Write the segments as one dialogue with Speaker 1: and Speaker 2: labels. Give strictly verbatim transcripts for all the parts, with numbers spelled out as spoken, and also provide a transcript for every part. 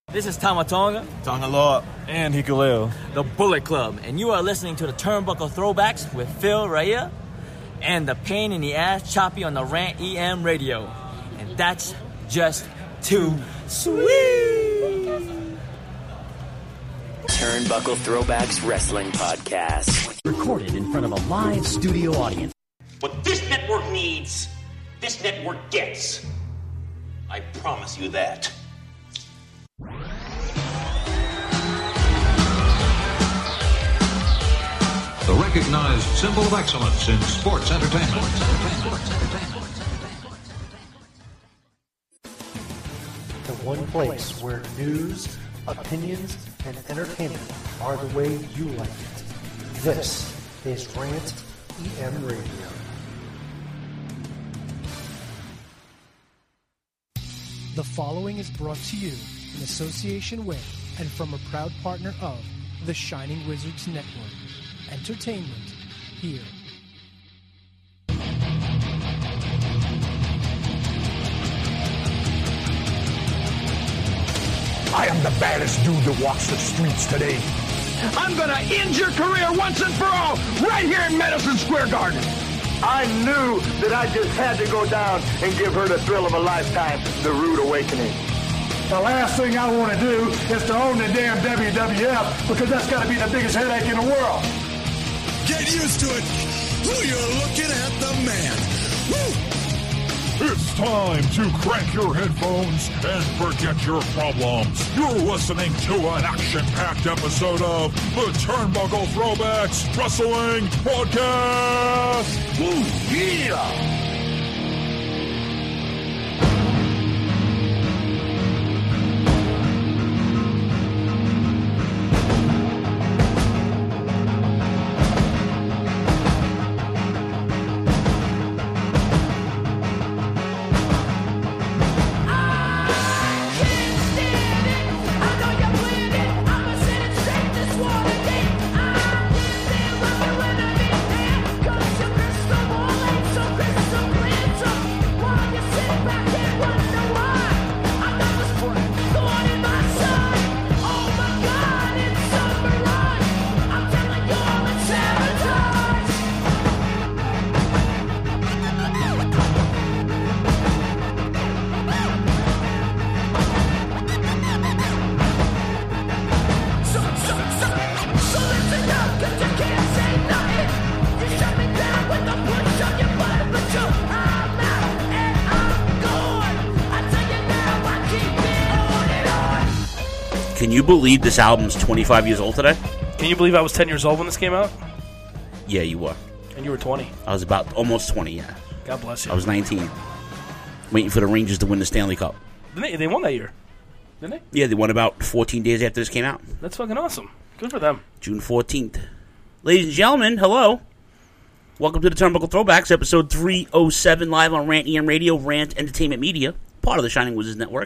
Speaker 1: This is Tamatonga,
Speaker 2: Tangaloa, and Hikuleo,
Speaker 1: the Bullet Club, and you are listening to the Turnbuckle Throwbacks with Phil Raya and the Pain in the Ass Choppy on the Rant E M radio. And that's just too sweet.
Speaker 3: Turnbuckle Throwbacks Wrestling Podcast.
Speaker 4: Recorded in front of a live studio audience.
Speaker 5: What this network needs, this network gets. I promise you that.
Speaker 6: The recognized symbol of excellence in sports entertainment.
Speaker 7: The one place where news, opinions, and entertainment are the way you like it. This is Rant E M Radio.
Speaker 8: The following is brought to you in association with and from a proud partner of the Shining Wizards Network. Entertainment here.
Speaker 9: I am the baddest dude that walks the streets today. I'm gonna end your career once and for all, right here in Madison Square Garden. I knew that I just had to go down and give her the thrill of a lifetime, the rude awakening. The last thing I want to do is to own the damn W W F, because that's got to be the biggest headache in the world.
Speaker 10: Get used to it. Ooh, you're looking at the man. Woo!
Speaker 11: It's time to crank your headphones and forget your problems. You're listening to an action-packed episode of the Turnbuckle Throwbacks Wrestling Podcast.
Speaker 9: Ooh, yeah!
Speaker 12: Can you believe this album's twenty-five years old today?
Speaker 13: Can you believe I was ten years old when this came out?
Speaker 12: Yeah, you were.
Speaker 13: And you were twenty.
Speaker 12: I was about almost twenty, yeah.
Speaker 13: God bless you.
Speaker 12: I was nineteen. Waiting for the Rangers to win the Stanley Cup.
Speaker 13: They, they won that year, didn't they?
Speaker 12: Yeah, they won about fourteen days after this came out.
Speaker 13: That's fucking awesome. Good for them.
Speaker 12: June fourteenth. Ladies and gentlemen, hello. Welcome to the Turnbuckle Throwbacks, episode three oh seven, live on Rant E M Radio, Rant Entertainment Media, part of the Shining Wizards Network.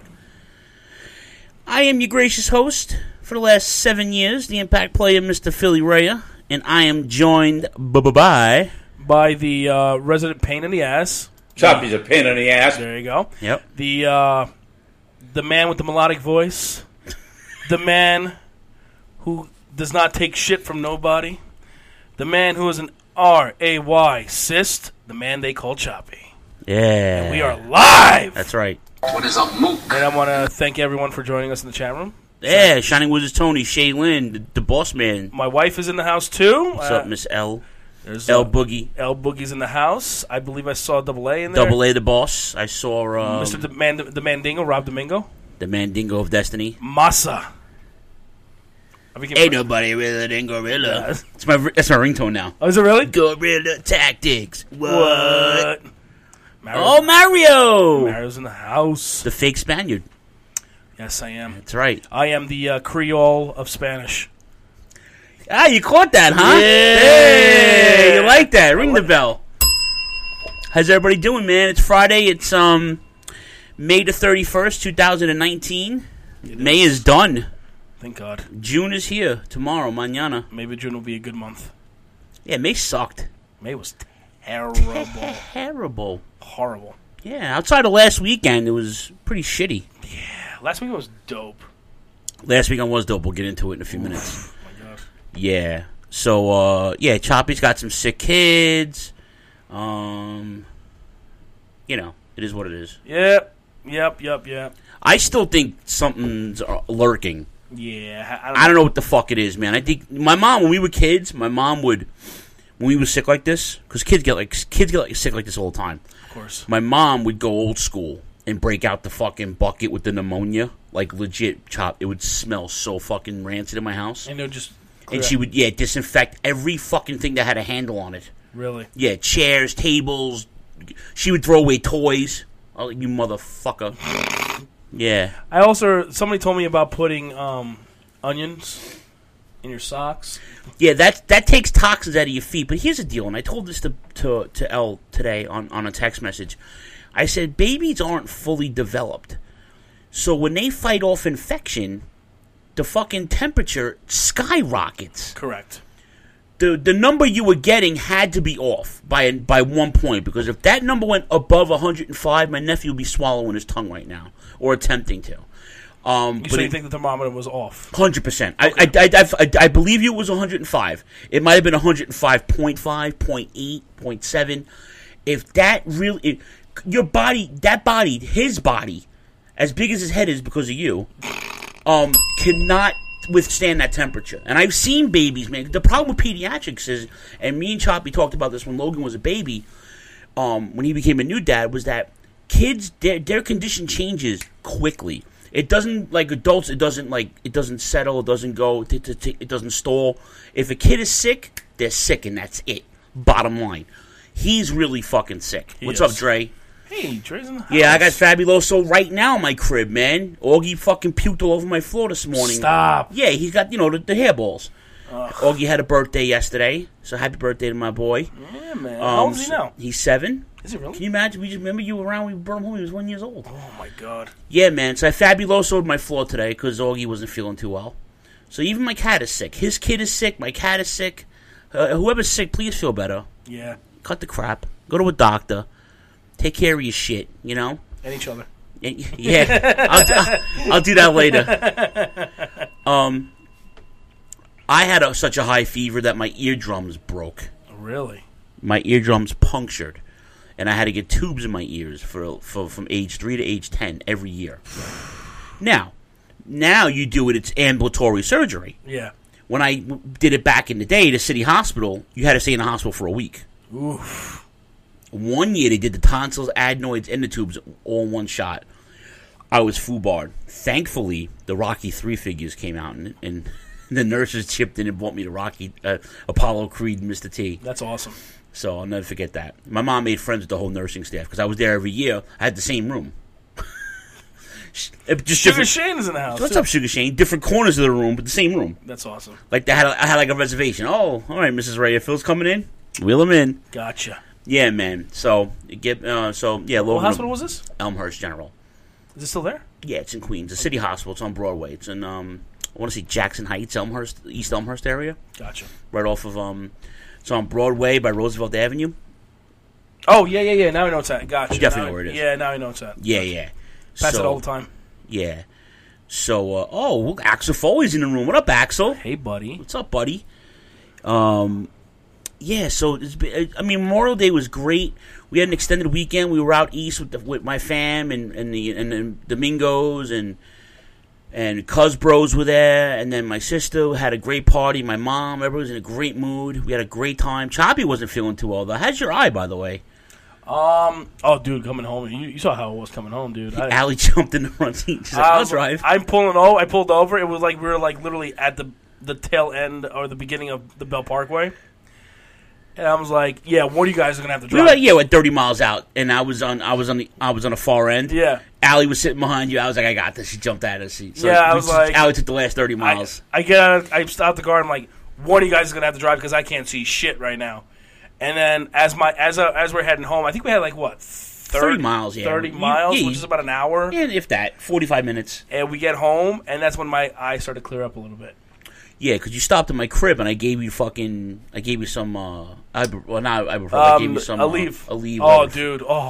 Speaker 12: I am your gracious host for the last seven years, the Impact player, Mister Philly Raya, and I am joined by...
Speaker 13: By the uh, resident pain in the ass.
Speaker 14: Choppy's a pain in the ass.
Speaker 13: There you go.
Speaker 12: Yep.
Speaker 13: The, uh, the man with the melodic voice. The man who does not take shit from nobody. The man who is an R A Y cyst. The man they call Choppy.
Speaker 12: Yeah.
Speaker 13: And we are live!
Speaker 12: That's right.
Speaker 14: What is a mook?
Speaker 13: And I want to thank everyone for joining us in the chat room.
Speaker 12: Yeah, Shining Wizards Tony, Shay Lynn, the, the boss man.
Speaker 13: My wife is in the house, too.
Speaker 12: What's
Speaker 13: uh,
Speaker 12: up, Miss L?
Speaker 13: There's
Speaker 12: L
Speaker 13: uh,
Speaker 12: Boogie.
Speaker 13: L Boogie's in the house. I believe I saw Double A in there.
Speaker 12: Double A, the boss. I saw... Um,
Speaker 13: Mister The, Man, the Mandingo, Rob Domingo.
Speaker 12: The Mandingo of Destiny.
Speaker 13: Massa.
Speaker 12: Ain't nobody realer than Gorilla. Yeah. That's my that's my ringtone now.
Speaker 13: Oh, is it really?
Speaker 12: Gorilla Tactics. What?
Speaker 13: what? Mario,
Speaker 12: oh, Mario!
Speaker 13: Mario's in the house.
Speaker 12: The fake Spaniard.
Speaker 13: Yes, I am.
Speaker 12: That's right.
Speaker 13: I am the uh, Creole of Spanish.
Speaker 12: Ah, you caught that, huh?
Speaker 13: Yeah.
Speaker 12: Hey, you like that? Ring the bell. How's everybody doing, man? It's Friday. It's um May the thirty-first, two thousand nineteen. It May is. is done.
Speaker 13: Thank God.
Speaker 12: June is here. Tomorrow, mañana.
Speaker 13: Maybe June will be a good month.
Speaker 12: Yeah, May sucked.
Speaker 13: May was terrible.
Speaker 12: Terrible.
Speaker 13: Horrible.
Speaker 12: Yeah, outside of last weekend, it was pretty shitty.
Speaker 13: Yeah, last weekend was dope.
Speaker 12: Last weekend was dope. We'll get into it in a few minutes. Oh my god. Yeah. So uh, yeah, Choppy's got some sick kids. Um, you know, it is what it is.
Speaker 13: Yep. Yep. Yep. Yep.
Speaker 12: I still think something's lurking.
Speaker 13: Yeah.
Speaker 12: I don't, I don't know what the fuck it is, man. I think my mom, when we were kids, my mom would, when we were sick like this, because kids get like kids get like sick like this all the time.
Speaker 13: Of course.
Speaker 12: My mom would go old school and break out the fucking bucket with the pneumonia, like legit chop. It would smell so fucking rancid in my house.
Speaker 13: And it would just.
Speaker 12: And she would, yeah, disinfect every fucking thing that had a handle on it.
Speaker 13: Really?
Speaker 12: Yeah, chairs, tables. She would throw away toys. Oh, you motherfucker. Yeah.
Speaker 13: I also, somebody told me about putting um, onions in your socks.
Speaker 12: Yeah, that that takes toxins out of your feet. But here's the deal, and I told this to to, to Elle today on, on a text message. I said, babies aren't fully developed. So when they fight off infection, the fucking temperature skyrockets.
Speaker 13: Correct.
Speaker 12: The the number you were getting had to be off by by one point, because if that number went above one hundred five, my nephew would be swallowing his tongue right now, or attempting to. Um,
Speaker 13: You
Speaker 12: but
Speaker 13: so you
Speaker 12: it-
Speaker 13: think the thermometer was off?
Speaker 12: one hundred percent. I, I, I, I, I believe you it was one hundred five. It might have been one hundred five point five, point eight, point seven. If that really... It, your body, that body, his body, as big as his head is because of you, um, cannot withstand that temperature. And I've seen babies, man. The problem with pediatrics is, and me and Choppy talked about this when Logan was a baby, um, when he became a new dad, was that kids, their, their condition changes quickly. It doesn't, like adults, it doesn't like it doesn't settle, it doesn't go, t- t- t- it doesn't stall. If a kid is sick, they're sick, and that's it. Bottom line. He's really fucking sick.
Speaker 13: He
Speaker 12: What's
Speaker 13: is.
Speaker 12: up, Dre?
Speaker 13: Hey, Dre's in the house.
Speaker 12: Yeah, I got Fabuloso right now in my crib, man. Augie fucking puked all over my floor this morning.
Speaker 13: Stop.
Speaker 12: Yeah, he's got, you know, the, the hairballs.
Speaker 13: Ugh.
Speaker 12: Augie had a birthday yesterday, so happy birthday to my boy.
Speaker 13: Yeah, man.
Speaker 12: Um,
Speaker 13: How old is he
Speaker 12: so-
Speaker 13: now?
Speaker 12: He's seven.
Speaker 13: Is he really?
Speaker 12: Can you imagine? We just remember you were around when we brought him home. He was one years old.
Speaker 13: Oh, my God.
Speaker 12: Yeah, man. So I Fabuloso'd my floor today because Augie wasn't feeling too well. So even my cat is sick. His kid is sick. My cat is sick. Uh, whoever's sick, please feel better.
Speaker 13: Yeah.
Speaker 12: Cut the crap. Go to a doctor. Take care of your shit, you know?
Speaker 13: And each other.
Speaker 12: And- yeah. I'll, I'll, I'll do that later. Um, I had a, such a high fever that my eardrums broke.
Speaker 13: Really?
Speaker 12: My eardrums punctured, and I had to get tubes in my ears for, for from age three to age ten every year. Now, now you do it; it's ambulatory surgery.
Speaker 13: Yeah.
Speaker 12: When I w- did it back in the day, the city hospital, you had to stay in the hospital for a week.
Speaker 13: Oof.
Speaker 12: One year they did the tonsils, adenoids, and the tubes all in one shot. I was foobarred. Thankfully, the Rocky Three figures came out, and, and the nurses chipped in and bought me the Rocky uh, Apollo Creed and Mister T.
Speaker 13: That's awesome.
Speaker 12: So I'll never forget that. My mom made friends with the whole nursing staff because I was there every year. I had the same room. Just
Speaker 13: Sugar
Speaker 12: different-
Speaker 13: Shane is in the house.
Speaker 12: What's
Speaker 13: too.
Speaker 12: up, Sugar Shane? Different corners of the room, but the same room.
Speaker 13: That's awesome.
Speaker 12: Like they had, a, I had like a reservation. Oh, all right, Missus Ray, Phil's coming in. Wheel him in.
Speaker 13: Gotcha.
Speaker 12: Yeah, man. So it get uh, so yeah.
Speaker 13: What
Speaker 12: Logan,
Speaker 13: hospital was this?
Speaker 12: Elmhurst General.
Speaker 13: Is it still there?
Speaker 12: Yeah, it's in Queens. The city hospital. It's on Broadway. It's in um, I want to say Jackson Heights, Elmhurst, East Elmhurst area.
Speaker 13: Gotcha.
Speaker 12: Right off of um, it's on Broadway by Roosevelt Avenue.
Speaker 13: Oh, yeah, yeah, yeah. Now I know it's at. Gotcha.
Speaker 12: You definitely
Speaker 13: Now
Speaker 12: know where it is.
Speaker 13: Yeah, now I know it's at.
Speaker 12: Yeah, yeah.
Speaker 13: Pass it
Speaker 12: So-
Speaker 13: all the time.
Speaker 12: Yeah. So, uh, oh, look, Axel Foley's in the room. What up, Axel?
Speaker 13: Hey, buddy.
Speaker 12: What's up, buddy? Um, yeah. So, it's been, I mean, Memorial Day was great. We had an extended weekend. We were out east with, the, with my fam and and the and the Domingos and and Cuz Bros were there, and then my sister had a great party. My mom, everyone was in a great mood. We had a great time. Choppy wasn't feeling too well though. How's your eye, by the way?
Speaker 13: Um. Oh, dude, coming home. You, you saw how it was coming home, dude. I,
Speaker 12: Allie jumped in the front seat. She's like,
Speaker 13: I
Speaker 12: I'll
Speaker 13: was-
Speaker 12: drive.
Speaker 13: I'm pulling over. I pulled over. It was like we were like literally at the the tail end or the beginning of the Bell Parkway, and I was like, "Yeah, one of you guys are gonna have to
Speaker 12: We were
Speaker 13: drive."
Speaker 12: like, yeah, we're thirty miles out, and I was on, I was on the, I was on the far end.
Speaker 13: Yeah.
Speaker 12: Allie was sitting behind you. I was like, I got this. She jumped out of the seat. So
Speaker 13: Yeah, I
Speaker 12: we
Speaker 13: was
Speaker 12: just-
Speaker 13: like-
Speaker 12: Allie took the last thirty
Speaker 13: I,
Speaker 12: miles.
Speaker 13: I get out. I stopped the car. I'm like, "One of you guys is gonna have to drive because I can't see shit right now." And then as my as uh, as we're heading home, I think we had like what
Speaker 12: thirty miles, yeah.
Speaker 13: thirty
Speaker 12: You-
Speaker 13: miles,
Speaker 12: yeah,
Speaker 13: which
Speaker 12: you-
Speaker 13: is about an hour.
Speaker 12: Yeah, if that, forty-five minutes.
Speaker 13: And we get home, and that's when my eye started to clear up a little bit.
Speaker 12: Yeah, because you stopped at my crib, and I gave you fucking, I gave you some, uh, ibu- well, not ibuprofen, I gave
Speaker 13: Um,
Speaker 12: you some,
Speaker 13: Aleve.
Speaker 12: uh, Aleve.
Speaker 13: Oh,
Speaker 12: ibuprofen.
Speaker 13: dude. Oh.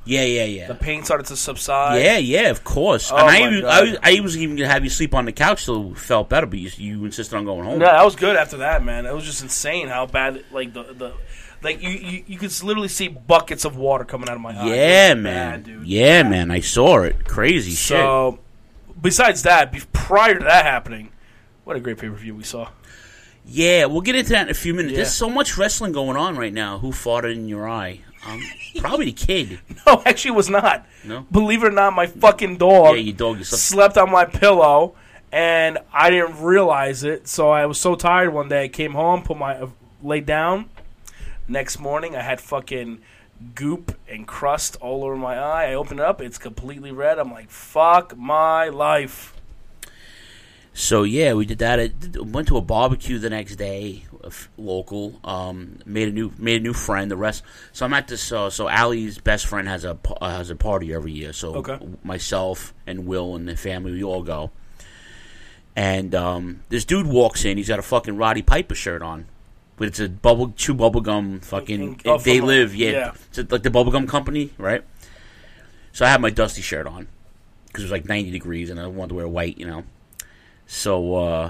Speaker 12: Yeah, yeah, yeah.
Speaker 13: The pain started to subside.
Speaker 12: Yeah, yeah, of course.
Speaker 13: Oh
Speaker 12: and I,
Speaker 13: my
Speaker 12: even,
Speaker 13: God.
Speaker 12: I, was, I was even going to have you sleep on the couch till it felt better, but you, you insisted on going home.
Speaker 13: No, that was good after that, man. It was just insane how bad, like, the, the like you, you, you could literally see buckets of water coming out of my eyes.
Speaker 12: Yeah,
Speaker 13: It was
Speaker 12: man.
Speaker 13: bad, dude.
Speaker 12: Yeah, man. I saw it. Crazy shit.
Speaker 13: So, besides that, be- prior to that happening, what a great pay-per-view we saw.
Speaker 12: Yeah, we'll get into that in a few minutes.
Speaker 13: Yeah.
Speaker 12: There's so much wrestling going on right now. Who farted in your eye? Um, probably the kid.
Speaker 13: No, actually it was not.
Speaker 12: No?
Speaker 13: Believe it or not, my fucking dog,
Speaker 12: Yeah, your dog is
Speaker 13: slept on my pillow, and I didn't realize it. So I was so tired one day. I came home, put my uh, laid down. Next morning, I had fucking goop and crust all over my eye. I opened it up. It's completely red. I'm like, fuck my life.
Speaker 12: So yeah, we did that. I did- went to a barbecue the next day, uh, f- local. Um, made a new made a new friend. The rest. So I'm at this. Uh, so Allie's best friend has a pa- uh, has a party every year. So
Speaker 13: Okay.
Speaker 12: myself and Will and the family, we all go. And um, this dude walks in. He's got a fucking Roddy Piper shirt on, but it's a bubble chew bubblegum fucking.
Speaker 13: In- oh,
Speaker 12: they
Speaker 13: from, uh,
Speaker 12: live, yeah.
Speaker 13: yeah.
Speaker 12: It's like the bubblegum company, right? So I had my Dusty shirt on because it was like ninety degrees, and I wanted to wear white, you know. So uh,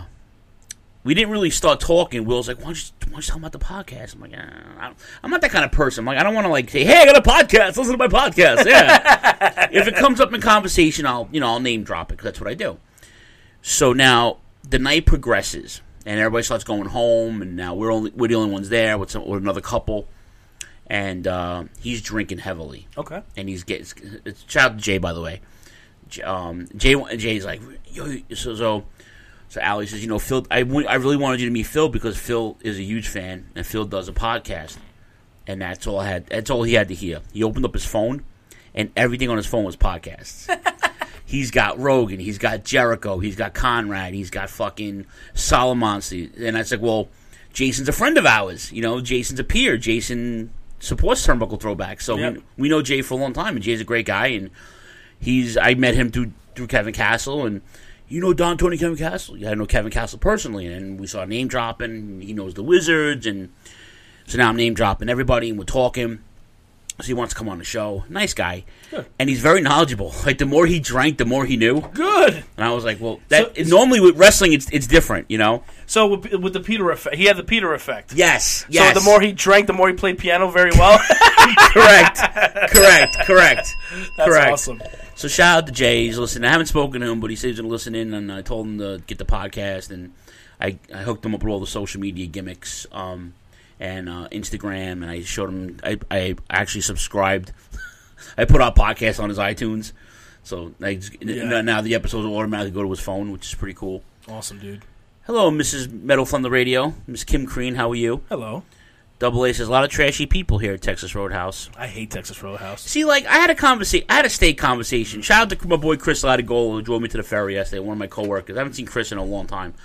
Speaker 12: we didn't really start talking. Will's like, "Why don't you, why don't you tell him about the podcast?" I'm like, eh, I don't, "I'm not that kind of person. I'm like, I don't want to like say, hey, I got a podcast. Listen to my podcast." Yeah. If it comes up in conversation, I'll you know I'll name drop it because that's what I do. So now the night progresses, and everybody starts going home, and now we're only we're the only ones there with some, with another couple, and uh, he's drinking heavily.
Speaker 13: Okay.
Speaker 12: And he's getting it's shout out to Jay, by the way. J- Um, Jay Jay's like, yo, so so. So Allie says, you know, Phil, I, w- I really wanted you to meet Phil because Phil is a huge fan, and Phil does a podcast, and that's all I had. That's all he had to hear. He opened up his phone, and everything on his phone was podcasts. He's got Rogan, he's got Jericho, he's got Conrad, he's got fucking Solomon. And I was like, well, Jason's a friend of ours. You know, Jason's a peer. Jason supports Turnbuckle Throwback, so
Speaker 13: Yep.
Speaker 12: we, we know Jay for a long time, and Jay's a great guy, and he's I met him through through Kevin Castle, and you know Don Tony Kevin Castle. Yeah, I know Kevin Castle personally, and we saw name dropping. And he knows the Wizards, and so now I'm name dropping everybody, and we're talking. So he wants to come on the show. Nice guy,
Speaker 13: Good.
Speaker 12: and he's very knowledgeable. Like the more he drank, the more he knew.
Speaker 13: Good.
Speaker 12: And I was like, well, that
Speaker 13: So-
Speaker 12: normally with wrestling, it's it's different, you know.
Speaker 13: So with, with the Peter effect, he had the Peter effect.
Speaker 12: Yes, yes.
Speaker 13: So the more he drank, the more he played piano very well.
Speaker 12: correct, correct, correct,
Speaker 13: That's
Speaker 12: correct.
Speaker 13: awesome.
Speaker 12: So shout out to Jay. He's listening. I haven't spoken to him, but he said he's going to listen in, and I told him to get the podcast, and I, I hooked him up with all the social media gimmicks um, and uh, Instagram, and I showed him. I, I actually subscribed. I put our podcast on his iTunes, so I just,
Speaker 13: Yeah.
Speaker 12: now the episodes will automatically go to his phone, which is pretty cool.
Speaker 13: Awesome, dude.
Speaker 12: Hello, Missus Metal Thunder Radio, Miss Kim Crean. How are you?
Speaker 13: Hello.
Speaker 12: Double A says a lot of trashy people here at Texas Roadhouse.
Speaker 13: I hate Texas Roadhouse.
Speaker 12: See, like I had a conversation, I had a steak conversation. Shout out to my boy Chris Latigola who drove me to the ferry yesterday. One of my coworkers. I haven't seen Chris in a long time.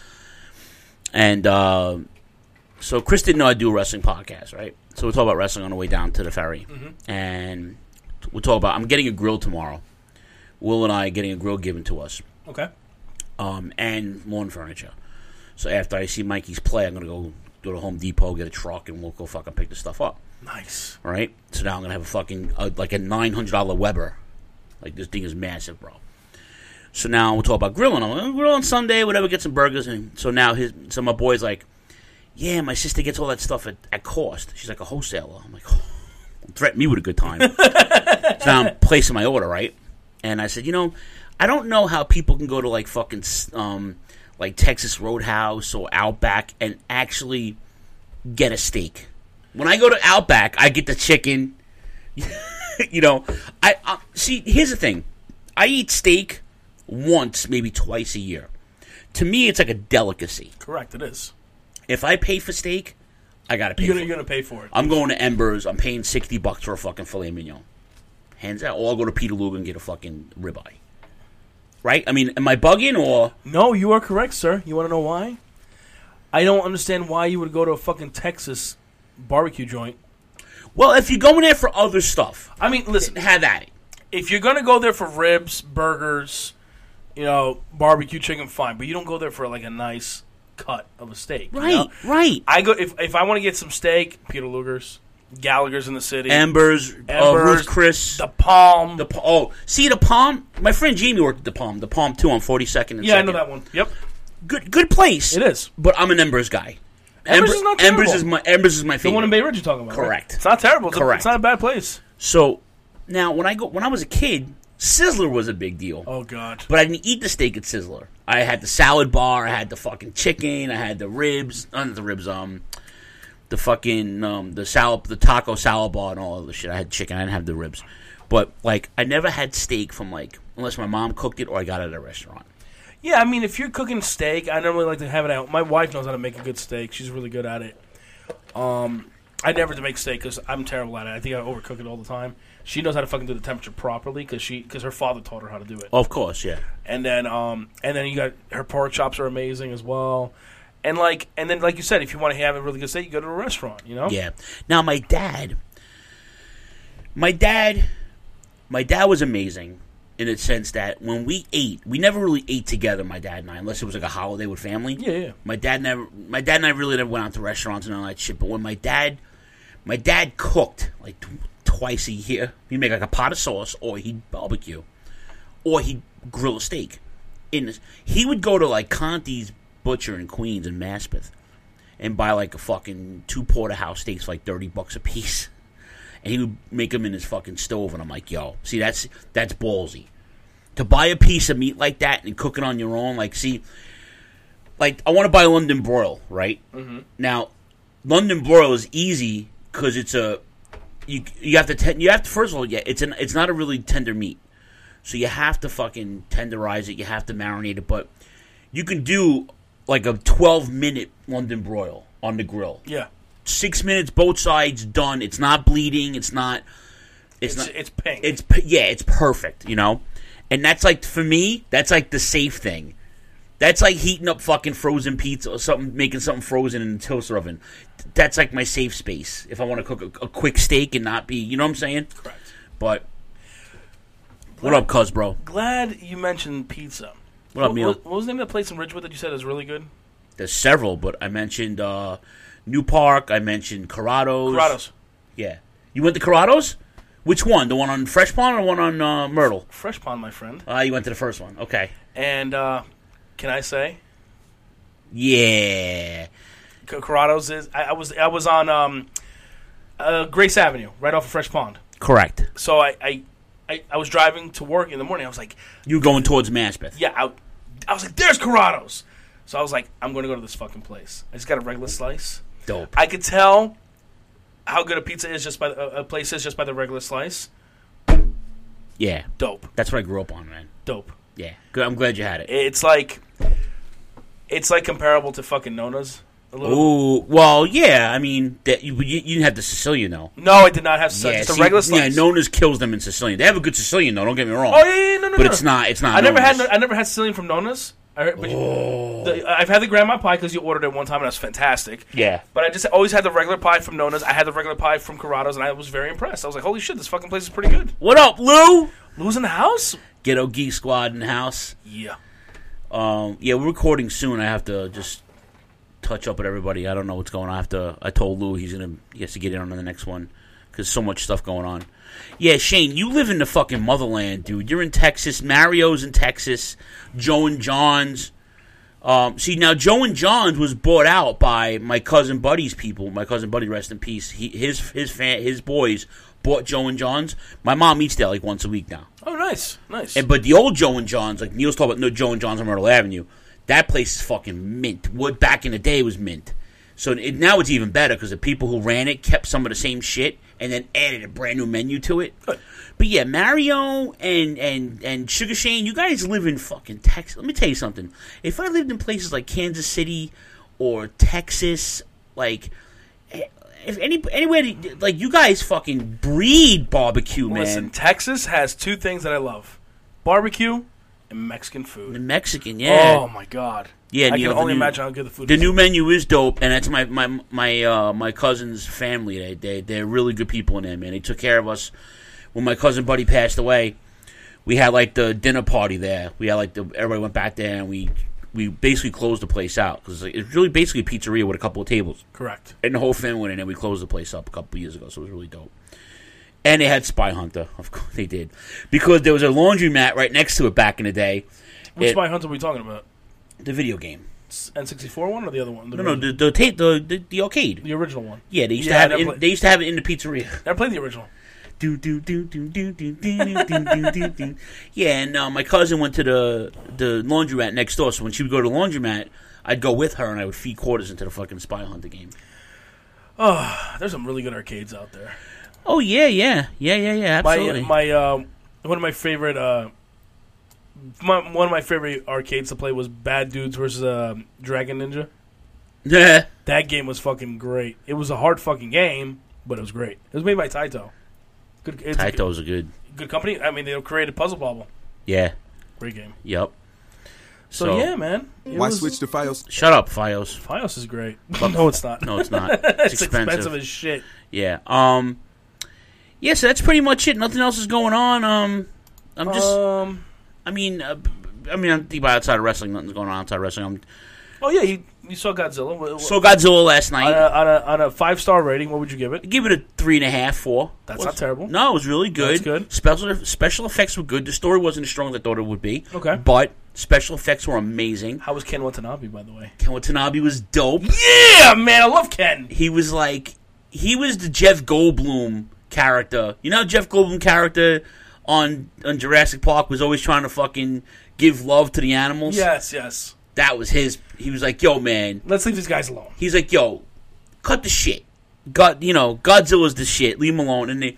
Speaker 12: And uh, so Chris didn't know I do a wrestling podcast, right? So we're talking about wrestling on the way down to the ferry,
Speaker 13: Mhm.
Speaker 12: and we'll talk about. I'm getting a grill tomorrow. Will and I are getting a grill given to us.
Speaker 13: Okay.
Speaker 12: Um, and lawn furniture. So after I see Mikey's play, I'm gonna go go to Home Depot, get a truck, and we'll go fucking pick the stuff up.
Speaker 13: Nice.
Speaker 12: All right. So now I'm gonna have a fucking uh, like a nine hundred dollar Weber. Like this thing is massive, bro. So now we'll talk about grilling. I'm like, oh, grill on Sunday, whatever. Get some burgers, and so now his so my boy's like, yeah, my sister gets all that stuff at, at cost. She's like a wholesaler. I'm like, oh, threaten me with a good time. So now I'm placing my order, right? And I said, you know, I don't know how people can go to like fucking um like Texas Roadhouse or Outback and actually get a steak. When I go to Outback, I get the chicken. You know, I, I see. Here's the thing: I eat steak once, maybe twice a year. To me, it's like a delicacy.
Speaker 13: Correct, it is.
Speaker 12: If I pay for steak, I gotta pay.
Speaker 13: You're
Speaker 12: for
Speaker 13: gonna,
Speaker 12: it.
Speaker 13: you're gonna pay for it.
Speaker 12: I'm going to Embers. I'm paying sixty bucks for a fucking filet mignon. Hands out. Or I'll go to Peter Luger and get a fucking ribeye. Right? I mean, am I bugging or?
Speaker 13: No, you are correct, sir. You want to know why? I don't understand why you would go to a fucking Texas barbecue joint.
Speaker 12: Well, if you're going there for other stuff,
Speaker 13: I mean, listen,
Speaker 12: have at it.
Speaker 13: If you're gonna go there for ribs, burgers, you know, barbecue chicken, fine. But you don't go there for like a nice cut of a steak, you
Speaker 12: Right,
Speaker 13: know?
Speaker 12: right.
Speaker 13: I go if if I want to get some steak, Peter Luger's. Gallagher's in the city.
Speaker 12: Embers,
Speaker 13: Embers
Speaker 12: uh, Ruth Chris.
Speaker 13: The Palm.
Speaker 12: The Oh, see, the Palm? My friend Jamie worked at the Palm. The Palm, too, on forty-second and
Speaker 13: Yeah,
Speaker 12: second.
Speaker 13: I know that one. Yep.
Speaker 12: Good good place.
Speaker 13: It is.
Speaker 12: But I'm an Embers guy.
Speaker 13: Embers
Speaker 12: Ember,
Speaker 13: is not terrible.
Speaker 12: Embers is my, Embers is my favorite.
Speaker 13: The one in Bay Ridge you're talking about,
Speaker 12: Correct.
Speaker 13: Right? It's not terrible. It's, a,
Speaker 12: Correct.
Speaker 13: it's not a bad place.
Speaker 12: So, now, when I go, when I was a kid, Sizzler was a big deal.
Speaker 13: Oh, God.
Speaker 12: But I didn't eat the steak at Sizzler. I had the salad bar, I had the fucking chicken, I had the ribs, not the ribs, um, the fucking, um, the salad, the taco salad bar and all of the shit. I had chicken, I didn't have the ribs. But, like, I never had steak from, like, unless my mom cooked it or I got it at a restaurant.
Speaker 13: Yeah, I mean, if you're cooking steak, I normally like to have it out. My wife knows how to make a good steak. She's really good at it. Um, I never to make steak because I'm terrible at it. I think I overcook it all the time. She knows how to fucking do the temperature properly because she because her father taught her how to do it.
Speaker 12: Of course, yeah.
Speaker 13: And then um and then you got her pork chops are amazing as well. And like and then like you said, if you want to have a really good steak, you go to a restaurant. You know.
Speaker 12: Yeah. Now my dad, my dad, my dad was amazing in the sense that when we ate, we never really ate together. My dad and I, unless it was like a holiday with family.
Speaker 13: Yeah, yeah.
Speaker 12: My dad never, my dad and I really never went out to restaurants and all that shit. But when my dad, my dad cooked like t- twice a year. He'd make like a pot of sauce, or he'd barbecue, or he'd grill a steak. In this, he would go to like Conti's Butcher in Queens and Maspeth and buy like a fucking two porterhouse steaks for like thirty bucks a piece. And he would make them in his fucking stove, and I'm like, yo, see, that's that's ballsy. To buy a piece of meat like that and cook it on your own, like, see, like, I want to buy London broil, right?
Speaker 13: Mm-hmm.
Speaker 12: Now, London broil is easy because it's a, you you have to, ten, you have to, first of all, yeah, it's an it's not a really tender meat. So you have to fucking tenderize it, you have to marinate it, but you can do like a twelve minute London broil on the grill.
Speaker 13: Yeah.
Speaker 12: Six minutes, both sides, done. It's not bleeding. It's not. It's,
Speaker 13: It's-
Speaker 12: not.
Speaker 13: it's pink.
Speaker 12: It's p- yeah. It's perfect. You know, and that's like for me. That's like the safe thing. That's like heating up fucking frozen pizza or something, making something frozen in the toaster oven. That's like my safe space if I want to cook a, a quick steak and not be. You know what I'm saying?
Speaker 13: Correct.
Speaker 12: But what up, cuz bro?
Speaker 13: Glad you mentioned pizza.
Speaker 12: What up,
Speaker 13: what,
Speaker 12: Neil?
Speaker 13: What, what was the name of the place in Ridgewood that you said is really good?
Speaker 12: There's several, but I mentioned uh, New Park. I mentioned Corrado's.
Speaker 13: Corrado's.
Speaker 12: Yeah. You went to Corrado's? Which one? The one on Fresh Pond or the one on uh, Myrtle?
Speaker 13: Fresh Pond, my friend.
Speaker 12: Ah, uh, you went to the first one. Okay.
Speaker 13: And uh, can I say?
Speaker 12: Yeah.
Speaker 13: Corrado's is. I, I was I was on um, uh, Grace Avenue, right off of Fresh Pond.
Speaker 12: Correct.
Speaker 13: So I, I, I, I was driving to work in the morning. I was like,
Speaker 12: you were going towards Maspeth.
Speaker 13: yeah. I, I was like, there's Corrado's. So I was like, I'm going to go to this fucking place. I just got a regular slice.
Speaker 12: Dope.
Speaker 13: I could tell how good a pizza is just by the, a place is just by the regular slice.
Speaker 12: Yeah.
Speaker 13: Dope.
Speaker 12: That's what I grew up on, man.
Speaker 13: Dope.
Speaker 12: Yeah. Good. I'm glad you had it.
Speaker 13: It's like, it's like comparable to fucking Nona's. A little.
Speaker 12: Ooh, well, yeah. I mean, that you, you, you didn't have the Sicilian though.
Speaker 13: No, I did not have such.
Speaker 12: Yeah,
Speaker 13: It's a
Speaker 12: see,
Speaker 13: regular slice.
Speaker 12: Yeah, Nona's kills them in Sicilian. They have a good Sicilian though. Don't get me wrong.
Speaker 13: Oh yeah, yeah, no, no,
Speaker 12: But
Speaker 13: no.
Speaker 12: it's not. It's not.
Speaker 13: I never
Speaker 12: Nona's.
Speaker 13: had. I never had Sicilian from Nona's. I heard, but
Speaker 12: Oh.
Speaker 13: the, I've had the grandma pie because you ordered it one time and it was fantastic.
Speaker 12: Yeah.
Speaker 13: But I just always had the regular pie from Nona's. I had the regular pie from Corrado's, and I was very impressed. I was like, "Holy shit, this fucking place is pretty good."
Speaker 12: What up, Lou?
Speaker 13: Lou's in the house.
Speaker 12: Ghetto Geek Squad in the house.
Speaker 13: Yeah.
Speaker 12: Um. Yeah, we're recording soon. I have to just touch up with everybody. I don't know what's going on. I have to. I told Lou he's gonna. He has to get in on the next one because so much stuff going on. Yeah, Shane, you live in the fucking motherland, dude. You're in Texas. Mario's in Texas. Joe and John's. Um, see, now Joe and John's was bought out by my cousin Buddy's people. My cousin Buddy, rest in peace. He, his his fan, his boys bought Joe and John's. My mom eats there like once a week now.
Speaker 13: Oh, nice, nice.
Speaker 12: And but the old Joe and John's, like Neil's talking about, no Joe and John's on Myrtle Avenue. That place is fucking mint. What back in the day was mint. So it, now it's even better because the people who ran it kept some of the same shit and then added a brand new menu to it.
Speaker 13: Good.
Speaker 12: But yeah, Mario and, and, and Sugar Shane, you guys live in fucking Texas. Let me tell you something. If I lived in places like Kansas City or Texas, like if any anywhere, like you guys fucking breed barbecue, man.
Speaker 13: Listen, Texas has two things that I love: barbecue and Mexican food.
Speaker 12: The Mexican, yeah.
Speaker 13: Oh my god.
Speaker 12: Yeah,
Speaker 13: I
Speaker 12: Neil,
Speaker 13: can
Speaker 12: the
Speaker 13: only
Speaker 12: new-
Speaker 13: imagine how good the food
Speaker 12: The
Speaker 13: is.
Speaker 12: new menu is dope, and that's my my my uh, my cousin's family. They they they're really good people in there, man. They took care of us when my cousin Buddy passed away. We had like the dinner party there. We had like the everybody went back there and we we basically closed the place out because like, it's really basically a pizzeria with a couple of tables.
Speaker 13: Correct.
Speaker 12: And the whole family went in, and we closed the place up a couple of years ago, so it was really dope. And they had Spy Hunter. Of course they did. Because there was a laundromat right next to it back in the day.
Speaker 13: Which
Speaker 12: it,
Speaker 13: Spy Hunter are we talking about?
Speaker 12: The video game.
Speaker 13: N sixty-four one or the other one? The
Speaker 12: no, no, the the, tape, the the the arcade.
Speaker 13: The original one.
Speaker 12: Yeah, they used
Speaker 13: yeah,
Speaker 12: to have it. In,
Speaker 13: play-
Speaker 12: they used to have it in the pizzeria.
Speaker 13: Never played the original.
Speaker 12: Do do do do do do do do do do do. Yeah, and uh, my cousin went to the the laundromat next door. So when she would go to the laundromat, I'd go with her and I would feed quarters into the fucking Spy Hunter game.
Speaker 13: Oh, there's some really good arcades out there.
Speaker 12: Oh yeah, yeah, yeah, yeah, yeah. Absolutely.
Speaker 13: My my uh, one of my favorite uh, my, one of my favorite arcades to play was Bad Dudes versus uh, Dragon Ninja.
Speaker 12: Yeah,
Speaker 13: that game was fucking great. It was a hard fucking game, but it was great. It was made by Taito. Good, it's
Speaker 12: Taito's
Speaker 13: a good,
Speaker 12: a good,
Speaker 13: good company. I mean, they created Puzzle Bobble.
Speaker 12: Yeah,
Speaker 13: great game.
Speaker 12: Yep.
Speaker 13: So,
Speaker 12: So,
Speaker 13: yeah, man. It
Speaker 15: Why
Speaker 13: was-
Speaker 15: switch to Fios?
Speaker 12: Shut up, Fios.
Speaker 13: Fios is great.
Speaker 12: But-
Speaker 13: no, it's not.
Speaker 12: No, it's not.
Speaker 13: It's
Speaker 12: It's
Speaker 13: expensive.
Speaker 12: expensive.
Speaker 13: as shit.
Speaker 12: Yeah. Um. Yeah, so that's pretty much it. Nothing else is going on. Um. I'm just.
Speaker 13: Um.
Speaker 12: I mean. Uh, I mean, I'm thinking about outside of wrestling. Nothing's going on outside of wrestling. I'm,
Speaker 13: Oh yeah, you you saw Godzilla. What- what-
Speaker 12: saw Godzilla last night.
Speaker 13: On a, on a on a five star rating. What would you give it?
Speaker 12: Give it a three and a half, four.
Speaker 13: That's
Speaker 12: Was-
Speaker 13: not terrible.
Speaker 12: No, it was really good.
Speaker 13: That's good.
Speaker 12: Special special effects were good. The story wasn't as strong as I thought it would be.
Speaker 13: Okay.
Speaker 12: But special effects were amazing.
Speaker 13: How was Ken Watanabe, by the way?
Speaker 12: Ken Watanabe was dope.
Speaker 13: Yeah, man, I love Ken.
Speaker 12: He was like, he was the Jeff Goldblum character. You know, Jeff Goldblum character on on Jurassic Park was always trying to fucking give love to the animals.
Speaker 13: Yes, yes.
Speaker 12: That was his. He was like, yo, man.
Speaker 13: Let's leave these guys alone.
Speaker 12: He's like, yo, cut the shit. God, you know, Godzilla's the shit. Leave him alone. And they,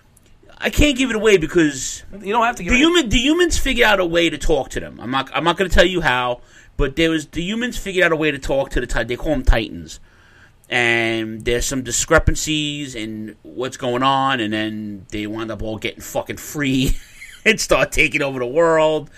Speaker 12: I can't give it away because
Speaker 13: You don't have to give
Speaker 12: the
Speaker 13: it.
Speaker 12: human, the humans figured out a way to talk to them. I'm not, I'm not going to tell you how, but there was the humans figured out a way to talk to the Titans. They call them Titans, and there's some discrepancies in what's going on, and then they wound up all getting fucking free and start taking over the world.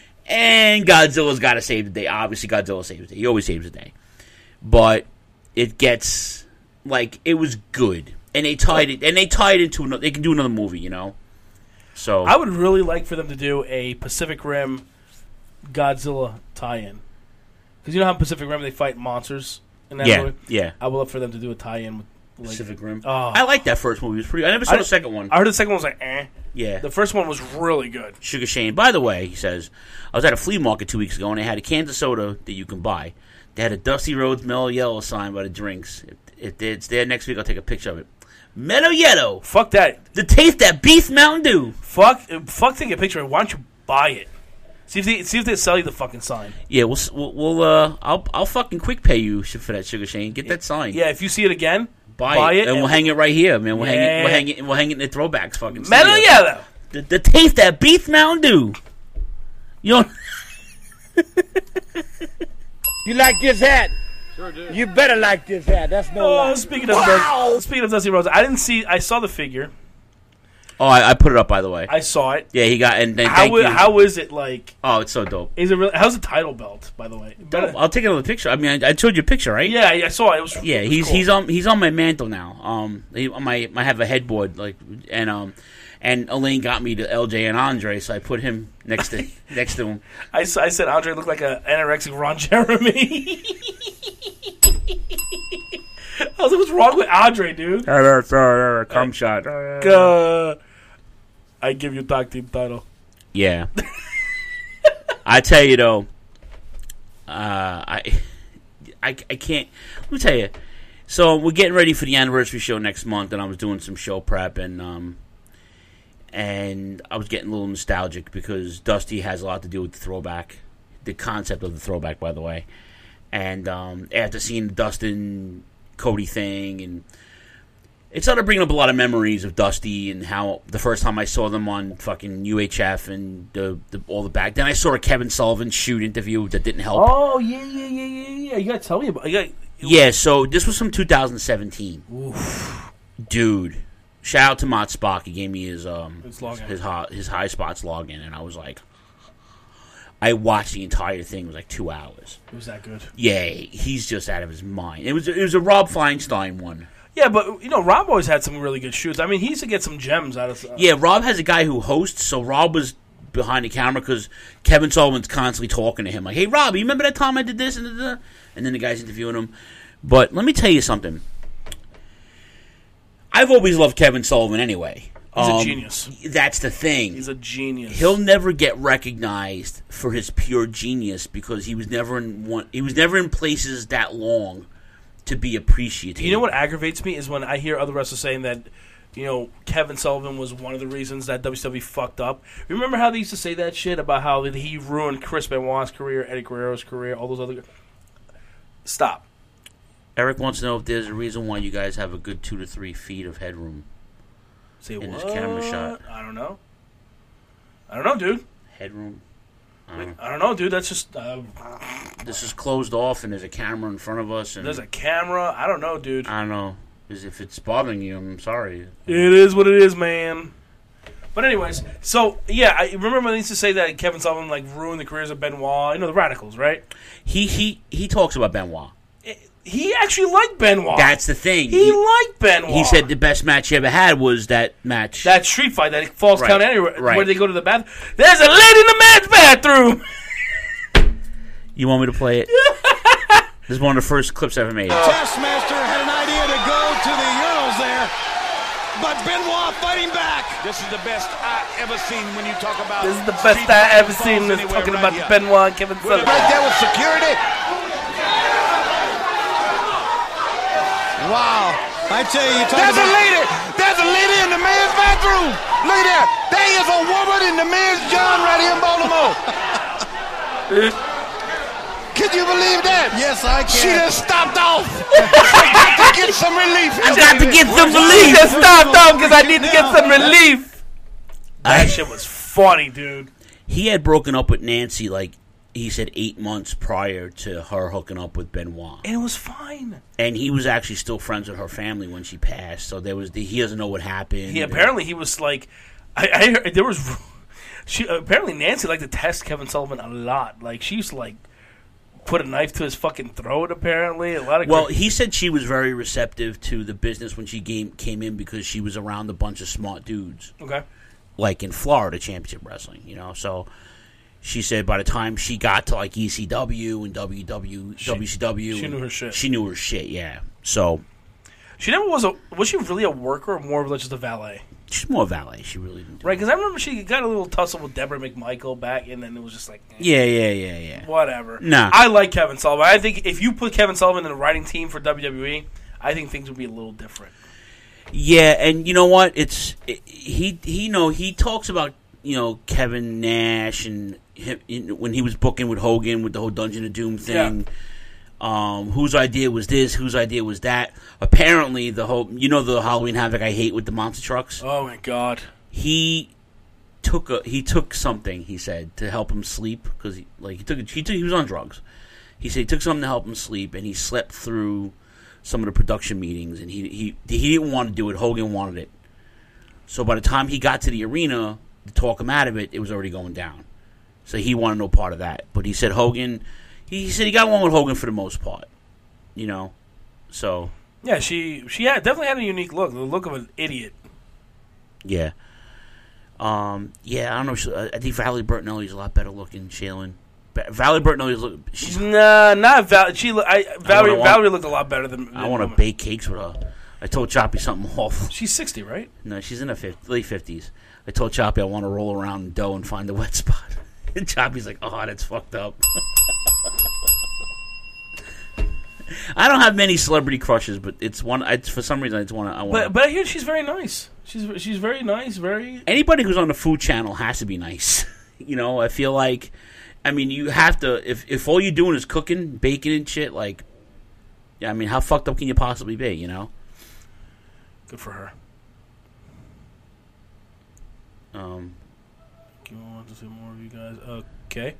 Speaker 12: And Godzilla's got to save the day. Obviously, Godzilla saves the day. He always saves the day. But it gets like it was good, and they tied it, and they tied it into another. They can do another movie, you know. So
Speaker 13: I would really like for them to do a Pacific Rim Godzilla tie-in, because you know how in Pacific Rim they fight monsters in that
Speaker 12: Yeah,
Speaker 13: movie.
Speaker 12: yeah.
Speaker 13: I would love for them to do a tie-in with like,
Speaker 12: Pacific Rim.
Speaker 13: Oh,
Speaker 12: I like that first movie. It was pretty. I never saw
Speaker 13: I
Speaker 12: the
Speaker 13: did-
Speaker 12: second one.
Speaker 13: I heard the second one was like, eh.
Speaker 12: Yeah.
Speaker 13: The first one was really good.
Speaker 12: Sugar Shane. By the way, he says, I was at a flea market two weeks ago, and they had a can of soda that you can buy. They had a Dusty Rhodes Mellow Yellow sign by the drinks. If, if it's there next week, I'll take a picture of it. Mellow Yellow.
Speaker 13: Fuck that.
Speaker 12: The taste that beef Mountain Dew.
Speaker 13: Fuck. Fuck. Take a picture. Why don't you buy it? See if they see if they sell you the fucking sign.
Speaker 12: Yeah, we'll, s- we'll, we'll uh, I'll, I'll fucking quick pay you for that, Sugar Shane. Get that sign.
Speaker 13: Yeah. If you see it again,
Speaker 12: buy,
Speaker 13: buy
Speaker 12: it,
Speaker 13: it,
Speaker 12: and, we'll
Speaker 13: and-
Speaker 12: hang it right here, man. We'll hang it. We'll
Speaker 13: Yeah.
Speaker 12: hang it. We'll hang it in the throwbacks. Fucking
Speaker 13: Mellow
Speaker 12: studio.
Speaker 13: Yellow.
Speaker 12: The, the taste that beef Mountain Dew. You know.
Speaker 16: You like this hat? Sure do. You better like this hat. That's no
Speaker 13: Oh,
Speaker 16: lie.
Speaker 13: speaking of
Speaker 16: Wow!
Speaker 13: Dusty, speaking of Dusty Rhodes, I didn't see. I saw the figure.
Speaker 12: Oh, I, I put it up, by the way.
Speaker 13: I saw it.
Speaker 12: Yeah, he got and then
Speaker 13: How
Speaker 12: thank
Speaker 13: i-
Speaker 12: you.
Speaker 13: how is it like?
Speaker 12: Oh, it's so dope.
Speaker 13: Is it really? How's the title belt? By the way,
Speaker 12: Dope. I'll take another picture. I mean, I, I showed you a picture, right?
Speaker 13: Yeah, I saw it. It was.
Speaker 12: Yeah,
Speaker 13: it was
Speaker 12: he's
Speaker 13: cool.
Speaker 12: he's on he's on my mantle now. Um, he, on my I have a headboard like and um, and Elaine got me to L J and Andre, so I put him next to next to him.
Speaker 13: I, s- I said Andre looked like an anorexic Ron Jeremy. I was like, what's wrong with Andre, dude?
Speaker 12: Come shot.
Speaker 13: Uh, I give you tag team title.
Speaker 12: Yeah. I tell you though, uh, I, I, I can't. Let me tell you. So we're getting ready for the anniversary show next month, and I was doing some show prep, and um, and I was getting a little nostalgic because Dusty has a lot to do with the throwback, the concept of the throwback, by the way. And um, after seeing the Dustin Cody thing, and it started bringing up a lot of memories of Dusty and how the first time I saw them on fucking U H F and the, the all the back. Then I saw a Kevin Sullivan shoot interview that didn't help.
Speaker 13: Oh yeah, yeah, yeah, yeah, yeah. You gotta tell me about. You gotta,
Speaker 12: Yeah, so this was from two thousand seventeen.
Speaker 13: Oof.
Speaker 12: Dude, shout out to Mott Spock. He gave me his um
Speaker 13: His login.
Speaker 12: his hot, his high spots login, and I was like, I watched the entire thing. It was like two hours.
Speaker 13: It was that good.
Speaker 12: Yeah, he's just out of his mind. It was it was a Rob Feinstein one.
Speaker 13: Yeah, but you know, Rob always had some really good shoots. I mean, he used to get some gems out of. Uh,
Speaker 12: Yeah, Rob has a guy who hosts, so Rob was behind the camera because Kevin Sullivan's constantly talking to him like, "Hey, Rob, you remember that time I did this?" And, da, da? and then the guy's interviewing him. But let me tell you something. I've always loved Kevin Sullivan anyway.
Speaker 13: He's
Speaker 12: um,
Speaker 13: a genius.
Speaker 12: That's the thing.
Speaker 13: He's a genius.
Speaker 12: He'll never get recognized for his pure genius because he was never in one. He was never in places that long to be appreciated.
Speaker 13: You know what aggravates me is when I hear other wrestlers saying that, you know, Kevin Sullivan was one of the reasons that W C W fucked up. Remember how they used to say that shit about how he ruined Chris Benoit's career, Eddie Guerrero's career, all those other. Stop.
Speaker 12: Eric wants to know if there's a reason why you guys have a good two to three feet of headroom.
Speaker 13: Say
Speaker 12: in
Speaker 13: what?
Speaker 12: this camera shot.
Speaker 13: I don't know. I don't know, dude.
Speaker 12: Headroom. I don't know,
Speaker 13: I don't know dude. That's just. Uh,
Speaker 12: this is closed off, and there's a camera in front of us. And
Speaker 13: there's a camera. I don't know, dude.
Speaker 12: I don't know. Because if it's bothering you, I'm sorry.
Speaker 13: It is what it is, man. But anyways, so yeah, I remember when they used to say that Kevin Sullivan like ruined the careers of Benoit. You know, the Radicals, right?
Speaker 12: He he he talks about Benoit.
Speaker 13: He actually liked Benoit.
Speaker 12: That's the thing.
Speaker 13: He, he liked Benoit.
Speaker 12: He said the best match he ever had was that match.
Speaker 13: That street fight, that Falls
Speaker 12: right.
Speaker 13: Count Anywhere,
Speaker 12: right.
Speaker 13: where they go to the bathroom. There's a lady in the men's bathroom.
Speaker 12: You want me to play it? This is one of the first clips I ever made.
Speaker 10: Taskmaster had an idea to go to the urinals there, but Benoit fighting back. This is the best I ever seen when you talk about.
Speaker 13: This is the best I ever seen. Is talking right about here. Benoit and Kevin Sullivan.
Speaker 10: Right there with security. Wow. I tell you, you talk There's about... a lady. There's a lady in the men's bathroom. Look at there. There is a woman in the men's John right here in Baltimore. Can you believe that? Yes, I can. She just stopped off. I got to get some relief.
Speaker 12: I got to get some relief.
Speaker 13: She just stopped off because I need to get some relief. That shit was funny, dude.
Speaker 12: He had broken up with Nancy, like, he said eight months prior to her hooking up with Benoit.
Speaker 13: And it was fine.
Speaker 12: And he was actually still friends with her family when she passed, so there was the, he doesn't know what happened.
Speaker 13: He apparently he was like, I, I heard, there was, she apparently Nancy liked to test Kevin Sullivan a lot. Like she used to like put a knife to his fucking throat. Apparently, a lot of
Speaker 12: well, he said she was very receptive to the business when she came came in because she was around a bunch of smart dudes.
Speaker 13: Okay,
Speaker 12: like in Florida Championship Wrestling, you know, so. She said by the time she got to like E C W and W W,
Speaker 13: she,
Speaker 12: W C W,
Speaker 13: she knew her shit.
Speaker 12: She knew her shit, yeah. So
Speaker 13: she never was a. Was she really a worker or more of just a valet?
Speaker 12: She's more a valet. She really didn't.
Speaker 13: Right, because I remember she got a little tussle with Deborah McMichael back, and then it was just like, eh,
Speaker 12: yeah, yeah, yeah, yeah.
Speaker 13: Whatever.
Speaker 12: Nah,
Speaker 13: I like Kevin Sullivan. I think if you put Kevin Sullivan in the writing team for W W E, I think things would be a little different.
Speaker 12: Yeah, and you know what? It's it, he he you know he talks about you know Kevin Nash and. Him, when he was booking with Hogan with the whole Dungeon of Doom thing, yeah. um, whose idea was this? Whose idea was that? Apparently, the whole you know the Halloween Havoc I hate with the monster trucks.
Speaker 13: Oh my god!
Speaker 12: He took a he took something he said to help him sleep because he like he took he took, he was on drugs. He said he took something to help him sleep and he slept through some of the production meetings and he he he didn't want to do it. Hogan wanted it, so by the time he got to the arena to talk him out of it, it was already going down. So he wanted no part of that. But he said Hogan, he, he said he got along with Hogan for the most part. You know? So.
Speaker 13: Yeah, she she had, definitely had a unique look. The look of an idiot.
Speaker 12: Yeah. Um. Yeah, I don't know. She, I think Valerie Bertinelli's a lot better looking, Shaylin. Ba- Valerie Bertinelli's look. She's,
Speaker 13: nah, not Val. She. I, Valerie,
Speaker 12: I
Speaker 13: Valerie looked a lot better than. than
Speaker 12: I want to bake cakes with her. I told Choppy something awful.
Speaker 13: She's sixty, right?
Speaker 12: No, she's in her fifty, late fifties. I told Choppy I want to roll around in dough and find the wet spot. And Choppy's like, oh, that's fucked up. I don't have many celebrity crushes, but it's one. It's, for some reason, it's one I want.
Speaker 13: But but I hear she's very nice. She's she's very nice. Very
Speaker 12: anybody who's on the Food Channel has to be nice. You know, I feel like, I mean, you have to. If if all you're doing is cooking, baking, and shit, like, yeah, I mean, how fucked up can you possibly be? You know.
Speaker 13: Good for her.
Speaker 12: Um.
Speaker 13: You want to see more of you guys? Okay.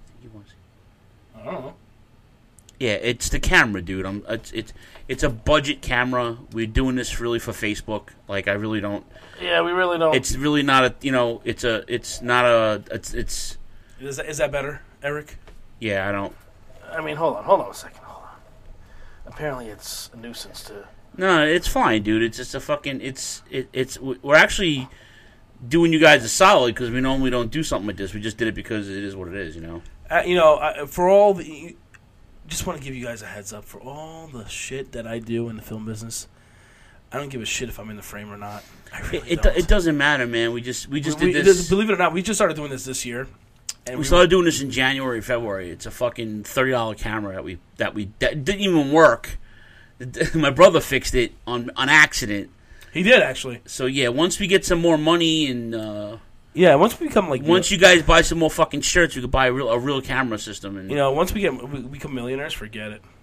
Speaker 13: I don't know.
Speaker 12: Yeah, it's the camera, dude. I'm. It's it's it's a budget camera. We're doing this really for Facebook. Like, I really don't.
Speaker 13: Yeah, we really don't.
Speaker 12: It's really not a. You know, it's a. It's not a. It's. it's
Speaker 13: is that, is that better, Eric?
Speaker 12: Yeah, I don't.
Speaker 13: I mean, hold on, hold on a second, hold on. Apparently, it's a nuisance to.
Speaker 12: No, it's fine, dude. It's just a fucking. It's it, it's. We're actually doing you guys a solid because we normally don't do something like this. We just did it because it is what it is, you know.
Speaker 13: Uh, you know, I, for all the, just want to give you guys a heads up for all the shit that I do in the film business. I don't give a shit if I'm in the frame or not. I really
Speaker 12: it, it,
Speaker 13: don't.
Speaker 12: it doesn't matter, man. We just we just
Speaker 13: we,
Speaker 12: did
Speaker 13: we,
Speaker 12: this.
Speaker 13: Believe it or not, we just started doing this this year. And
Speaker 12: we,
Speaker 13: we
Speaker 12: started doing this in January, February. It's a fucking thirty dollar camera that we that we that didn't even work. My brother fixed it on on accident.
Speaker 13: He did, actually.
Speaker 12: So yeah, once we get some more money and uh,
Speaker 13: yeah, once we become like
Speaker 12: once you guys buy some more fucking shirts, we could buy a real a real camera system. And
Speaker 13: you know, once we get we become millionaires, forget it.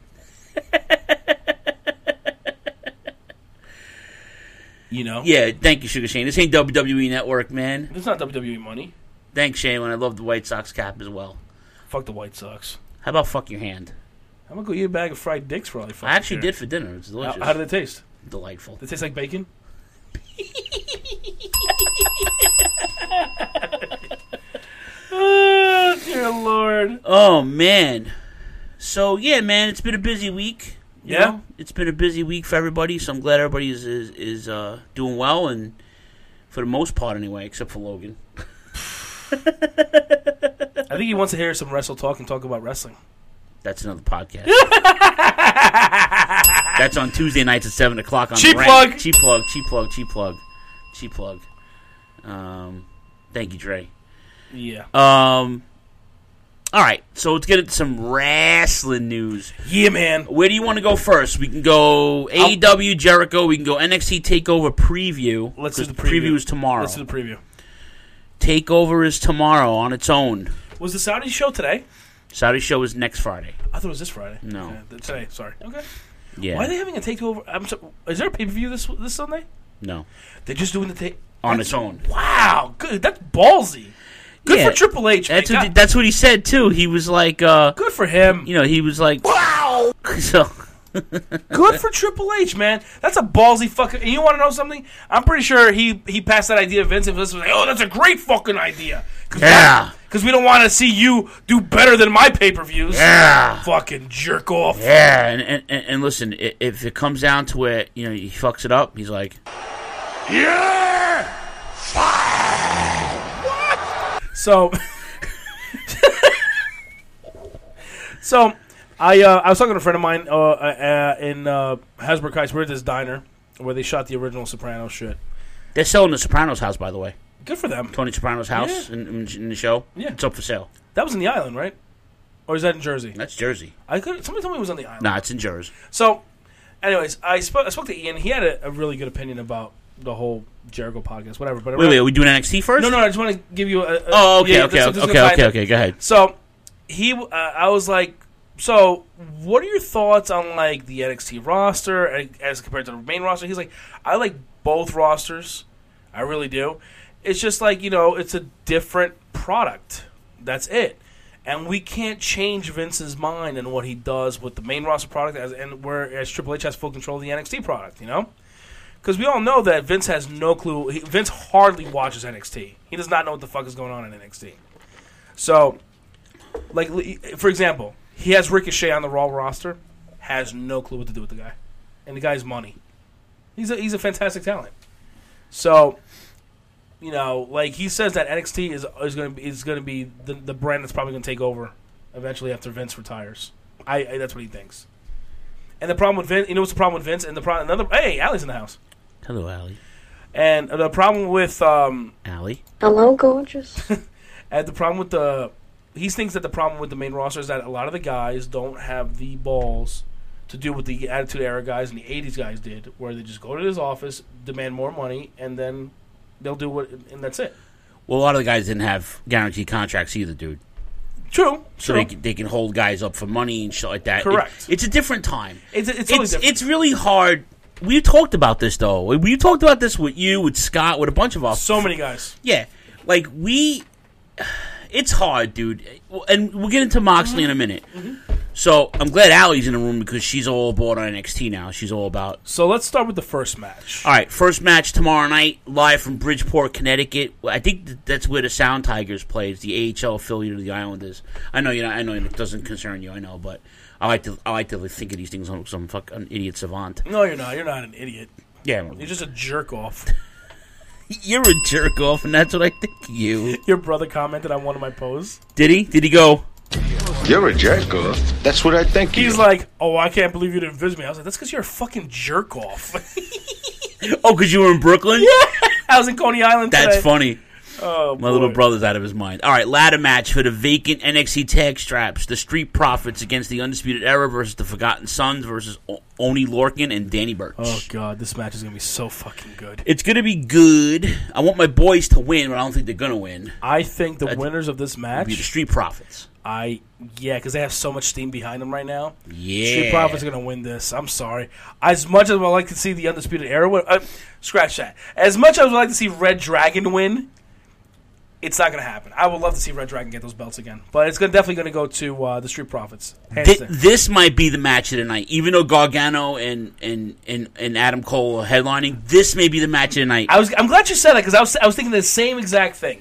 Speaker 13: You know.
Speaker 12: Yeah, thank you, Sugar Shane. This ain't W W E Network, man.
Speaker 13: It's not W W E money.
Speaker 12: Thanks, Shane. And I love the White Sox cap as well.
Speaker 13: Fuck the White Sox.
Speaker 12: How about fuck your hand?
Speaker 13: I'm gonna go eat a bag of fried dicks for all I fucking
Speaker 12: I actually
Speaker 13: care.
Speaker 12: did for dinner. It's delicious.
Speaker 13: How, how did it taste?
Speaker 12: Delightful.
Speaker 13: Did it taste like bacon? Oh, dear Lord.
Speaker 12: Oh, man. So, yeah, man, it's been a busy week. You
Speaker 13: Yeah?
Speaker 12: know? It's been a busy week for everybody, so I'm glad everybody is, is, is uh, doing well, and for the most part anyway, except for Logan.
Speaker 13: I think he wants to hear some wrestle talk and talk about wrestling.
Speaker 12: That's another podcast. That's on Tuesday nights at seven o'clock on
Speaker 13: Cheap
Speaker 12: the
Speaker 13: plug.
Speaker 12: Cheap plug. Cheap plug. Cheap plug. Cheap plug. Um, thank you, Dre.
Speaker 13: Yeah.
Speaker 12: Um. All right, so let's get into some wrestling news.
Speaker 13: Yeah, man.
Speaker 12: Where do you want to go first? We can go A E W, Jericho. We can go N X T Takeover preview.
Speaker 13: Let's do the
Speaker 12: preview.
Speaker 13: preview.
Speaker 12: is tomorrow.
Speaker 13: Let's do the preview.
Speaker 12: Takeover is tomorrow on its own.
Speaker 13: Was the Saudi show today?
Speaker 12: Saudi show is next Friday.
Speaker 13: I thought it was this Friday.
Speaker 12: No.
Speaker 13: Okay. Today, sorry. Okay.
Speaker 12: Yeah.
Speaker 13: Why are they having a takeover? I'm so, is there a pay-per-view this this Sunday?
Speaker 12: No.
Speaker 13: They're just doing the take
Speaker 12: On its own.
Speaker 13: Wow, good. That's ballsy. Good
Speaker 12: Yeah,
Speaker 13: for Triple H.
Speaker 12: That's
Speaker 13: man.
Speaker 12: what, that's what he said, too. He was like... Uh,
Speaker 13: Good for him.
Speaker 12: You know, he was like... Wow! So...
Speaker 13: Good for Triple H, man. That's a ballsy fucking... And you want to know something? I'm pretty sure he, he passed that idea to Vince, and Vince was like, oh, that's a great fucking idea. Cause
Speaker 12: Yeah.
Speaker 13: Because we don't want to see you do better than my pay-per-views.
Speaker 12: Yeah.
Speaker 13: Fucking jerk off.
Speaker 12: Yeah, and, and, and, and listen, i- if it comes down to it, you know, he fucks it up, he's like...
Speaker 9: Yeah!
Speaker 13: So... so... I uh, I was talking to a friend of mine uh, uh, in uh, Hasbrook Heights. We're at this diner where they shot the original Sopranos shit.
Speaker 12: They're selling the Sopranos house, by the way.
Speaker 13: Good for them.
Speaker 12: Tony Soprano's house
Speaker 13: Yeah.
Speaker 12: in, in, in the show.
Speaker 13: Yeah.
Speaker 12: It's up for sale.
Speaker 13: That was in the island, right? Or is that in Jersey?
Speaker 12: That's Jersey.
Speaker 13: I could. Somebody told me it was on the island.
Speaker 12: Nah, it's in Jersey.
Speaker 13: So, anyways, I spoke. I spoke to Ian. He had a, a really good opinion about the whole Jericho podcast, whatever. But
Speaker 12: Wait, wait, are we doing N X T first?
Speaker 13: No, no. I just want to give you a. a
Speaker 12: Oh, okay,
Speaker 13: yeah,
Speaker 12: okay,
Speaker 13: this- this is
Speaker 12: okay,
Speaker 13: gonna
Speaker 12: okay,
Speaker 13: tie in.
Speaker 12: okay, go ahead.
Speaker 13: So, he. Uh, I was like, so what are your thoughts on like the N X T roster as compared to the main roster? He's like, I like both rosters. I really do. It's just like, you know, it's a different product. That's it. And we can't change Vince's mind and what he does with the main roster product, as, and whereas Triple H has full control of the N X T product, you know? Because we all know that Vince has no clue. He, Vince hardly watches N X T. He does not know what the fuck is going on in N X T. So, like, for example, he has Ricochet on the Raw roster, has no clue what to do with the guy. And the guy's money. He's a, he's a fantastic talent. So... You know, like he says that N X T is is going to be is going to be the the brand that's probably going to take over eventually after Vince retires. I, I that's what he thinks. And the problem with Vince, you know, what's the problem with Vince? And the problem, another, hey, Allie's in the house.
Speaker 12: Hello, Allie.
Speaker 13: And the problem with um,
Speaker 12: Allie.
Speaker 15: Hello, gorgeous.
Speaker 13: and the problem with the he thinks that the problem with the main roster is that a lot of the guys don't have the balls to do what the Attitude Era guys and the eighties guys did, where they just go to his office, demand more money, and then they'll do what, and that's it.
Speaker 12: Well, a lot of the guys didn't have guaranteed contracts either, dude.
Speaker 13: True.
Speaker 12: So
Speaker 13: true.
Speaker 12: They, can, they can hold guys up for money and shit like that.
Speaker 13: Correct.
Speaker 12: It, it's a different time.
Speaker 13: It's it's, totally
Speaker 12: it's,
Speaker 13: different.
Speaker 12: it's really hard. We talked about this, though. We talked about this with you, with Scott, with a bunch of us.
Speaker 13: So many guys.
Speaker 12: Yeah. Like, we... It's hard, dude. And we'll get into Moxley
Speaker 13: Mm-hmm.
Speaker 12: in a minute. Mm-hmm. So, I'm glad Allie's in the room because she's all aboard on N X T now. She's all about...
Speaker 13: So, let's start with the first match.
Speaker 12: All right, first match tomorrow night, live from Bridgeport, Connecticut. I think th- that's where the Sound Tigers plays, the A H L affiliate of the Islanders. I know you know. I know it doesn't concern you. I know, but I like to. I like to think of these things like some fucking idiot savant.
Speaker 13: No, you're not. You're not an idiot.
Speaker 12: Yeah,
Speaker 13: you're just a jerk off.
Speaker 12: You're a jerk off, and that's what I think of you.
Speaker 13: Your brother commented on one of my posts.
Speaker 12: Did he? Did he go?
Speaker 9: You're a jerk off. That's what I think.
Speaker 13: He's you. like, oh, I can't believe you didn't visit me. I was like, that's because you're a fucking jerk off.
Speaker 12: Oh, because you were in Brooklyn?
Speaker 13: Yeah, I was in Coney Island today.
Speaker 12: That's funny.
Speaker 13: Oh,
Speaker 12: My
Speaker 13: boy.
Speaker 12: little brother's out of his mind. All right, ladder match for the vacant N X T tag straps. The Street Profits against the Undisputed Era versus the Forgotten Sons versus o- Oni Lorcan and Danny Burch.
Speaker 13: Oh, God, this match is going to be so fucking good.
Speaker 12: It's going to be good. I want my boys to win, but I don't think they're going to win.
Speaker 13: I think the
Speaker 12: That's,
Speaker 13: winners of this match...
Speaker 12: Be the Street Profits.
Speaker 13: I Yeah, because they have so much steam behind them right now.
Speaker 12: Yeah.
Speaker 13: Street Profits are going to win this. I'm sorry. As much as I would like to see the Undisputed Era win... Uh, scratch that. As much as I would like to see Red Dragon win... It's not going to happen. I would love to see Red Dragon get those belts again. But it's gonna, definitely going to go to uh, the Street Profits.
Speaker 12: Th- this might be the match of the night. Even though Gargano and, and, and, and Adam Cole are headlining, this may be the match of the night.
Speaker 13: I was, I'm glad you said that because I was, I was thinking the same exact thing.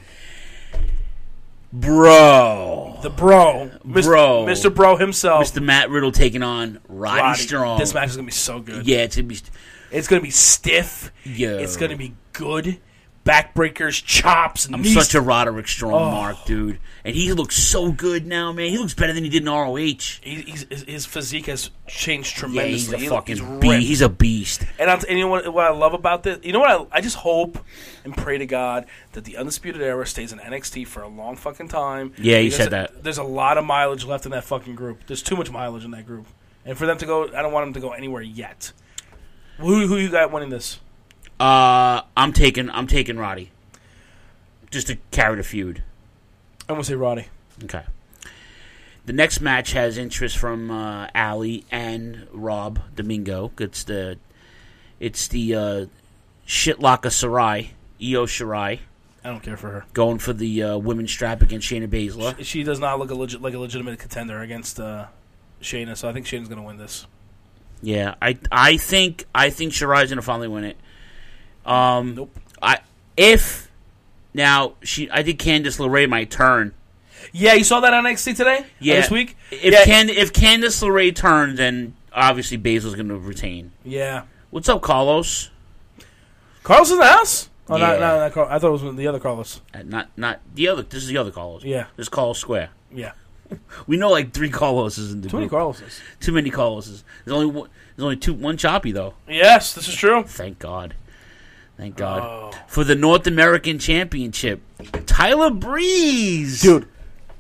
Speaker 12: Bro.
Speaker 13: The bro. Mister
Speaker 12: Bro.
Speaker 13: Mister Bro himself.
Speaker 12: Mister Matt Riddle taking on Roddy,
Speaker 13: Roddy.
Speaker 12: Strong.
Speaker 13: This match is going to be so good.
Speaker 12: Yeah, it's going to be...
Speaker 13: It's going to be stiff.
Speaker 12: Yo.
Speaker 13: It's going to be good. Backbreakers, chops, and
Speaker 12: I'm
Speaker 13: knees.
Speaker 12: such a Roderick Strong
Speaker 13: Oh.
Speaker 12: mark, dude. And he looks so good now, man. He looks better than he did in R O H.
Speaker 13: He, he's, his, his physique has changed
Speaker 12: Yeah,
Speaker 13: tremendously.
Speaker 12: he's a
Speaker 13: He-
Speaker 12: fucking
Speaker 13: he's
Speaker 12: beast.
Speaker 13: ripped.
Speaker 12: He's a beast.
Speaker 13: And, I'm, and you know what, what I love about this? You know what? I, I just hope and pray to God that the Undisputed Era stays in N X T for a long fucking time.
Speaker 12: Yeah, you
Speaker 13: Because
Speaker 12: said that.
Speaker 13: There's a lot of mileage left in that fucking group. There's too much mileage in that group. And for them to go, I don't want them to go anywhere yet. Who who you got winning this?
Speaker 12: Uh, I'm taking I'm taking Roddy. Just to carry the feud.
Speaker 13: I'm going to say Roddy.
Speaker 12: Okay. The next match has interest from uh, Ali and Rob Domingo. It's the it's the uh, Shitlaka Sarai, Io Shirai.
Speaker 13: I don't care for her.
Speaker 12: Going for the uh, women's strap against Shayna Baszler.
Speaker 13: She, she does not look a legit, like a legitimate contender against uh, Shayna, so I think Shayna's going to win this.
Speaker 12: Yeah, I I think I think Shirai's gonna finally win it. Um,
Speaker 13: nope.
Speaker 12: I if now she I think Candice LeRae might turn.
Speaker 13: Yeah, you saw that on N X T today?
Speaker 12: Yeah,
Speaker 13: This week?
Speaker 12: If
Speaker 13: yeah.
Speaker 12: Can if Candice LeRae turns, then obviously Baszler's gonna retain.
Speaker 13: Yeah.
Speaker 12: What's up, Carlos?
Speaker 13: Carlos in the house? Oh,
Speaker 12: Yeah.
Speaker 13: not, not, not Carlos. I thought it was the other Carlos.
Speaker 12: Uh, not not the other. This is the other Carlos.
Speaker 13: Yeah.
Speaker 12: This is Carlos Square.
Speaker 13: Yeah.
Speaker 12: We know like three Carloses in the
Speaker 13: Too many
Speaker 12: group.
Speaker 13: Carloses.
Speaker 12: Too many Carloses. There's only one, there's only two one Choppy though.
Speaker 13: Yes, this is true.
Speaker 12: Thank God. Thank God.
Speaker 13: Oh.
Speaker 12: For the North American Championship, Tyler Breeze.
Speaker 13: Dude.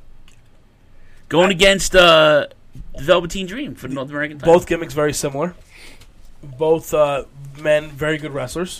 Speaker 12: Going against uh, Velveteen Dream for the North American title.
Speaker 13: Both gimmicks very similar. Both uh, men, very good wrestlers.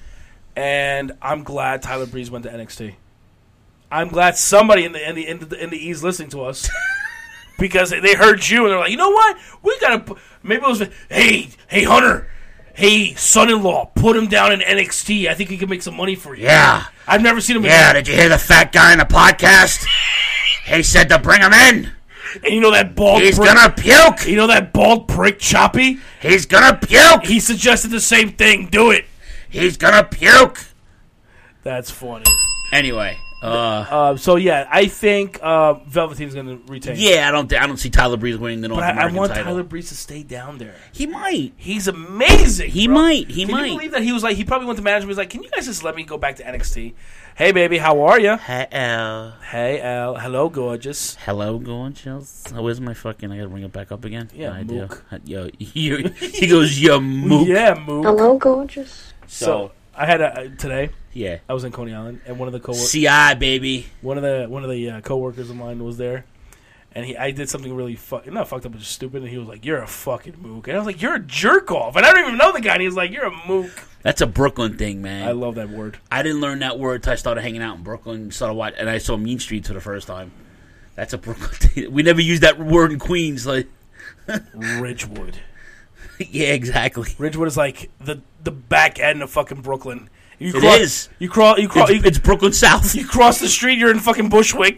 Speaker 13: And I'm glad Tyler Breeze went to N X T. I'm glad somebody in the in the in the, in the E's listening to us because they heard you and they're like, you know what? We gotta. Maybe it was, hey, hey, Hunter, hey, son-in-law, put him down in N X T. I think he can make some money for you.
Speaker 12: Yeah.
Speaker 13: I've never seen him.
Speaker 12: Yeah,
Speaker 13: again.
Speaker 12: did you hear the fat guy in the podcast? He said to bring him in.
Speaker 13: And you know that bald
Speaker 12: He's
Speaker 13: prick,
Speaker 12: gonna puke.
Speaker 13: You know that bald prick Choppy?
Speaker 12: He's gonna puke.
Speaker 13: He suggested the same thing. Do it.
Speaker 12: He's gonna puke.
Speaker 13: That's funny.
Speaker 12: Anyway, uh,
Speaker 13: Uh, so yeah, I think uh, Velveteen's going to retain.
Speaker 12: yeah, I don't, th- I don't see Tyler Breeze winning the North
Speaker 13: but I, I
Speaker 12: American
Speaker 13: want
Speaker 12: title.
Speaker 13: Tyler Breeze to stay down there.
Speaker 12: He might.
Speaker 13: He's amazing.
Speaker 12: He
Speaker 13: bro.
Speaker 12: might. He
Speaker 13: Can
Speaker 12: might.
Speaker 13: you believe that he was like? He probably went to management. He was like, "Can you guys just let me go back to N X T?" Hey, baby, how are you?
Speaker 12: Hey, Al.
Speaker 13: Hey, Al. Hello, gorgeous.
Speaker 12: Hello, gorgeous. Oh, where's my fucking? I gotta bring it back up again.
Speaker 13: Yeah,
Speaker 12: No idea.
Speaker 13: mook.
Speaker 12: Yo, you, he goes, yo, mook.
Speaker 13: Yeah, mook.
Speaker 15: Hello, gorgeous.
Speaker 13: So,
Speaker 12: So,
Speaker 13: I had a uh, today.
Speaker 12: yeah.
Speaker 13: I was in Coney Island, and one of the co
Speaker 12: C I, baby.
Speaker 13: one of the one of the uh, coworkers of mine was there, and he I did something really fuck not fucked up, but just stupid. And he was like, "You're a fucking mook," and I was like, "You're a jerk off," and I don't even know the guy. And he was like, "You're a mook."
Speaker 12: That's a Brooklyn thing, man.
Speaker 13: I love that word.
Speaker 12: I didn't learn that word until I started hanging out in Brooklyn. Started watch, and I saw Mean Streets for the first time. That's a Brooklyn thing. We never used that word in Queens. Like
Speaker 13: Ridgewood.
Speaker 12: Yeah, exactly.
Speaker 13: Ridgewood is like the the back end of fucking Brooklyn. You
Speaker 12: It
Speaker 13: cross,
Speaker 12: is.
Speaker 13: You cross. You cross.
Speaker 12: It's, it's Brooklyn South.
Speaker 13: You cross the street, you're in fucking Bushwick.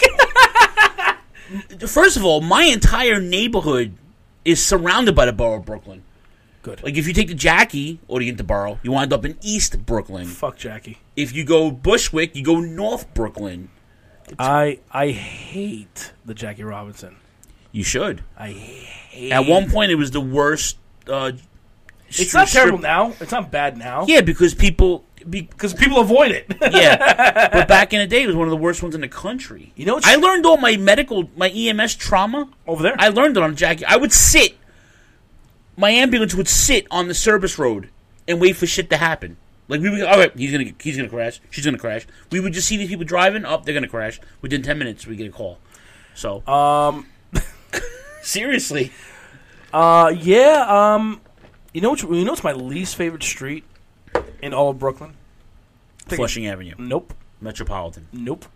Speaker 12: First of all, my entire neighborhood is surrounded by the borough of Brooklyn.
Speaker 13: Good.
Speaker 12: Like, if you take the Jackie or the Interborough, you wind up in East Brooklyn.
Speaker 13: Fuck Jackie.
Speaker 12: If you go Bushwick, you go North Brooklyn.
Speaker 13: I I hate the Jackie Robinson.
Speaker 12: You should.
Speaker 13: I hate.
Speaker 12: At one point, it was the worst. Uh,
Speaker 13: It's
Speaker 12: stri-
Speaker 13: not
Speaker 12: strip-
Speaker 13: terrible now. It's not bad now.
Speaker 12: Yeah, because people.
Speaker 13: because people avoid it.
Speaker 12: Yeah, but back in the day, it was one of the worst ones in the country.
Speaker 13: You know, what
Speaker 12: I learned all my medical, my E M S trauma
Speaker 13: over there.
Speaker 12: I learned it on Jackie. I would sit. My ambulance would sit on the service road and wait for shit to happen. Like we would, all right, he's gonna, he's gonna crash. She's gonna crash. We would just see these people driving. Up, oh, they're gonna crash. Within ten minutes, we get a call. So,
Speaker 13: um,
Speaker 12: seriously,
Speaker 13: uh, yeah, um, you know, what, you know, what's my least favorite street in all of Brooklyn?
Speaker 12: Flushing Avenue.
Speaker 13: Nope.
Speaker 12: Metropolitan.
Speaker 13: Nope.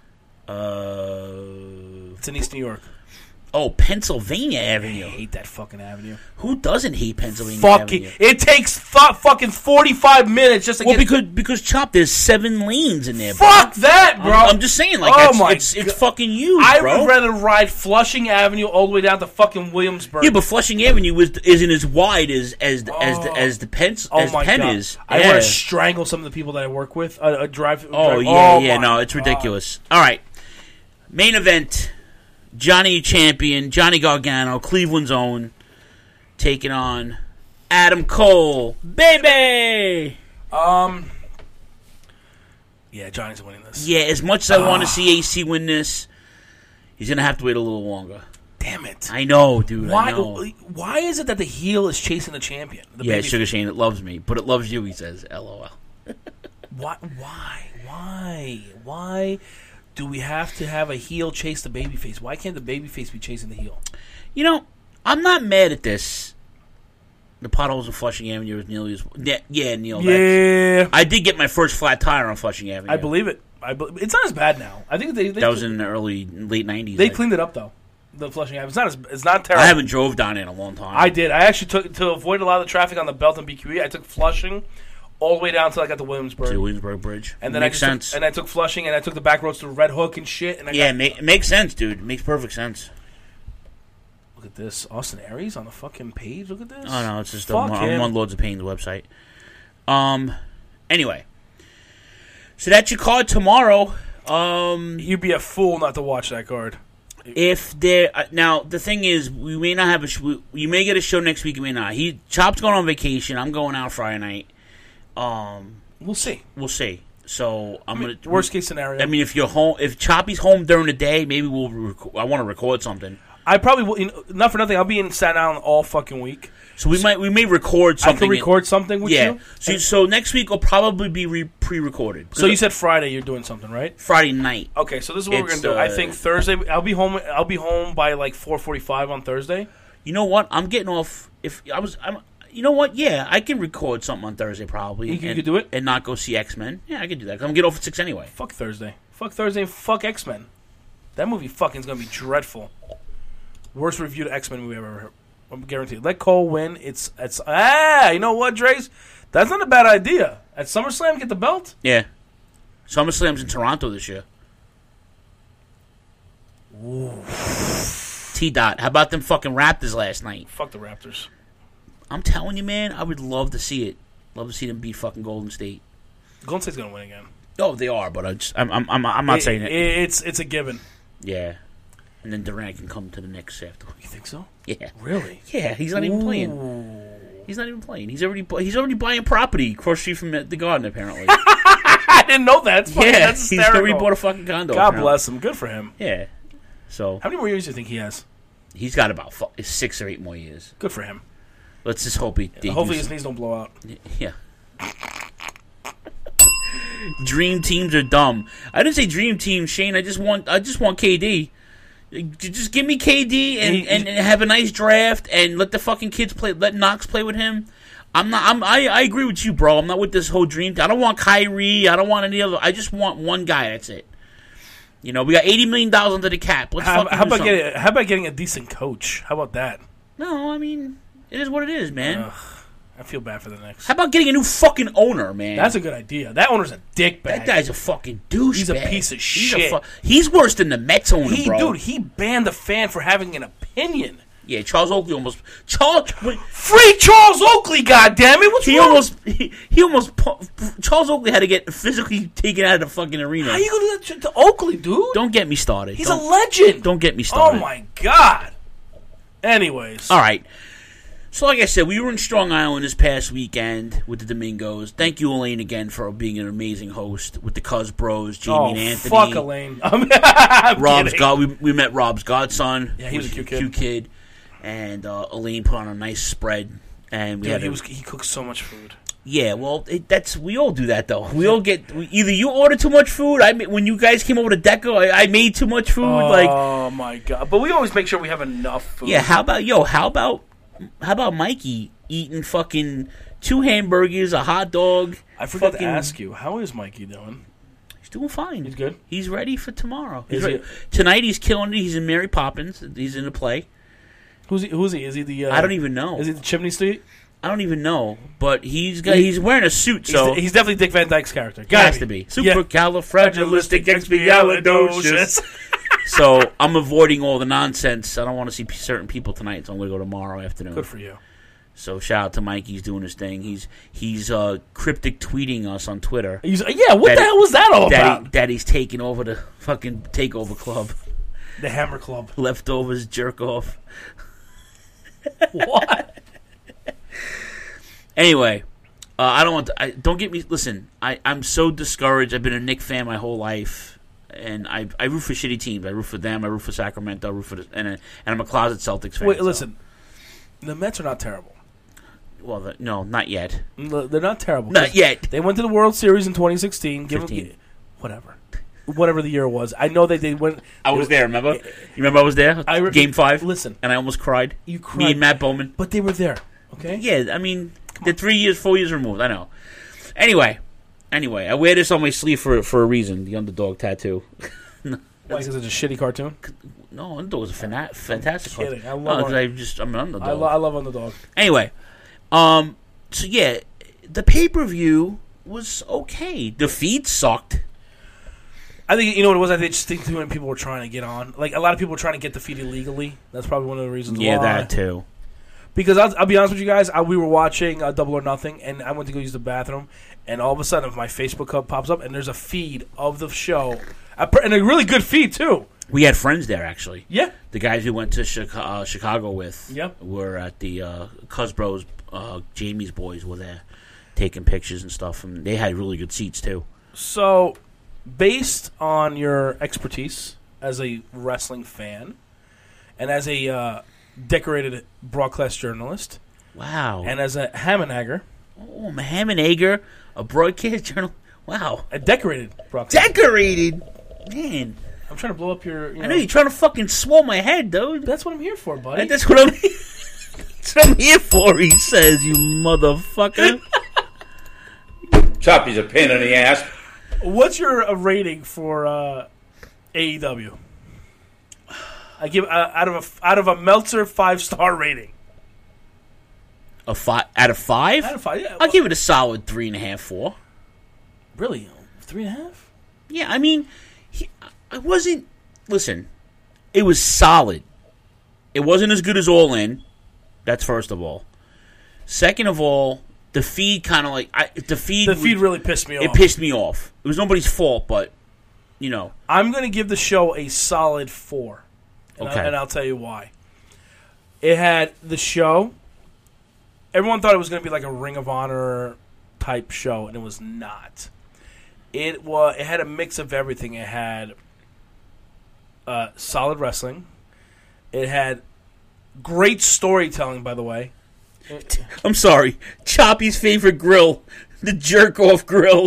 Speaker 12: Uh,
Speaker 13: it's in East New York.
Speaker 12: Oh, Pennsylvania Avenue.
Speaker 13: I hate that fucking avenue.
Speaker 12: Who doesn't hate Pennsylvania
Speaker 13: Fucking,
Speaker 12: Avenue?
Speaker 13: it takes th- fucking forty-five minutes just to
Speaker 12: well,
Speaker 13: get...
Speaker 12: because because Chop, there's seven lanes in there.
Speaker 13: Fuck
Speaker 12: bro.
Speaker 13: that, bro.
Speaker 12: I'm, I'm just saying, like,
Speaker 13: oh
Speaker 12: that's,
Speaker 13: my
Speaker 12: it's, it's fucking huge,
Speaker 13: I
Speaker 12: bro.
Speaker 13: would rather ride Flushing Avenue all the way down to fucking Williamsburg.
Speaker 12: Yeah, but Flushing Avenue is, isn't as wide as as
Speaker 13: oh.
Speaker 12: as the, as the Penn
Speaker 13: oh
Speaker 12: as
Speaker 13: my
Speaker 12: Penn
Speaker 13: God.
Speaker 12: is.
Speaker 13: I
Speaker 12: yeah.
Speaker 13: want to strangle some of the people that I work with. Uh, uh, drive.
Speaker 12: Oh
Speaker 13: drive.
Speaker 12: yeah,
Speaker 13: oh,
Speaker 12: yeah. No, it's
Speaker 13: God.
Speaker 12: ridiculous. All right, main event. Johnny Champion, Johnny Gargano, Cleveland's own, taking on Adam Cole, baby.
Speaker 13: Um, yeah, Johnny's winning this.
Speaker 12: Yeah, as much as I want to see A C win this, he's gonna have to wait a little longer.
Speaker 13: Damn it!
Speaker 12: I know, dude.
Speaker 13: Why?
Speaker 12: I know.
Speaker 13: Why is it that the heel is chasing the champion? The
Speaker 12: yeah,
Speaker 13: baby
Speaker 12: Sugar Shane, it loves me, but it loves you. He says, "L O L."
Speaker 13: Why? Why? Why? Why? Do we have to have a heel chase the babyface? Why can't the babyface be chasing the heel?
Speaker 12: You know, I'm not mad at this. The potholes of Flushing Avenue is nearly as... Yeah, yeah Neil.
Speaker 13: Yeah.
Speaker 12: I did get my first flat tire on Flushing Avenue.
Speaker 13: I believe it. I be- it's not as bad now. I think they... they
Speaker 12: that was in the early, late nineties.
Speaker 13: They
Speaker 12: like.
Speaker 13: cleaned it up, though. The Flushing Avenue. It's not, as, it's not terrible.
Speaker 12: I haven't drove down it in a long time.
Speaker 13: I did. I actually took... To avoid a lot of the traffic on the Belt and B Q E, I took Flushing all the way down until I got to Williamsburg.
Speaker 12: To the Williamsburg Bridge.
Speaker 13: And then
Speaker 12: makes
Speaker 13: I
Speaker 12: sense.
Speaker 13: Took, and I took Flushing, and I took the back roads to Red Hook and shit. And I
Speaker 12: yeah,
Speaker 13: got,
Speaker 12: ma- it makes sense, dude. It makes perfect sense.
Speaker 13: Look at this. Austin Aries on the fucking page. Look at this.
Speaker 12: Oh, no, it's just
Speaker 13: Fuck
Speaker 12: a,
Speaker 13: him.
Speaker 12: I'm on Lords of Pain's website. Um, anyway. So that's your card tomorrow. Um,
Speaker 13: You'd be a fool not to watch that card.
Speaker 12: If there... Uh, now, the thing is, we may not have a... Sh- we, you may get a show next week, you may not. He Chop's going on vacation. I'm going out Friday night. Um...
Speaker 13: We'll see.
Speaker 12: We'll see. So I'm
Speaker 13: I mean,
Speaker 12: gonna
Speaker 13: worst case scenario.
Speaker 12: I mean, if you're home, if Choppy's home during the day, maybe we'll. Rec- I want to record something.
Speaker 13: I probably will. You know, not for nothing. I'll be in Staten Island all fucking week.
Speaker 12: So we so might we may record something.
Speaker 13: I can record something with
Speaker 12: yeah.
Speaker 13: you.
Speaker 12: So so next week will probably be re- pre-recorded.
Speaker 13: So you said Friday you're doing something, right?
Speaker 12: Friday night.
Speaker 13: Okay, so this is what
Speaker 12: it's,
Speaker 13: we're gonna do.
Speaker 12: Uh,
Speaker 13: I think Thursday. I'll be home. I'll be home by like four forty-five on Thursday.
Speaker 12: You know what? I'm getting off. If I was, I'm. You know what? Yeah, I can record something on Thursday probably.
Speaker 13: You, you
Speaker 12: and,
Speaker 13: could do it
Speaker 12: and not go see X-Men. Yeah, I could do that. Cause I'm getting off at six anyway.
Speaker 13: Fuck Thursday. Fuck Thursday. And fuck X-Men. That movie fucking is gonna be dreadful. Worst reviewed X-Men movie I've ever heard. I'm guaranteed. Let Cole win. It's it's ah. You know what, Drace? That's not a bad idea. At SummerSlam, get the belt.
Speaker 12: Yeah. SummerSlam's in Toronto this year.
Speaker 13: Ooh.
Speaker 12: T-Dot. How about them fucking Raptors last night?
Speaker 13: Fuck the Raptors.
Speaker 12: I'm telling you, man, I would love to see it. Love to see them beat fucking Golden State.
Speaker 13: Golden State's gonna win again.
Speaker 12: Oh, they are, but I just, I'm, I'm, I'm, I'm not
Speaker 13: it,
Speaker 12: saying it.
Speaker 13: It's, it's a given.
Speaker 12: Yeah, and then Durant can come to the Knicks after.
Speaker 13: You think so?
Speaker 12: Yeah.
Speaker 13: Really?
Speaker 12: Yeah, he's not even
Speaker 13: Ooh.
Speaker 12: playing. He's not even playing. He's already, he's already buying property across the street from the Garden, apparently.
Speaker 13: I didn't know that. It's
Speaker 12: yeah,
Speaker 13: that's
Speaker 12: he's already bought a fucking condo.
Speaker 13: God
Speaker 12: apparently.
Speaker 13: bless him. Good for him.
Speaker 12: Yeah. So
Speaker 13: how many more years do you think he has?
Speaker 12: He's got about f- six or eight more years.
Speaker 13: Good for him.
Speaker 12: Let's just hope he.
Speaker 13: Yeah, hopefully his knees don't blow out.
Speaker 12: Yeah. Dream teams are dumb. I didn't say dream team, Shane. I just want. I just want K D. Just give me K D and,
Speaker 13: he,
Speaker 12: and, and have a nice draft and let the fucking kids play. Let Knox play with him. I'm not. I'm. I, I agree with you, bro. I'm not with this whole dream. I don't want Kyrie. I don't want any other. I just want one guy. That's it. You know, we got eighty million dollars under the cap. Let's
Speaker 13: how,
Speaker 12: fucking
Speaker 13: how
Speaker 12: do
Speaker 13: about
Speaker 12: something.
Speaker 13: getting? How about getting a decent coach? How about that?
Speaker 12: No, I mean, it is what it is, man.
Speaker 13: Ugh, I feel bad for the Knicks.
Speaker 12: How about getting a new fucking owner, man?
Speaker 13: That's a good idea. That owner's a dickbag.
Speaker 12: That guy's a fucking douchebag.
Speaker 13: He's a piece of
Speaker 12: he's
Speaker 13: shit.
Speaker 12: Fu- he's worse than the Mets owner,
Speaker 13: he,
Speaker 12: bro.
Speaker 13: Dude, he banned the fan for having an opinion.
Speaker 12: Yeah, Charles Oakley almost Charles
Speaker 13: free Charles Oakley. Goddamn it! What's
Speaker 12: he
Speaker 13: wrong?
Speaker 12: almost he, he almost Charles Oakley had to get physically taken out of the fucking arena.
Speaker 13: How you gonna do that to Oakley, dude?
Speaker 12: Don't get me started.
Speaker 13: He's
Speaker 12: don't,
Speaker 13: a legend.
Speaker 12: Don't get me started.
Speaker 13: Oh my god. Anyways,
Speaker 12: all right. So, like I said, we were in Strong Island this past weekend with the Domingos. Thank you, Elaine, again for being an amazing host with the Cuz Bros, Jamie
Speaker 13: oh,
Speaker 12: and Anthony.
Speaker 13: fuck Elaine. I'm
Speaker 12: Rob's
Speaker 13: kidding.
Speaker 12: god. We, we met Rob's godson.
Speaker 13: Yeah, he was a cute kid.
Speaker 12: Cute kid. And uh, Elaine put on a nice spread. And we
Speaker 13: yeah,
Speaker 12: had
Speaker 13: he
Speaker 12: a,
Speaker 13: was he cooked so much food.
Speaker 12: Yeah, well, it, that's we all do that though. We all get we, either you order too much food. I when you guys came over to Deco, I, I made too much food.
Speaker 13: Oh
Speaker 12: like,
Speaker 13: my god! But we always make sure we have enough food.
Speaker 12: yeah. How about yo? How about how about Mikey eating fucking two hamburgers, a hot dog?
Speaker 13: I forgot
Speaker 12: fucking,
Speaker 13: to ask you, how is Mikey doing?
Speaker 12: He's doing fine.
Speaker 13: He's good.
Speaker 12: He's ready for tomorrow. He's
Speaker 13: Is
Speaker 12: ready.
Speaker 13: he?
Speaker 12: Tonight he's killing it. He's in Mary Poppins. He's in the play.
Speaker 13: Who's he? Who's he? Is he the? Uh,
Speaker 12: I don't even know.
Speaker 13: Is he the Chimney Street?
Speaker 12: I don't even know, but he's got he's wearing a suit, so
Speaker 13: he's, he's definitely Dick Van Dyke's character.
Speaker 12: He has to be. Supercalifragilisticexpialidocious. So I'm avoiding all the nonsense. I don't want to see certain people tonight, so I'm going to go tomorrow afternoon.
Speaker 13: Good for you.
Speaker 12: So shout out to Mike. He's doing his thing. He's he's uh, cryptic tweeting us on Twitter.
Speaker 13: He's, yeah, what
Speaker 12: that,
Speaker 13: the hell was that all
Speaker 12: that
Speaker 13: about?
Speaker 12: He, that he's taking over the fucking takeover club.
Speaker 13: The Hammer Club.
Speaker 12: Leftovers jerk off.
Speaker 13: What?
Speaker 12: Anyway, uh, I don't want to, I, don't get me. Listen, I, I'm so discouraged. I've been a Knick fan my whole life, and I I root for shitty teams. I root for them. I root for Sacramento. I root for the, and, and I'm a closet Celtics fan.
Speaker 13: Wait,
Speaker 12: so.
Speaker 13: listen. The Mets are not terrible.
Speaker 12: Well, the, no, not yet.
Speaker 13: They're not terrible.
Speaker 12: Not yet.
Speaker 13: They went to the World Series in twenty sixteen. Give them, whatever. Whatever the year was. I know that they went.
Speaker 12: I was there, remember? You remember I was there?
Speaker 13: I re-
Speaker 12: Game five?
Speaker 13: Listen.
Speaker 12: And I almost cried.
Speaker 13: You cried.
Speaker 12: Me and Matt Bowman.
Speaker 13: But they were there, okay?
Speaker 12: Yeah, I mean, they're three years, four years removed. I know. Anyway. Anyway, I wear this on my sleeve for for a reason. The underdog tattoo.
Speaker 13: Why? Because it's a shitty cartoon?
Speaker 12: No, Underdog is a fana- fantastic
Speaker 13: I'm kidding.
Speaker 12: cartoon.
Speaker 13: I love
Speaker 12: no, I just, I'm an Underdog.
Speaker 13: I, lo- I love Underdog.
Speaker 12: Anyway. Um. So, yeah, the pay-per-view was okay. The feed sucked.
Speaker 13: I think, you know what it was? I think just think too many people were trying to get on. Like, a lot of people were trying to get the feed illegally. That's probably one of the reasons
Speaker 12: Yeah,
Speaker 13: why.
Speaker 12: that too.
Speaker 13: Because I'll, I'll be honest with you guys, I, we were watching uh, Double or Nothing, and I went to go use the bathroom, and all of a sudden my Facebook hub pops up, and there's a feed of the show. A, and a really good feed, too.
Speaker 12: We had friends there, actually.
Speaker 13: Yeah.
Speaker 12: The guys we went to Chica- uh, Chicago with
Speaker 13: Yep.
Speaker 12: were at the uh, Cuz Bros. Uh, Jamie's boys were there taking pictures and stuff, and they had really good seats, too.
Speaker 13: So, based on your expertise as a wrestling fan and as a uh, decorated broadcast journalist,
Speaker 12: wow,
Speaker 13: and as a Hammenagger,
Speaker 12: oh, I'm a Hammenagger, a broadcast journal, wow,
Speaker 13: a decorated broadcast,
Speaker 12: decorated, man.
Speaker 13: I'm trying to blow up your. You know,
Speaker 12: I know you're trying to fucking swell my head, dude.
Speaker 13: That's what I'm here for, buddy.
Speaker 12: That's what I'm. That's what I'm here for. He says, "You motherfucker."
Speaker 14: Choppy's a pain in the ass.
Speaker 13: What's your uh, rating for uh, A E W? I give uh, out of a out of a Meltzer five star rating.
Speaker 12: A five out of five.
Speaker 13: Out of five, yeah.
Speaker 12: I'll give it a solid three and a half, four.
Speaker 13: Really, three and a half?
Speaker 12: Yeah, I mean, he, I wasn't. Listen, it was solid. It wasn't as good as All In. That's first of all. Second of all, the feed kind of like I, the feed.
Speaker 13: The feed really pissed me off.
Speaker 12: It pissed me off. It was nobody's fault, but you know.
Speaker 13: I'm going to give the show a solid four. And
Speaker 12: Okay.
Speaker 13: I, and I'll tell you why. It had the show. Everyone thought it was going to be like a Ring of Honor type show, and it was not. It was. It had a mix of everything. It had uh, solid wrestling. It had great storytelling, by the way.
Speaker 12: I'm sorry. Choppy's favorite grill, the jerk off grill.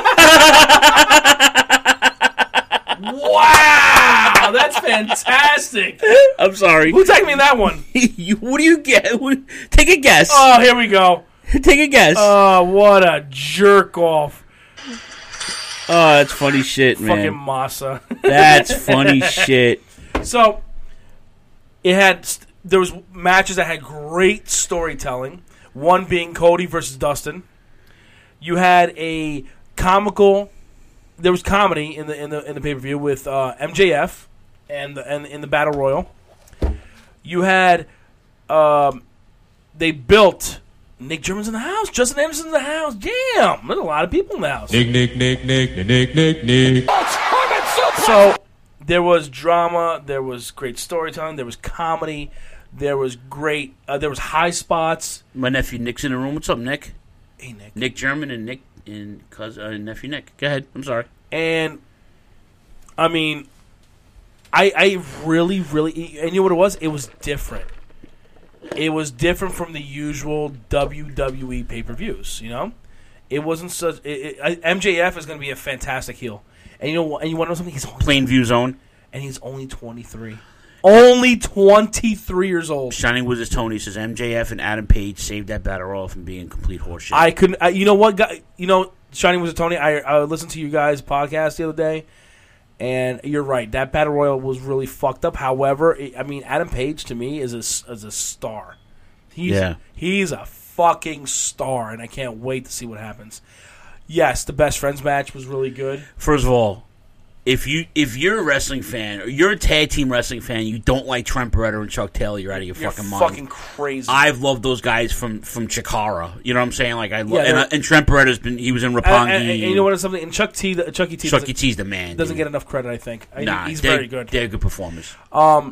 Speaker 13: Wow, that's fantastic.
Speaker 12: I'm sorry.
Speaker 13: Who tagged me in that one?
Speaker 12: you, what do you get? Take a guess.
Speaker 13: Oh, here we go.
Speaker 12: Take a guess.
Speaker 13: Oh, what a jerk off.
Speaker 12: Oh, that's funny shit, man.
Speaker 13: Fucking masa.
Speaker 12: That's funny shit.
Speaker 13: So, it had there was matches that had great storytelling. One being Cody versus Dustin. You had a comical. There was comedy in the in the in the pay per view with uh, M J F and the, and in the Battle Royal. You had um, they built. Nick German's in the house. Justin Anderson's in the house. Damn, there's a lot of people in the house.
Speaker 11: Nick, Nick, Nick, Nick, Nick, Nick, Nick.
Speaker 13: So there was drama. There was great storytelling. There was comedy. There was great. Uh, there was high spots.
Speaker 12: My nephew Nick's in the room. What's up, Nick?
Speaker 13: Hey, Nick.
Speaker 12: Nick German and Nick and cousin uh, nephew Nick. Go ahead. I'm sorry.
Speaker 13: And I mean, I I really really and you know what it was? It was different. It was different from the usual W W E pay-per-views. You know, it wasn't such. It, it, M J F is going to be a fantastic heel, and you know what? And you want to know something? He's only
Speaker 12: Plainview Zone,
Speaker 13: and he's only twenty-three. Only twenty-three years old.
Speaker 12: Shining Wizards Tony says M J F and Adam Page saved that battle royal from being complete horseshit.
Speaker 13: I couldn't. I, you know what, guy? You know, Shining Wizards Tony. I I listened to you guys' podcast the other day, and you're right. That battle royal was really fucked up. However, it, I mean, Adam Page to me is a is a star. He's,
Speaker 12: yeah,
Speaker 13: he's a fucking star, and I can't wait to see what happens. Yes, the best friends match was really good.
Speaker 12: First of all, if you if you're a wrestling fan or you're a tag team wrestling fan, you don't like Trent Beretta and Chuck Taylor, you're out of your
Speaker 13: you're
Speaker 12: fucking
Speaker 13: fucking
Speaker 12: mind.
Speaker 13: Fucking crazy.
Speaker 12: I've loved those guys from from Chikara. You know what I'm saying? Like I love,
Speaker 13: Yeah,
Speaker 12: and,
Speaker 13: they're-
Speaker 12: uh, and Trent Beretta's been he was in Roppongi.
Speaker 13: And, and, and you know what? It's something. And Chuck T. The, Chucky T.
Speaker 12: Chucky
Speaker 13: doesn't-
Speaker 12: T's the man.
Speaker 13: Doesn't
Speaker 12: dude.
Speaker 13: get enough credit, I think. I,
Speaker 12: Nah,
Speaker 13: he's
Speaker 12: they're-
Speaker 13: very good.
Speaker 12: They're good performers.
Speaker 13: Um,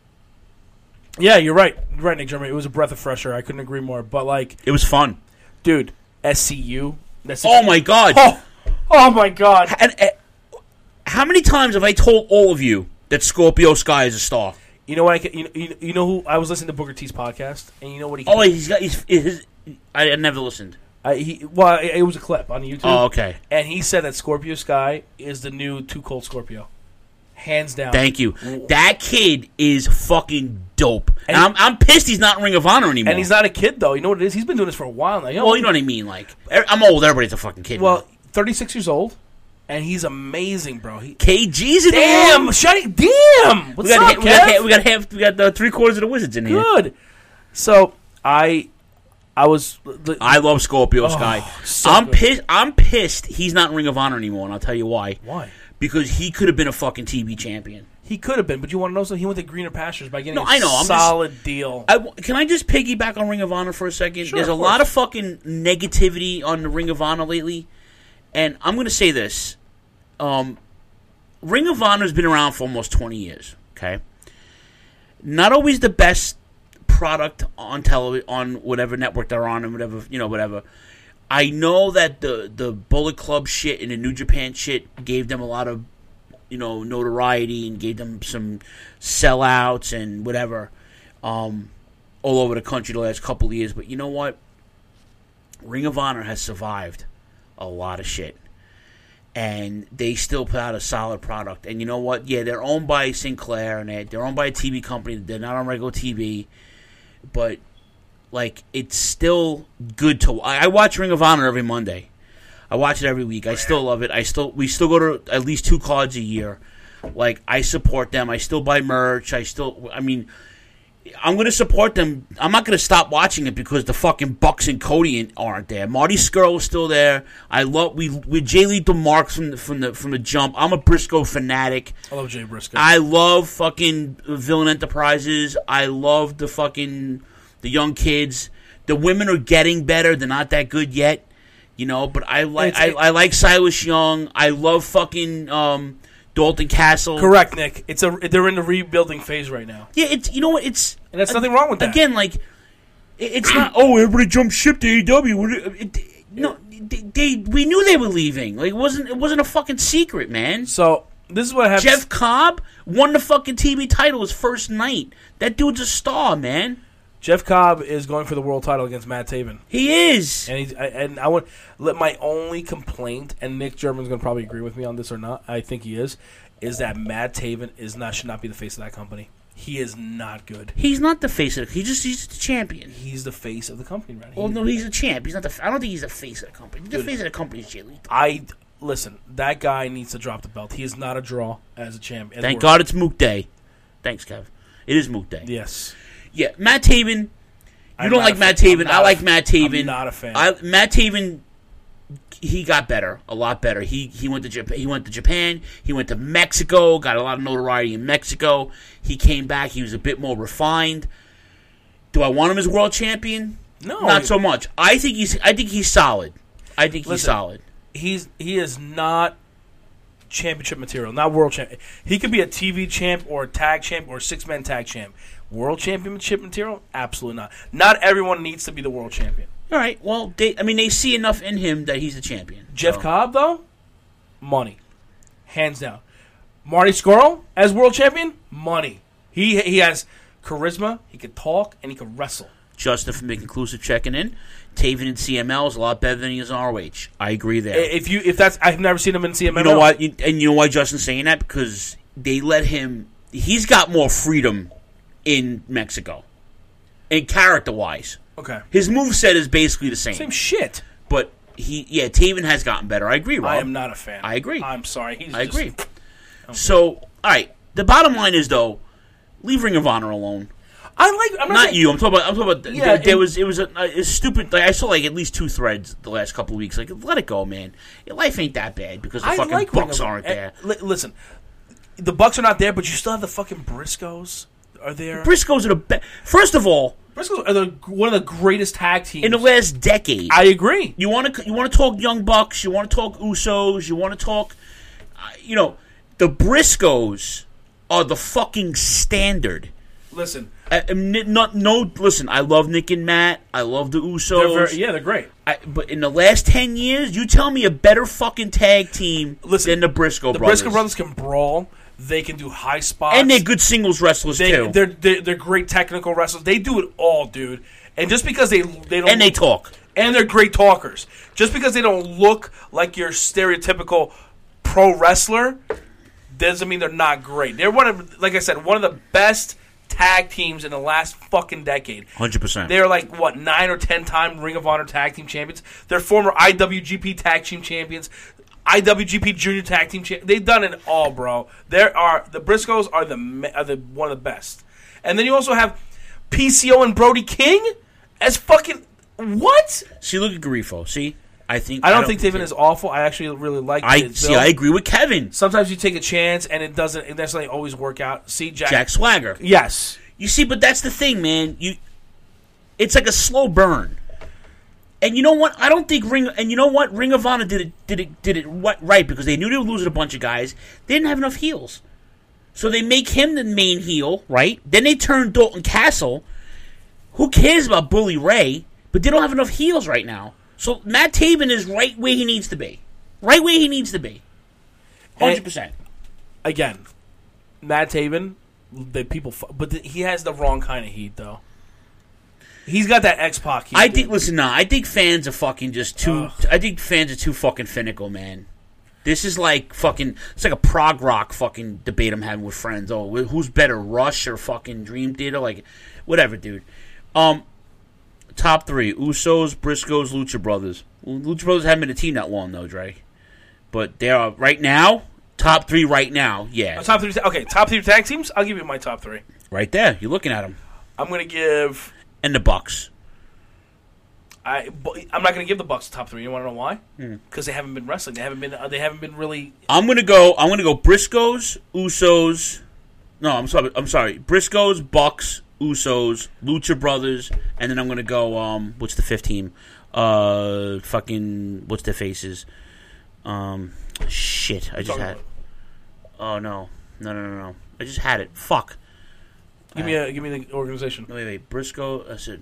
Speaker 13: yeah, you're right. You're right, Nick German. It was a breath of fresh air. I couldn't agree more. But like,
Speaker 12: it was fun,
Speaker 13: dude. S C U. That's
Speaker 12: Oh my god!
Speaker 13: Oh, oh my god!
Speaker 12: And, uh, how many times have I told all of you that Scorpio Sky is a star?
Speaker 13: You know what? I can, you, know, you, you know who I was listening to Booker T's podcast, and you know what he.
Speaker 12: Oh, he's got. He's, his, I never listened.
Speaker 13: Uh, he well, it, it was a clip on YouTube.
Speaker 12: Oh, okay.
Speaker 13: And he said that Scorpio Sky is the new Too Cold Scorpio, hands down.
Speaker 12: Thank you. That kid is fucking dope. And, and I'm, I'm pissed he's not in Ring of Honor anymore.
Speaker 13: And he's not a kid though. You know what it is? He's been doing this for a while now. You know,
Speaker 12: well, you know what I mean. Like I'm old. Everybody's a fucking kid.
Speaker 13: Well,
Speaker 12: now.
Speaker 13: thirty-six years old, and he's amazing, bro. He,
Speaker 12: K G's in
Speaker 13: damn,
Speaker 12: there.
Speaker 13: Shutty, damn. What's
Speaker 12: we got,
Speaker 13: up,
Speaker 12: ha- we got, ha- we got half. We got the three quarters of the Wizards in here.
Speaker 13: Good. So I, I was. The,
Speaker 12: I love Scorpio
Speaker 13: oh,
Speaker 12: Sky.
Speaker 13: So
Speaker 12: I'm
Speaker 13: good.
Speaker 12: pissed. I'm pissed. He's not in Ring of Honor anymore, and I'll tell you why.
Speaker 13: Why?
Speaker 12: Because he could have been a fucking T V champion.
Speaker 13: He could have been, but you want to know something? He went to greener pastures by getting
Speaker 12: No,
Speaker 13: a
Speaker 12: I know. I'm
Speaker 13: solid
Speaker 12: just,
Speaker 13: deal.
Speaker 12: I, can I just piggyback on Ring of Honor for a second?
Speaker 13: Sure,
Speaker 12: There's a
Speaker 13: of
Speaker 12: lot
Speaker 13: course.
Speaker 12: of fucking negativity on the Ring of Honor lately, and I'm going to say this. Um, Ring of Honor has been around for almost twenty years, okay? Not always the best product on television, on whatever network they're on and whatever, you know, whatever. I know that the, the Bullet Club shit and the New Japan shit gave them a lot of, you know, notoriety and gave them some sellouts and whatever um, all over the country the last couple of years. But you know what? Ring of Honor has survived a lot of shit. And they still put out a solid product. And you know what? Yeah, they're owned by Sinclair and they're, they're owned by a T V company. They're not on regular T V. But, like, it's still good to... I, I watch Ring of Honor every Monday. I watch it every week. I still love it. I still we still go to at least two cards a year. Like I support them. I still buy merch. I still. I mean, I'm going to support them. I'm not going to stop watching it because the fucking Bucks and Cody aren't there. Marty Scurll is still there. I love we with Jay Lethal Marks from the, from the from the jump. I'm a Briscoe fanatic.
Speaker 13: I love Jay Briscoe.
Speaker 12: I love fucking Villain Enterprises. I love the fucking the young kids. The women are getting better. They're not that good yet. You know, but I like I, I like Silas Young. I love fucking um, Dalton Castle.
Speaker 13: Correct, Nick. It's a they're in the rebuilding phase right now.
Speaker 12: Yeah, it's you know what it's
Speaker 13: and there's nothing wrong with that.
Speaker 12: Again, like it, it's not. Oh, everybody jumped ship to A E W. It, it, no, they, they we knew they were leaving. Like it wasn't it wasn't a fucking secret, man.
Speaker 13: So this is what I have.
Speaker 12: Jeff Cobb won the fucking T V title his first night. That dude's a star, man.
Speaker 13: Jeff Cobb is going for the world title against Matt Taven.
Speaker 12: He is,
Speaker 13: and he's I, and I would let my only complaint, and Nick German's going to probably agree with me on this or not. I think he is, is that Matt Taven is not should not be the face of that company. He is not good.
Speaker 12: He's not the face of it. He just he's the champion.
Speaker 13: He's the face of the company, right?
Speaker 12: Well, no, he's a champ. He's not the. I don't think he's the face of the company. The
Speaker 13: Dude,
Speaker 12: face of the company is Jay Lethal.
Speaker 13: I listen. That guy needs to drop the belt. He is not a draw as a champ. as
Speaker 12: Thank
Speaker 13: work.
Speaker 12: God it's Mook Day. Thanks, Kev. It is Mook Day.
Speaker 13: Yes.
Speaker 12: Yeah, Matt Taven. You
Speaker 13: I'm
Speaker 12: don't
Speaker 13: not
Speaker 12: like
Speaker 13: a
Speaker 12: Matt
Speaker 13: fan.
Speaker 12: Taven.
Speaker 13: I'm
Speaker 12: I
Speaker 13: not
Speaker 12: like
Speaker 13: a-
Speaker 12: Matt Taven.
Speaker 13: I'm not a fan.
Speaker 12: I, Matt Taven, he got better, a lot better. He he went to Japan. He went to Japan. He went to Mexico. Got a lot of notoriety in Mexico. He came back. He was a bit more refined. Do I want him as world champion?
Speaker 13: No,
Speaker 12: not so much. I think he's. I think he's solid. I think he's
Speaker 13: Listen,
Speaker 12: solid.
Speaker 13: He's he is not championship material, not world champ. He could be a T V champ or a tag champ or a six man tag champ. World championship material? Absolutely not. Not everyone needs to be the world champion.
Speaker 12: All right. Well, they, I mean, they see enough in him that he's the champion.
Speaker 13: Jeff
Speaker 12: so.
Speaker 13: Cobb, though, money, hands down. Marty Scurll as world champion, money. He he has charisma. He can talk and he can wrestle.
Speaker 12: Justin from Inconclusive checking in. Taven in C M L is a lot better than he is in R O H. I agree there.
Speaker 13: If you if that's I've never seen him in C M L.
Speaker 12: You know what? You, and you know why Justin's saying that? Because they let him. He's got more freedom in Mexico, and character wise.
Speaker 13: Okay.
Speaker 12: His moveset is basically the same.
Speaker 13: Same shit.
Speaker 12: But he, yeah, Taven has gotten better. I agree, Rob.
Speaker 13: I am not a fan.
Speaker 12: I agree.
Speaker 13: I'm sorry. He's
Speaker 12: I
Speaker 13: just,
Speaker 12: agree. So, all right. The bottom line is though, leave Ring of Honor alone.
Speaker 13: I like. I'm not,
Speaker 12: not
Speaker 13: saying,
Speaker 12: you. I'm talking about. I'm talking about.
Speaker 13: Yeah,
Speaker 12: there, there
Speaker 13: and,
Speaker 12: was. It was a, a stupid. Like I saw like at least two threads the last couple of weeks. Like, let it go, man. Your life ain't that bad because the
Speaker 13: I
Speaker 12: fucking
Speaker 13: like
Speaker 12: Bucks
Speaker 13: Ring of,
Speaker 12: aren't there.
Speaker 13: Uh, li- listen, the Bucks are not there, but you still have the fucking Briscoes. Are there?
Speaker 12: Briscoes are the best. First of all,
Speaker 13: Briscoes are the, one of the greatest tag teams
Speaker 12: in the last decade.
Speaker 13: I agree.
Speaker 12: You want to you want to talk Young Bucks. You want to talk Usos. You want to talk. Uh, you know, the Briscoes are the fucking standard.
Speaker 13: Listen,
Speaker 12: I, I mean, not no. Listen, I love Nick and Matt. I love the Usos.
Speaker 13: They're very, yeah, they're great.
Speaker 12: I, but in the last ten years, you tell me a better fucking tag team
Speaker 13: Listen,
Speaker 12: than the Briscoe
Speaker 13: the
Speaker 12: brothers.
Speaker 13: The Briscoe brothers can brawl. They can do high spots,
Speaker 12: and they're good singles wrestlers
Speaker 13: they,
Speaker 12: too.
Speaker 13: They're, they're they're great technical wrestlers. They do it all, dude. And just because they they don't
Speaker 12: and they talk,
Speaker 13: and they're great talkers, just because they don't look like your stereotypical pro wrestler, doesn't mean they're not great. They're one of, like I said, one of the best tag teams in the last fucking decade.
Speaker 12: one hundred percent.
Speaker 13: They're like, what, nine or ten time Ring of Honor tag team champions. They're former I W G P tag team champions, I W G P junior tag team champions. They've done it all, bro. There are the Briscoes are the are the one of the best. And then you also have P C O and Brody King as fucking what?
Speaker 12: See, look at Garifo. See, I think
Speaker 13: I don't,
Speaker 12: I don't
Speaker 13: think Taven is awful. I actually really like.
Speaker 12: I
Speaker 13: his
Speaker 12: see.
Speaker 13: build.
Speaker 12: I agree with Kevin.
Speaker 13: Sometimes you take a chance and it doesn't necessarily always work out. See, Jack,
Speaker 12: Jack Swagger.
Speaker 13: Yes.
Speaker 12: You see, but that's the thing, man. You, it's like a slow burn. And you know what? I don't think Ring. And you know what? Ring of Honor did it. Did it. Did it what, right because they knew they were losing a bunch of guys. They didn't have enough heels, so they make him the main heel, right? Then they turn Dalton Castle. Who cares about Bully Ray? But they don't have enough heels right now. So Matt Taven is right where he needs to be. Right where he needs to be. one hundred percent.
Speaker 13: Again, Matt Taven, the people, but the, he has the wrong kind of heat, though. He's got that X-Pac heat.
Speaker 12: I think, dude. listen, nah, I think fans are fucking just too, Ugh. I think fans are too fucking finical, man. This is like fucking, it's like a prog rock fucking debate I'm having with friends. Oh, who's better, Rush or fucking Dream Theater? Like, whatever, dude. Um, top three, Usos, Briscoes, Lucha Brothers. Lucha Brothers haven't been a team that long, though, Dre. But they are, right now, top three right now, yeah.
Speaker 13: Uh, top three, okay, top three tag teams? I'll give you my top three.
Speaker 12: Right there, you're looking at them.
Speaker 13: I'm going to give...
Speaker 12: And the Bucks.
Speaker 13: I, I'm not going to give the Bucks the top three. You want to know why? Because
Speaker 12: hmm.
Speaker 13: they haven't been wrestling. They haven't been. Uh, they haven't been really.
Speaker 12: I'm going to go. I'm going to go. Briscoes, Usos. No, I'm sorry. I'm sorry. Briscoes, Bucks, Usos, Lucha Brothers, and then I'm going to go. Um, what's the fifth team? Uh, fucking. What's their faces? Um, shit. I just had. It. Oh no, no, no, no, no. I just had it. Fuck.
Speaker 13: Give me a give me the organization.
Speaker 12: Wait, wait. Briscoe. I said.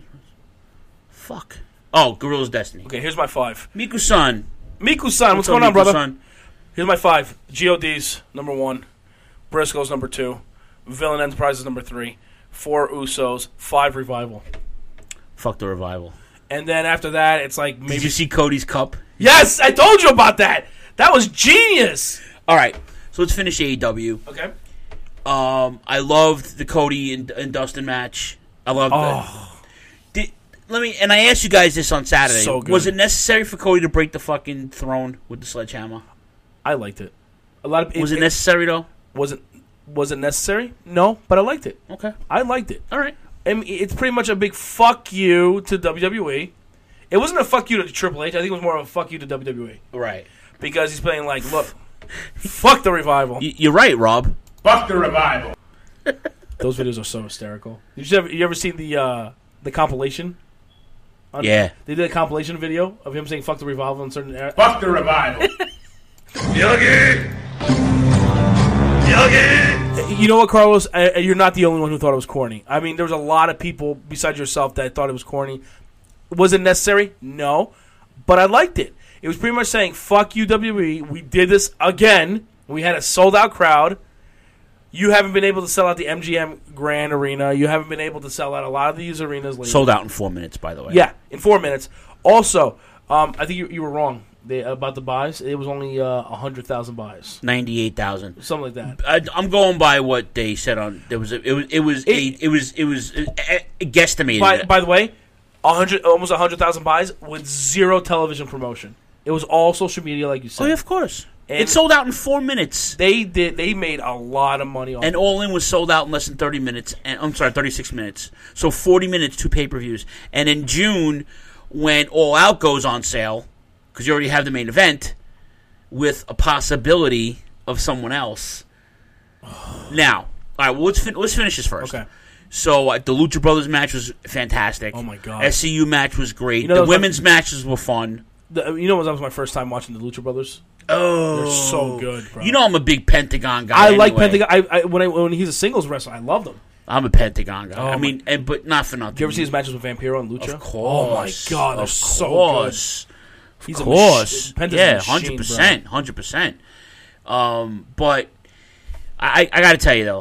Speaker 12: Fuck. Oh, Gorilla's Destiny.
Speaker 13: Okay, here's my five.
Speaker 12: Miku-san.
Speaker 13: Miku-san, what's, what's going on, brother? Son? Here's my five. G O D's number one. Briscoe's number two. Villain Enterprises number three. Four Usos. Five Revival.
Speaker 12: Fuck the Revival.
Speaker 13: And then after that, it's like maybe.
Speaker 12: Did you see Cody's cup?
Speaker 13: Yes, I told you about that. That was genius.
Speaker 12: All right, so let's finish A E W.
Speaker 13: Okay.
Speaker 12: Um, I loved the Cody and, and Dustin match. I loved
Speaker 13: oh.
Speaker 12: it. Did, let me, and I asked you guys this on Saturday.
Speaker 13: So good.
Speaker 12: Was it necessary for Cody to break the fucking throne with the sledgehammer?
Speaker 13: I liked it. A lot of
Speaker 12: was it,
Speaker 13: it
Speaker 12: necessary though?
Speaker 13: Was it was it necessary? No, but I liked it.
Speaker 12: Okay,
Speaker 13: I liked it.
Speaker 12: All right.
Speaker 13: I mean, it's pretty much a big fuck you to W W E. It wasn't a fuck you to Triple H. I think it was more of a fuck you to W W E.
Speaker 12: Right.
Speaker 13: Because he's playing like, look, fuck the Revival.
Speaker 12: Y- you're right, Rob.
Speaker 14: Fuck the Revival.
Speaker 13: Those videos are so hysterical. Did you ever you ever see the uh, the compilation? On,
Speaker 12: yeah.
Speaker 13: They did a compilation video of him saying "fuck the Revival" in certain areas.
Speaker 14: Fuck the Revival. Yogi. Yogi.
Speaker 13: He you know what, Carlos? Uh, you're not the only one who thought it was corny. I mean, there was a lot of people besides yourself that thought it was corny. Was it necessary? No. But I liked it. It was pretty much saying, fuck you, W W E. We did this again. We had a sold-out crowd. You haven't been able to sell out the M G M Grand Arena. You haven't been able to sell out a lot of these arenas lately.
Speaker 12: Sold out in four minutes, by the way.
Speaker 13: Yeah, in four minutes. Also, um, I think you, you were wrong they, about the buys. It was only uh, one hundred thousand buys.
Speaker 12: ninety-eight thousand.
Speaker 13: Something like that.
Speaker 12: I, I'm going by what they said on. There was a, it was it was it, a, it was it was a, a guesstimated.
Speaker 13: By, by the way, one hundred almost one hundred thousand buys with zero television promotion. It was all social media, like you said.
Speaker 12: Oh, yeah, of course.
Speaker 13: And
Speaker 12: it sold out in four minutes.
Speaker 13: They did. They made a lot of money on
Speaker 12: and
Speaker 13: it.
Speaker 12: All In was sold out in less than thirty minutes. And I'm sorry, thirty-six minutes. So forty minutes, two pay-per-views. And in June, when All Out goes on sale, because you already have the main event, with a possibility of someone else. Now, all right, well, let's fin- let's finish this first.
Speaker 13: Okay.
Speaker 12: So uh, the Lucha Brothers match was fantastic.
Speaker 13: Oh my god.
Speaker 12: S C U match was great.
Speaker 13: You know,
Speaker 12: the
Speaker 13: was
Speaker 12: women's
Speaker 13: my,
Speaker 12: matches were fun.
Speaker 13: The, you know, that was my first time watching the Lucha Brothers.
Speaker 12: Oh,
Speaker 13: they're so good, bro.
Speaker 12: You know, I'm a big Pentagon guy.
Speaker 13: I
Speaker 12: anyway.
Speaker 13: like Pentagon. I, I when I when he's a singles wrestler, I loved him.
Speaker 12: I'm a Pentagon guy.
Speaker 13: Oh
Speaker 12: I mean, and, but not for nothing.
Speaker 13: Did you ever see his matches with Vampiro and Lucha?
Speaker 12: Of course.
Speaker 13: Oh my god, they're
Speaker 12: of
Speaker 13: so
Speaker 12: course.
Speaker 13: good. He's
Speaker 12: of course.
Speaker 13: A mach-
Speaker 12: yeah, hundred percent, hundred percent. Um, but I, I got to tell you though,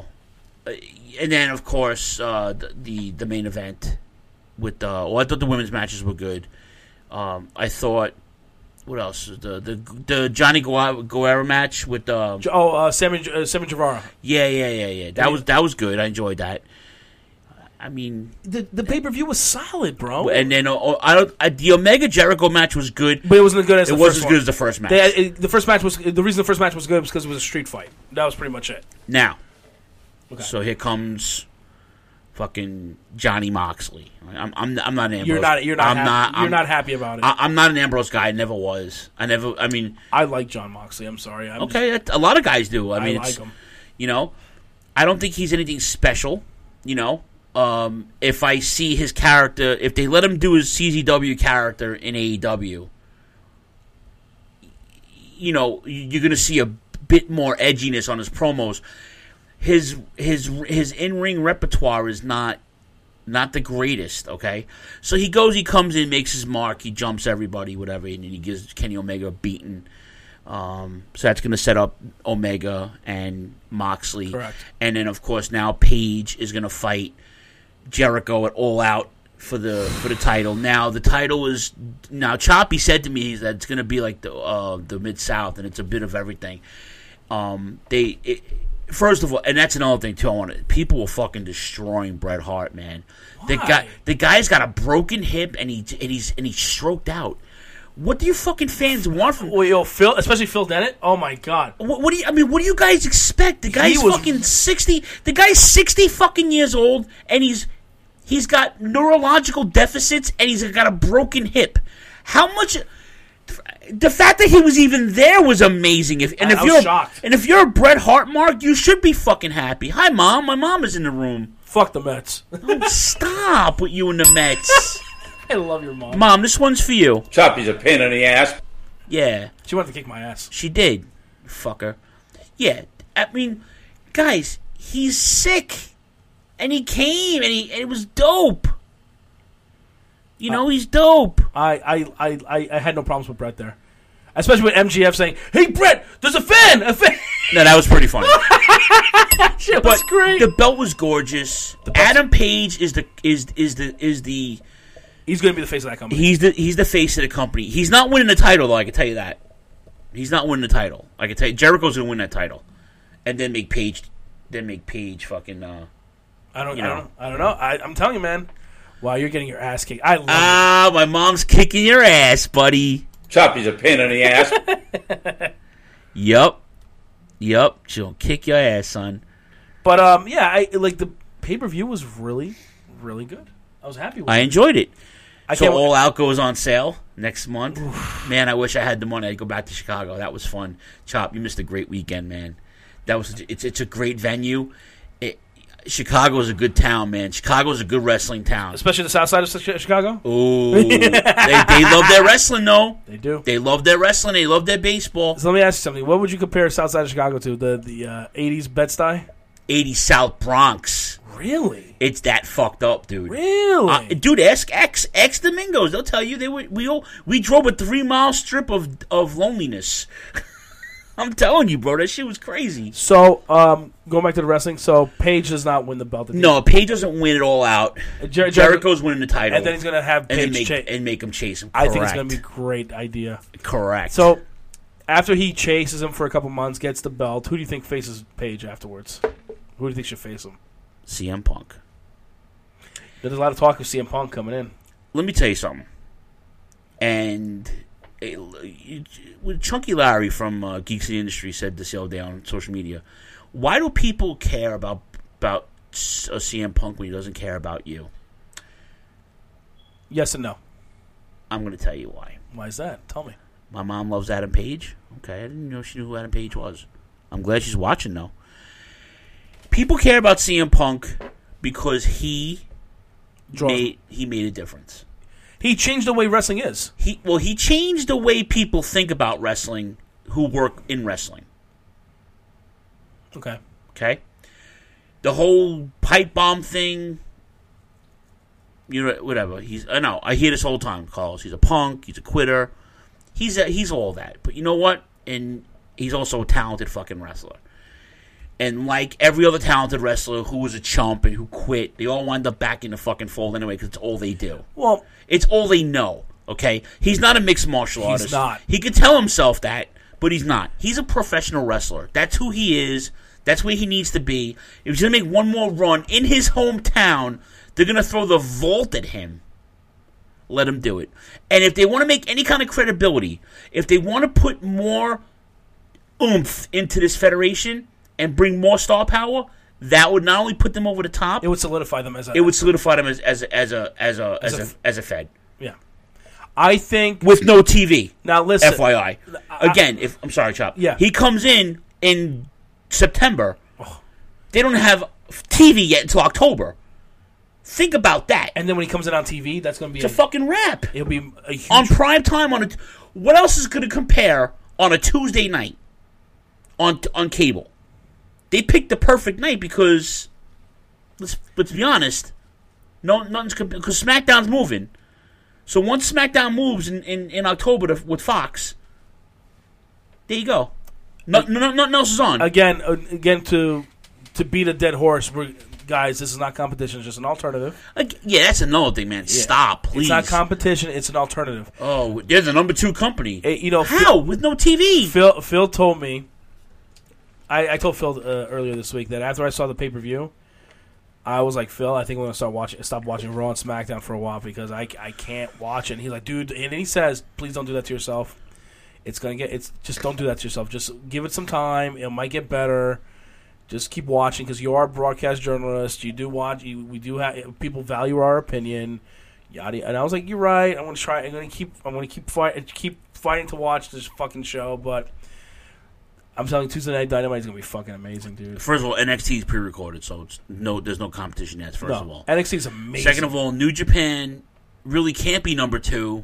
Speaker 12: and then of course uh, the, the the main event with the. Well, I thought the women's matches were good. Um, I thought. What else? The the the Johnny Guerrero match with um,
Speaker 13: oh uh, Sammy uh, Sammy Guevara.
Speaker 12: Yeah, yeah, yeah, yeah. That was that was good. I enjoyed that. I mean,
Speaker 13: the the pay per view was solid, bro.
Speaker 12: And then uh, I don't. I, the Omega Jericho match was good,
Speaker 13: but it wasn't as good as
Speaker 12: it
Speaker 13: the
Speaker 12: wasn't
Speaker 13: first
Speaker 12: as
Speaker 13: one.
Speaker 12: good as the first match.
Speaker 13: They, it, the first match was the reason the first match was good was because it was a street fight. That was pretty much it.
Speaker 12: Now,
Speaker 13: okay.
Speaker 12: So here comes fucking Johnny Moxley. I'm I'm I'm not an Ambrose.
Speaker 13: You're not. You're not.
Speaker 12: I'm
Speaker 13: happy,
Speaker 12: not.
Speaker 13: You're
Speaker 12: I'm,
Speaker 13: not happy about it.
Speaker 12: I, I'm not an Ambrose guy. I never was. I never. I mean,
Speaker 13: I like John Moxley. I'm sorry. I'm
Speaker 12: okay,
Speaker 13: just,
Speaker 12: that, a lot of guys do. I mean,
Speaker 13: I like
Speaker 12: it's,
Speaker 13: him.
Speaker 12: You know, I don't think he's anything special. You know, um, if I see his character, if they let him do his C Z W character in A E W, you know, you're going to see a bit more edginess on his promos. His his his in-ring repertoire is not not the greatest, okay? So he goes, he comes in, makes his mark, he jumps everybody, whatever, and he gives Kenny Omega a beating. Um, so that's going to set up Omega and Moxley.
Speaker 13: Correct.
Speaker 12: And then, of course, now Paige is going to fight Jericho at All Out for the for the title. Now, the title is... Now, Choppy said to me that it's going to be like the uh, the Mid-South, and it's a bit of everything. Um, they... It, First of all, and that's another thing too. I want to. People were fucking destroying Bret Hart, man.
Speaker 13: Why?
Speaker 12: The guy, the guy's got a broken hip, and he and he's and he's stroked out. What do you fucking fans want from?
Speaker 13: Well, yo, Phil, especially Phil Dennett. Oh my god.
Speaker 12: What, what do you? I mean, what do you guys expect? The guy's
Speaker 13: was,
Speaker 12: fucking sixty. The guy's sixty fucking years old, and he's he's got neurological deficits, and he's got a broken hip. How much? The fact that he was even there was amazing. If and
Speaker 13: I,
Speaker 12: if
Speaker 13: I
Speaker 12: you're
Speaker 13: was shocked.
Speaker 12: and if you're a Bret Hart mark, you should be fucking happy. Hi, mom. My mom is in the room.
Speaker 13: Fuck the Mets.
Speaker 12: Oh, stop with you and the Mets.
Speaker 13: I love your mom.
Speaker 12: Mom, this one's for you.
Speaker 14: Choppy's a pain in the ass.
Speaker 12: Yeah,
Speaker 13: she wanted to kick my ass.
Speaker 12: She did, fucker. Yeah, I mean, guys, he's sick, and he came, and he and it was dope. You know, uh, he's dope.
Speaker 13: I, I, I, I had no problems with Bret there. Especially with M G F saying, "Hey, Bret, there's a fan! A fan!"
Speaker 12: No, that was pretty funny.
Speaker 13: Shit
Speaker 12: but
Speaker 13: was great.
Speaker 12: The belt was gorgeous. Adam Page is the is is the is the
Speaker 13: he's going to be the face of that company.
Speaker 12: He's the he's the face of the company. He's not winning the title though. I can tell you that. He's not winning the title. I can tell you, Jericho's going to win that title, and then make Page, then make Page fucking. Uh,
Speaker 13: I don't.
Speaker 12: You
Speaker 13: I
Speaker 12: know.
Speaker 13: don't. I don't know. I, I'm telling you, man. Wow, you're getting your ass kicked. I love
Speaker 12: ah,
Speaker 13: it.
Speaker 12: My mom's kicking your ass, buddy.
Speaker 14: Choppy's a pain in the ass.
Speaker 12: Yup. Yup. She'll kick your ass, son.
Speaker 13: But, um, yeah, I like the pay-per-view was really, really good. I was happy with
Speaker 12: I
Speaker 13: it.
Speaker 12: enjoyed it.
Speaker 13: I
Speaker 12: so
Speaker 13: can't
Speaker 12: All Out goes on sale next month. Man, I wish I had the money. I'd go back to Chicago. That was fun. Chop, you missed a great weekend, man. That was it's it's a great venue. It, Chicago's a good town, man. Chicago's a good wrestling town.
Speaker 13: Especially the south side of Chicago?
Speaker 12: Ooh. they, they love their wrestling, though.
Speaker 13: They do.
Speaker 12: They love their wrestling. They love their baseball.
Speaker 13: So let me ask you something. What would you compare south side of Chicago to? The the uh, eighties Bed-Stuy?
Speaker 12: eighties South Bronx.
Speaker 13: Really?
Speaker 12: It's that fucked up, dude.
Speaker 13: Really?
Speaker 12: Uh, dude, ask ex ex Domingos. They'll tell you they were we all, we drove a three mile strip of of loneliness. I'm telling you, bro, that shit was crazy.
Speaker 13: So, um, going back to the wrestling, so Paige does not win the belt.
Speaker 12: No, Paige doesn't win it all out.
Speaker 13: Jer-
Speaker 12: Jericho's winning the title,
Speaker 13: and then he's gonna have
Speaker 12: and
Speaker 13: Paige
Speaker 12: then make,
Speaker 13: cha-
Speaker 12: and make him chase him.
Speaker 13: I
Speaker 12: Correct.
Speaker 13: think it's gonna be a great idea.
Speaker 12: Correct.
Speaker 13: So, after he chases him for a couple months, gets the belt, who do you think faces Paige afterwards? Who do you think should face him?
Speaker 12: C M Punk.
Speaker 13: There's a lot of talk of C M Punk coming in.
Speaker 12: Let me tell you something. And it, it, Chunky Larry from uh, Geeks of the Industry said this the other day on social media. Why do people care about about a C M Punk when he doesn't care about you?
Speaker 13: Yes and no.
Speaker 12: I'm going to tell you why.
Speaker 13: Why is that? Tell me.
Speaker 12: My mom loves Adam Page. Okay, I didn't know she knew who Adam Page was. I'm glad she's watching, though. People care about C M Punk because he made he made a difference.
Speaker 13: He changed the way wrestling is.
Speaker 12: He well, he changed the way people think about wrestling who work in wrestling.
Speaker 13: Okay.
Speaker 12: Okay. The whole pipe bomb thing. You know, whatever. He's I know I hear this whole time, Carlos. He's a punk. He's a quitter. He's a, he's all that. But you know what? And he's also a talented fucking wrestler. And like every other talented wrestler who was a chump and who quit, they all wind up back in the fucking fold anyway because it's all they do.
Speaker 13: Well,
Speaker 12: it's all they know. Okay, he's not a mixed martial
Speaker 13: He's
Speaker 12: artist.
Speaker 13: not.
Speaker 12: He could tell himself that, but he's not. He's a professional wrestler. That's who he is. That's where he needs to be. If he's gonna make one more run in his hometown, they're gonna throw the vault at him. Let him do it. And if they want to make any kind of credibility, if they want to put more oomph into this federation and bring more star power, that would not only put them over the top.
Speaker 13: It would solidify them as a.
Speaker 12: It would solidify them as as as a as a as,
Speaker 13: As
Speaker 12: a,
Speaker 13: a-
Speaker 12: as a fed.
Speaker 13: Yeah. I think
Speaker 12: With no T V.
Speaker 13: Now listen.
Speaker 12: F Y I. Again, if I'm sorry, Chop.
Speaker 13: Yeah.
Speaker 12: He comes in in September. They don't have T V yet until October. Think about that.
Speaker 13: And then when he comes in on T V, that's going to be
Speaker 12: It's a fucking wrap.
Speaker 13: It'll be a huge
Speaker 12: On prime time on a. What else is going to compare on a Tuesday night on on cable? They picked the perfect night because let's let's be honest, no nothing's because SmackDown's moving. So once SmackDown moves in, in, in October to, with Fox, there you go. No, no, no, nothing else is on.
Speaker 13: Again, uh, again to to beat a dead horse, we're, guys. This is not competition; it's just an alternative.
Speaker 12: Like, yeah, that's another thing, man.
Speaker 13: Yeah.
Speaker 12: Stop, please.
Speaker 13: It's not competition; it's an alternative.
Speaker 12: Oh, there's a number two company.
Speaker 13: Eh, you know
Speaker 12: how
Speaker 13: Phil,
Speaker 12: with no T V?
Speaker 13: Phil Phil told me. I, I told Phil uh, earlier this week that after I saw the pay per view, I was like, Phil, I think we're gonna start watching, stop watching Raw and SmackDown for a while because I, I can't watch it. And he's like, dude, and then he says, please don't do that to yourself. It's gonna get, it's just don't do that to yourself. Just give it some time. It might get better. Just keep watching because you are a broadcast journalist. You do watch. You, we do have people value our opinion. Yada. And I was like, you're right. I'm gonna try. I'm gonna keep. I'm gonna keep fight, keep fighting to watch this fucking show, but. I'm telling you, Tuesday Night Dynamite is going to be fucking amazing, dude.
Speaker 12: First of all, N X T is pre-recorded, so it's no, there's no competition yet, first
Speaker 13: No,
Speaker 12: of all.
Speaker 13: N X T is amazing.
Speaker 12: Second of all, New Japan really can't be number two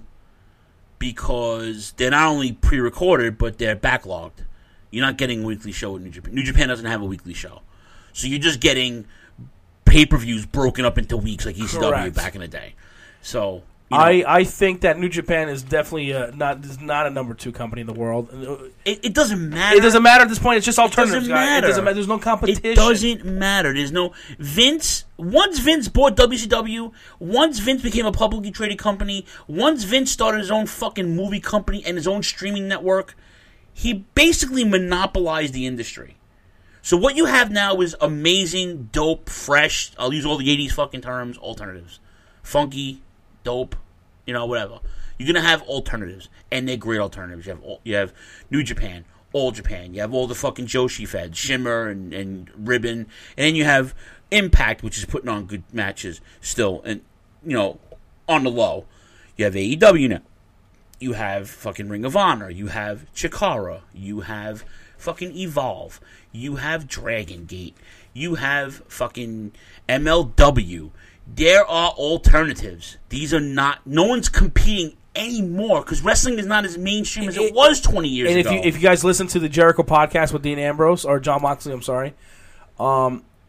Speaker 12: because they're not only pre-recorded, but they're backlogged. You're not getting a weekly show with New Japan. New Japan doesn't have a weekly show. So you're just getting pay-per-views broken up into weeks like E C W
Speaker 13: Correct.
Speaker 12: back in the day. So... You know,
Speaker 13: I, I think that New Japan is definitely uh, not is not a number two company in the world.
Speaker 12: It, it doesn't matter.
Speaker 13: It doesn't matter at this point. It's just alternatives,
Speaker 12: It doesn't
Speaker 13: guys.
Speaker 12: matter.
Speaker 13: It doesn't matter. There's no competition.
Speaker 12: It doesn't matter. There's no Vince. Once Vince bought W C W, once Vince became a publicly traded company, once Vince started his own fucking movie company and his own streaming network, he basically monopolized the industry. So what you have now is amazing, dope, fresh. I'll use all the eighties fucking terms. Alternatives, funky, dope. You know, whatever. You're gonna have alternatives, and they're great alternatives. You have you have New Japan, All Japan. You have all the fucking Joshi feds, Shimmer and, and Ribbon, and then you have Impact, which is putting on good matches still, and you know, on the low. You have A E W now. You have fucking Ring of Honor. You have Chikara. You have fucking Evolve. You have Dragon Gate. You have fucking M L W. There are alternatives. These are not... No one's competing anymore because wrestling is not as mainstream as it, it was twenty years
Speaker 13: and
Speaker 12: ago.
Speaker 13: And if you, if you guys listen to the Jericho podcast with Dean Ambrose, or John Moxley, I'm sorry, um,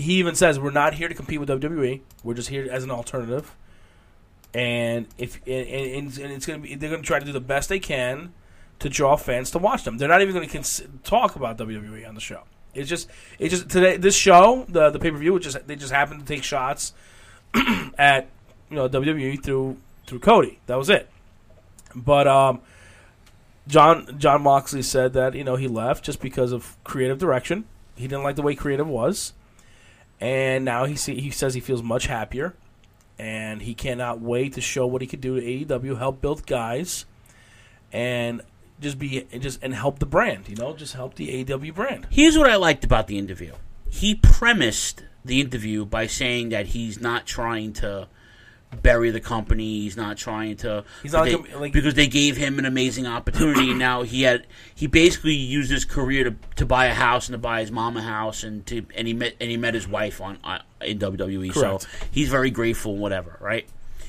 Speaker 13: he even says we're not here to compete with W W E. We're just here as an alternative. And if and, and, and it's gonna be, they're gonna try to do the best they can to draw fans to watch them. They're not even gonna cons- talk about W W E on the show. It's just it's just today this show the the pay per view. Just they just happened to take shots at you know W W E through through Cody. That was it. But um, John John Moxley said that you know he left just because of creative direction. He didn't like the way creative was, and now he see, he says he feels much happier. And he cannot wait to show what he could do to A E W, help build guys, and just be just and help the brand. You know, just help the A E W brand.
Speaker 12: Here's what I liked about the interview. He premised the interview by saying that he's not trying to bury the company. He's not trying to.
Speaker 13: He's not
Speaker 12: they,
Speaker 13: like, like
Speaker 12: because they gave him an amazing opportunity. And now he had he basically used his career to to buy a house and to buy his mom a house and to and he met and he met his wife on uh, in W W E.
Speaker 13: Correct.
Speaker 12: So he's very grateful. Whatever, right?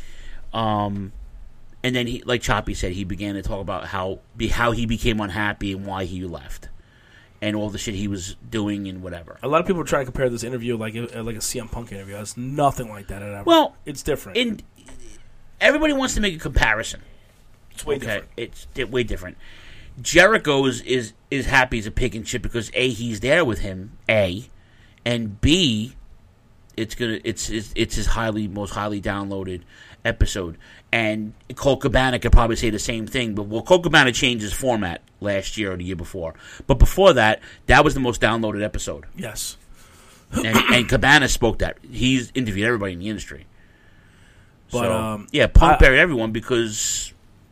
Speaker 12: Um, and then he, like Choppy said, he began to talk about how be how he became unhappy and why he left. And all the shit he was doing and whatever.
Speaker 13: A lot of people are trying to compare this interview like a, like a C M Punk interview. It's nothing like that at all.
Speaker 12: Well,
Speaker 13: it's different.
Speaker 12: In, everybody wants to make a comparison.
Speaker 13: It's way
Speaker 12: okay?
Speaker 13: different.
Speaker 12: It's di- way different. Jericho is, is, is happy as a pig in shit because A, he's there with him, A, and B, it's gonna it's it's, it's his highly most highly downloaded episode. And Colt Cabana could probably say the same thing, but well, Colt Cabana changed his format last year or the year before. But before that, that was the most downloaded episode.
Speaker 13: Yes.
Speaker 12: and, and Cabana spoke that. He's interviewed everybody in the industry.
Speaker 13: But,
Speaker 12: so,
Speaker 13: um,
Speaker 12: yeah, Punk
Speaker 13: I-
Speaker 12: buried everyone because...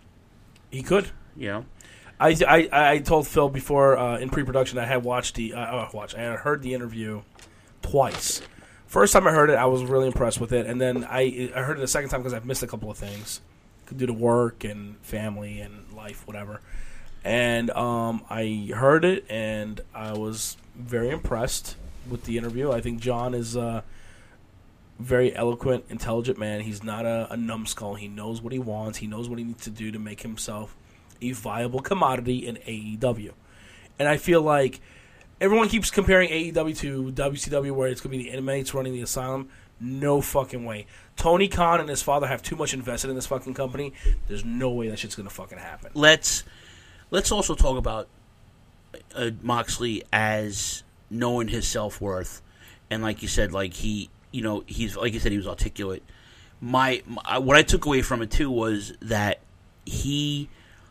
Speaker 13: He could.
Speaker 12: You know?
Speaker 13: I, I, I told Phil before uh, in pre-production I had watched the uh, uh, watch I had heard the interview twice. First time I heard it, I was really impressed with it, and then I I heard it a second time because I've missed a couple of things, due to work and family and life, whatever. And um, I heard it, and I was very impressed with the interview. I think John is a very eloquent, intelligent man. He's not a, a numbskull. He knows what he wants. He knows what he needs to do to make himself a viable commodity in A E W. And I feel like everyone keeps comparing A E W to W C W where it's going to be the inmates running the asylum. No fucking way. Tony Khan and his father have too much invested in this fucking company. There's no way that shit's going to fucking happen.
Speaker 12: Let's let's also talk about uh, Moxley as knowing his self-worth. And like you said, like he, you know, he's like you said, he was articulate. My, my what I took away from it too was that he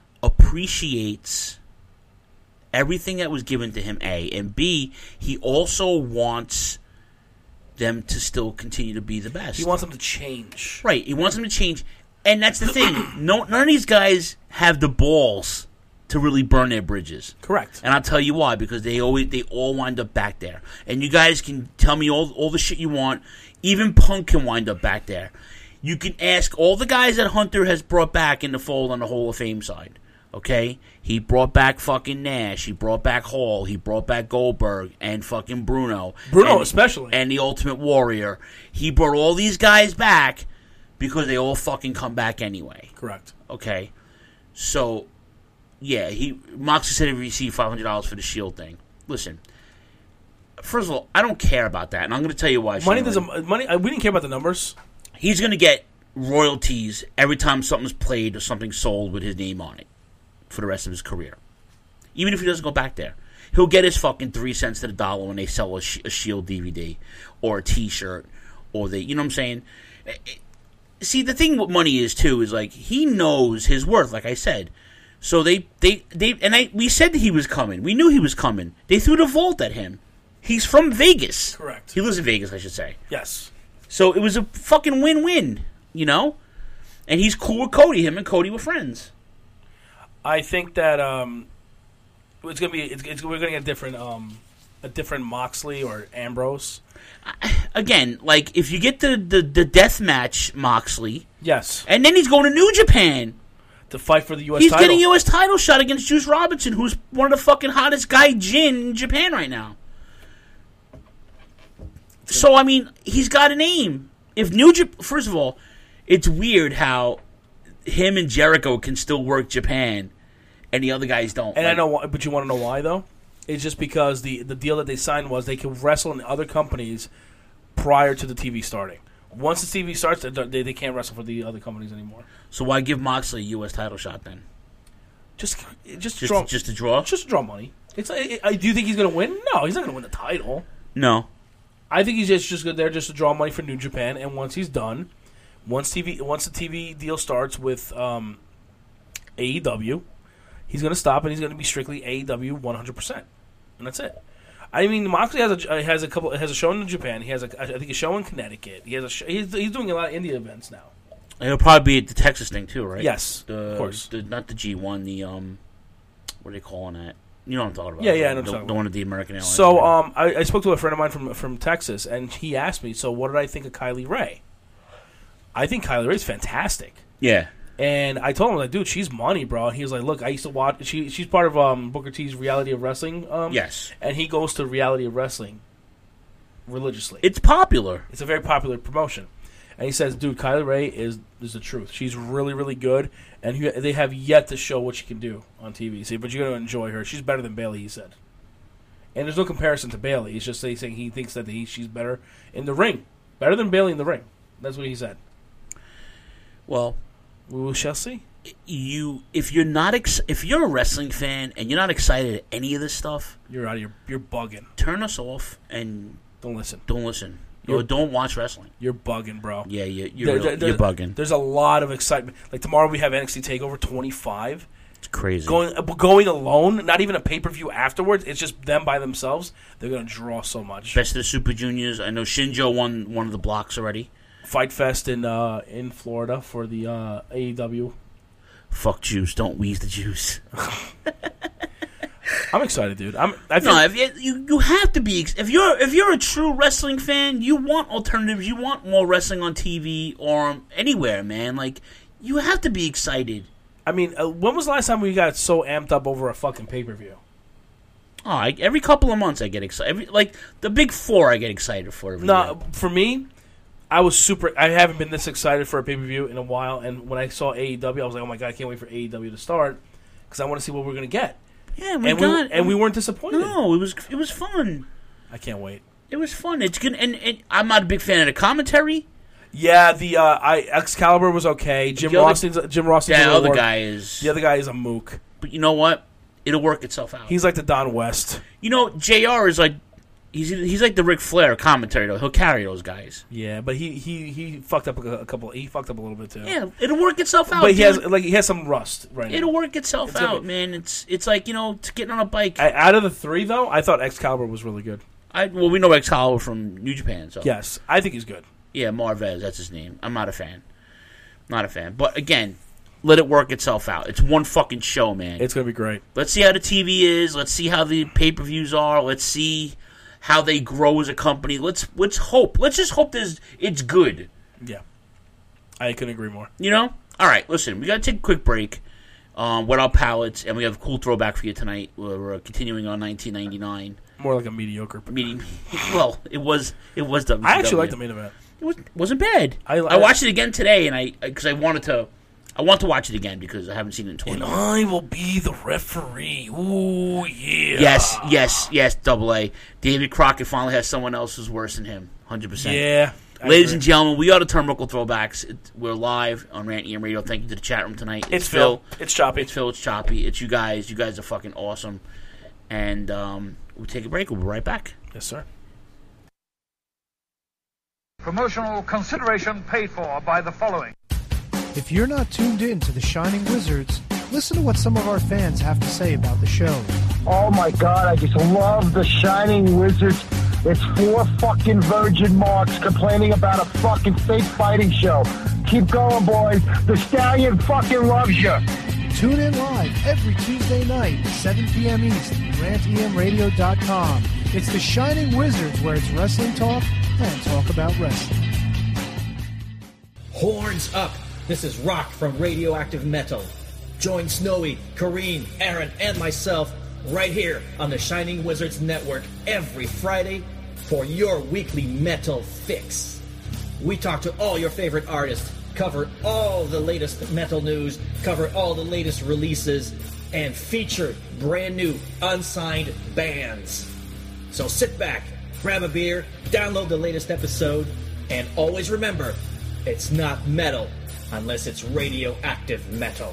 Speaker 12: appreciates everything that was given to him, A, and B, he also wants them to still continue to be the best.
Speaker 13: He wants them to change.
Speaker 12: Right, he wants them to change. And that's the thing. No, none of these guys have the balls to really burn their bridges.
Speaker 13: Correct.
Speaker 12: And I'll tell you why, because they always they all wind up back there. And you guys can tell me all all the shit you want. Even Punk can wind up back there. You can ask all the guys that Hunter has brought back in the fold on the Hall of Fame side. Okay? He brought back fucking Nash. He brought back Hall. He brought back Goldberg and fucking Bruno.
Speaker 13: Bruno
Speaker 12: and,
Speaker 13: especially.
Speaker 12: And the Ultimate Warrior. He brought all these guys back because they all fucking come back anyway.
Speaker 13: Correct.
Speaker 12: Okay? So, yeah, he Moxley said he received five hundred dollars for the Shield thing. Listen, first of all, I don't care about that, and I'm going to tell you why.
Speaker 13: Money
Speaker 12: Shane.
Speaker 13: doesn't. Money. We didn't care about the numbers.
Speaker 12: He's going to get royalties every time something's played or something sold with his name on it for the rest of his career. Even if he doesn't go back there. He'll get his fucking three cents to the dollar when they sell a, sh- a Shield D V D or a T-shirt or they, you know what I'm saying? See, the thing with money is, too, is like he knows his worth, like I said. So they, they, they and I, we said that he was coming. We knew he was coming. They threw the vault at him. He's from Vegas.
Speaker 13: Correct.
Speaker 12: He lives in Vegas, I should say.
Speaker 13: Yes.
Speaker 12: So it was a fucking win-win, you know? And he's cool with Cody. Him and Cody were friends.
Speaker 13: I think that um, it's gonna be. It's, it's, we're gonna get a different, um, a different Moxley or Ambrose.
Speaker 12: Again, like if you get the the, the death match Moxley,
Speaker 13: yes,
Speaker 12: and then he's going to New Japan
Speaker 13: to fight for the U S
Speaker 12: He's
Speaker 13: title.
Speaker 12: getting a U S title shot against Juice Robinson, who's one of the fucking hottest guy Jin in Japan right now. So I mean, he's got a name. If New Japan, first of all, it's weird how him and Jericho can still work Japan, and the other guys don't.
Speaker 13: And
Speaker 12: like,
Speaker 13: I know, why, but you want to know why though? It's just because the the deal that they signed was they could wrestle in other companies prior to the T V starting. Once the T V starts, they, they can't wrestle for the other companies anymore.
Speaker 12: So why give Moxley a U S title shot then?
Speaker 13: Just, just,
Speaker 12: just,
Speaker 13: draw,
Speaker 12: just to draw,
Speaker 13: just to draw money. It's. I, I, do you think he's going to win? No, he's not going to win the title.
Speaker 12: No,
Speaker 13: I think he's just just good there just to draw money for New Japan. And once he's done, once T V, once the T V deal starts with um, A E W, he's going to stop and he's going to be strictly A E W one hundred percent, and that's it. I mean, Moxley has a has a couple has a show in Japan. He has a I think a show in Connecticut. He has a show, he's he's doing a lot of indie events now.
Speaker 12: It'll probably be at the Texas thing too, right?
Speaker 13: Yes,
Speaker 12: the,
Speaker 13: of course.
Speaker 12: The, not the G one, the um, what are they calling that? You know what I'm talking about?
Speaker 13: Yeah, yeah, I know
Speaker 12: the,
Speaker 13: what you're
Speaker 12: the one at the American Airlines.
Speaker 13: So, um, I, I spoke to a friend of mine from from Texas, and he asked me, "So, what did I think of Kylie Ray?" I think Kylie Ray's fantastic.
Speaker 12: Yeah.
Speaker 13: And I told him, like, dude, she's money, bro. And he was like, look, I used to watch. She she's part of um, Booker T's Reality of Wrestling. Um,
Speaker 12: yes.
Speaker 13: And he goes to Reality of Wrestling religiously.
Speaker 12: It's popular.
Speaker 13: It's a very popular promotion. And he says, dude, Kylie Ray is is the truth. She's really, really good. And he, they have yet to show what she can do on T V. See, but you're going to enjoy her. She's better than Bayley, he said. And there's no comparison to Bayley. It's just saying he thinks that he, she's better in the ring. Better than Bayley in the ring. That's what he said.
Speaker 12: Well,
Speaker 13: we shall see.
Speaker 12: You, if you're not, ex- if you're a wrestling fan and you're not excited at any of this stuff,
Speaker 13: you're out of your, you're bugging.
Speaker 12: Turn us off and
Speaker 13: don't listen.
Speaker 12: Don't listen.
Speaker 13: You're,
Speaker 12: or don't watch wrestling.
Speaker 13: You're bugging, bro.
Speaker 12: Yeah, you, you're,
Speaker 13: there,
Speaker 12: real,
Speaker 13: there,
Speaker 12: you're bugging.
Speaker 13: There's a lot of excitement. Like tomorrow we have N X T TakeOver twenty-five.
Speaker 12: It's crazy.
Speaker 13: Going going alone, not even a pay per view afterwards. It's just them by themselves. They're gonna draw so much.
Speaker 12: Best of the Super Juniors. I know Shinjo won one of the blocks already.
Speaker 13: Fight Fest in uh, in Florida for the uh, A E W.
Speaker 12: Fuck juice. Don't wheeze the juice.
Speaker 13: I'm excited, dude. I'm. I
Speaker 12: feel no, if you, you you have to be. If you're if you're a true wrestling fan, you want alternatives. You want more wrestling on T V or anywhere, man. Like you have to be excited.
Speaker 13: I mean, uh, when was the last time we got so amped up over a fucking pay per view?
Speaker 12: Oh, I, every couple of months I get excited. Every, like the big four, I get excited for. Every
Speaker 13: no,
Speaker 12: year.
Speaker 13: For me, I was super. I haven't been this excited for a pay per view in a while. And when I saw A E W, I was like, oh my god, I can't wait for A E W to start because I want to see what we're gonna get.
Speaker 12: Yeah, we
Speaker 13: and
Speaker 12: got,
Speaker 13: we and we weren't disappointed.
Speaker 12: No, it was it was fun.
Speaker 13: I can't wait.
Speaker 12: It was fun. It's good, and, and I'm not a big fan of the commentary.
Speaker 13: Yeah, the uh, I Excalibur was okay. Jim Rossing's Jim Rossing's
Speaker 12: the other
Speaker 13: work.
Speaker 12: guy is
Speaker 13: the other guy is a mook.
Speaker 12: But you know what? It'll work itself out.
Speaker 13: He's like the Don West.
Speaker 12: You know, J R is like he's he's like the Ric Flair commentary though. He'll carry those guys.
Speaker 13: Yeah, but he he, he fucked up a, a couple. He fucked up a little bit too.
Speaker 12: Yeah, it'll work itself out.
Speaker 13: But he
Speaker 12: dude.
Speaker 13: has like he has some rust right now.
Speaker 12: It'll work itself
Speaker 13: it's
Speaker 12: out,
Speaker 13: be,
Speaker 12: man. It's it's like you know, it's getting on a bike.
Speaker 13: I, out of the three though, I thought Excalibur was really good.
Speaker 12: I well, we know Excalibur from New Japan, so
Speaker 13: yes, I think he's good.
Speaker 12: Yeah, Marvez, that's his name. I'm not a fan. Not a fan. But again, let it work itself out. It's one fucking show, man.
Speaker 13: It's gonna be great.
Speaker 12: Let's see how the T V is. Let's see how the pay per views are. Let's see how they grow as a company. Let's let's hope. Let's just hope there's it's good.
Speaker 13: Yeah, I couldn't agree more.
Speaker 12: You know. All right, listen. We gotta take a quick break. Um, wet our palates, and we have a cool throwback for you tonight. We're, we're continuing on nineteen ninety-nine.
Speaker 13: More like a mediocre.
Speaker 12: Meeting. Well, it was. It was W C W.
Speaker 13: I actually liked the main event.
Speaker 12: It was, wasn't bad.
Speaker 13: I, I,
Speaker 12: I watched it again today, and I because I wanted to. I want to watch it again because I haven't seen it in twenty
Speaker 13: and
Speaker 12: years.
Speaker 13: I will be the referee. Ooh, yeah.
Speaker 12: Yes, yes, yes, double A. David Crockett finally has someone else who's worse than him. one hundred percent.
Speaker 13: Yeah.
Speaker 12: I Ladies agree. and gentlemen, we are the Turnbuckle Throwbacks. It, we're live on Rant E M Radio. Thank you to the chat room tonight.
Speaker 13: It's, it's Phil. Phil. It's Choppy.
Speaker 12: It's Phil. It's Choppy. It's you guys. You guys are fucking awesome. And um, we'll take a break. We'll be right back.
Speaker 13: Yes, sir.
Speaker 15: Promotional consideration paid for by the following.
Speaker 8: If you're not tuned in to the Shining Wizards, listen to what some of our fans have to say about the show.
Speaker 16: Oh my god, I just love the Shining Wizards. It's four fucking virgin marks complaining about a fucking fake fighting show. Keep going, boys. The Stallion fucking loves you.
Speaker 8: Tune in live every Tuesday night, seven p.m. East, rant e m radio dot com. It's the Shining Wizards, where it's wrestling talk and talk about wrestling.
Speaker 17: Horns up! This is Rock from Radioactive Metal. Join Snowy, Kareen, Aaron, and myself right here on the Shining Wizards Network every Friday for your weekly metal fix. We talk to all your favorite artists, cover all the latest metal news, cover all the latest releases, and feature brand new unsigned bands. So sit back, grab a beer, download the latest episode, and always remember, it's not metal unless it's radioactive metal.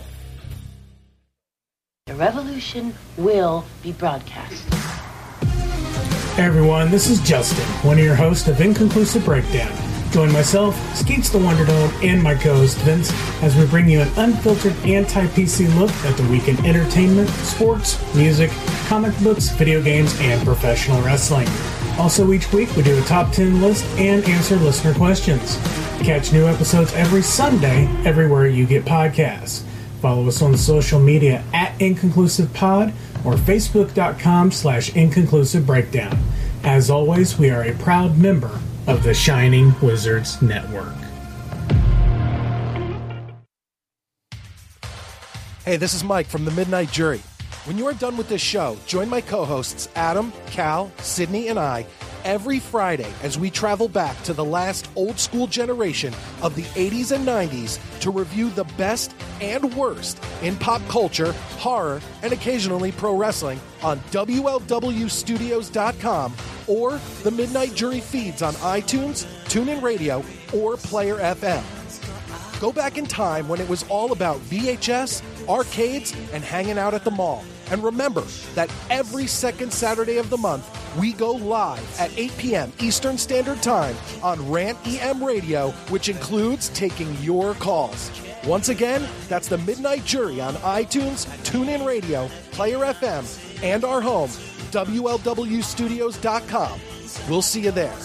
Speaker 18: The revolution will be broadcast.
Speaker 8: Hey everyone, this is Justin, one of your hosts of Inconclusive Breakdown. Join myself, Skeets the Wonder Dome, and my co-host Vince as we bring you an unfiltered anti-P C look at the week in entertainment, sports, music, comic books, video games, and professional wrestling. Also, each week we do a top ten list and answer listener questions. Catch new episodes every Sunday everywhere you get podcasts. Follow us on social media at Inconclusive Pod or Facebook.com slash Inconclusive Breakdown. As always, we are a proud member of the Shining Wizards Network.
Speaker 19: Hey, this is Mike from the Midnight Jury. When you are done with this show, join my co-hosts Adam, Cal, Sydney, and I every Friday as we travel back to the last old-school generation of the eighties and nineties to review the best and worst in pop culture, horror, and occasionally pro wrestling on W L W Studios dot com or the Midnight Jury feeds on iTunes, TuneIn Radio, or Player F M. Go back in time when it was all about V H S, arcades, and hanging out at the mall. And remember that every second Saturday of the month, we go live at eight p.m. Eastern Standard Time on Rant E M Radio, which includes taking your calls. Once again, that's the Midnight Jury on iTunes, TuneIn Radio, Player F M, and our home, W L W Studios dot com. We'll see you there.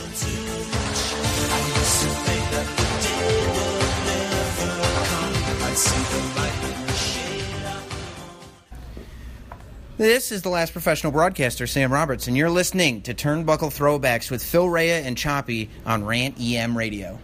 Speaker 20: This is the last professional broadcaster, Sam Roberts, and you're listening to Turnbuckle Throwbacks with Phil Rhea and Choppy on Rant E M Radio.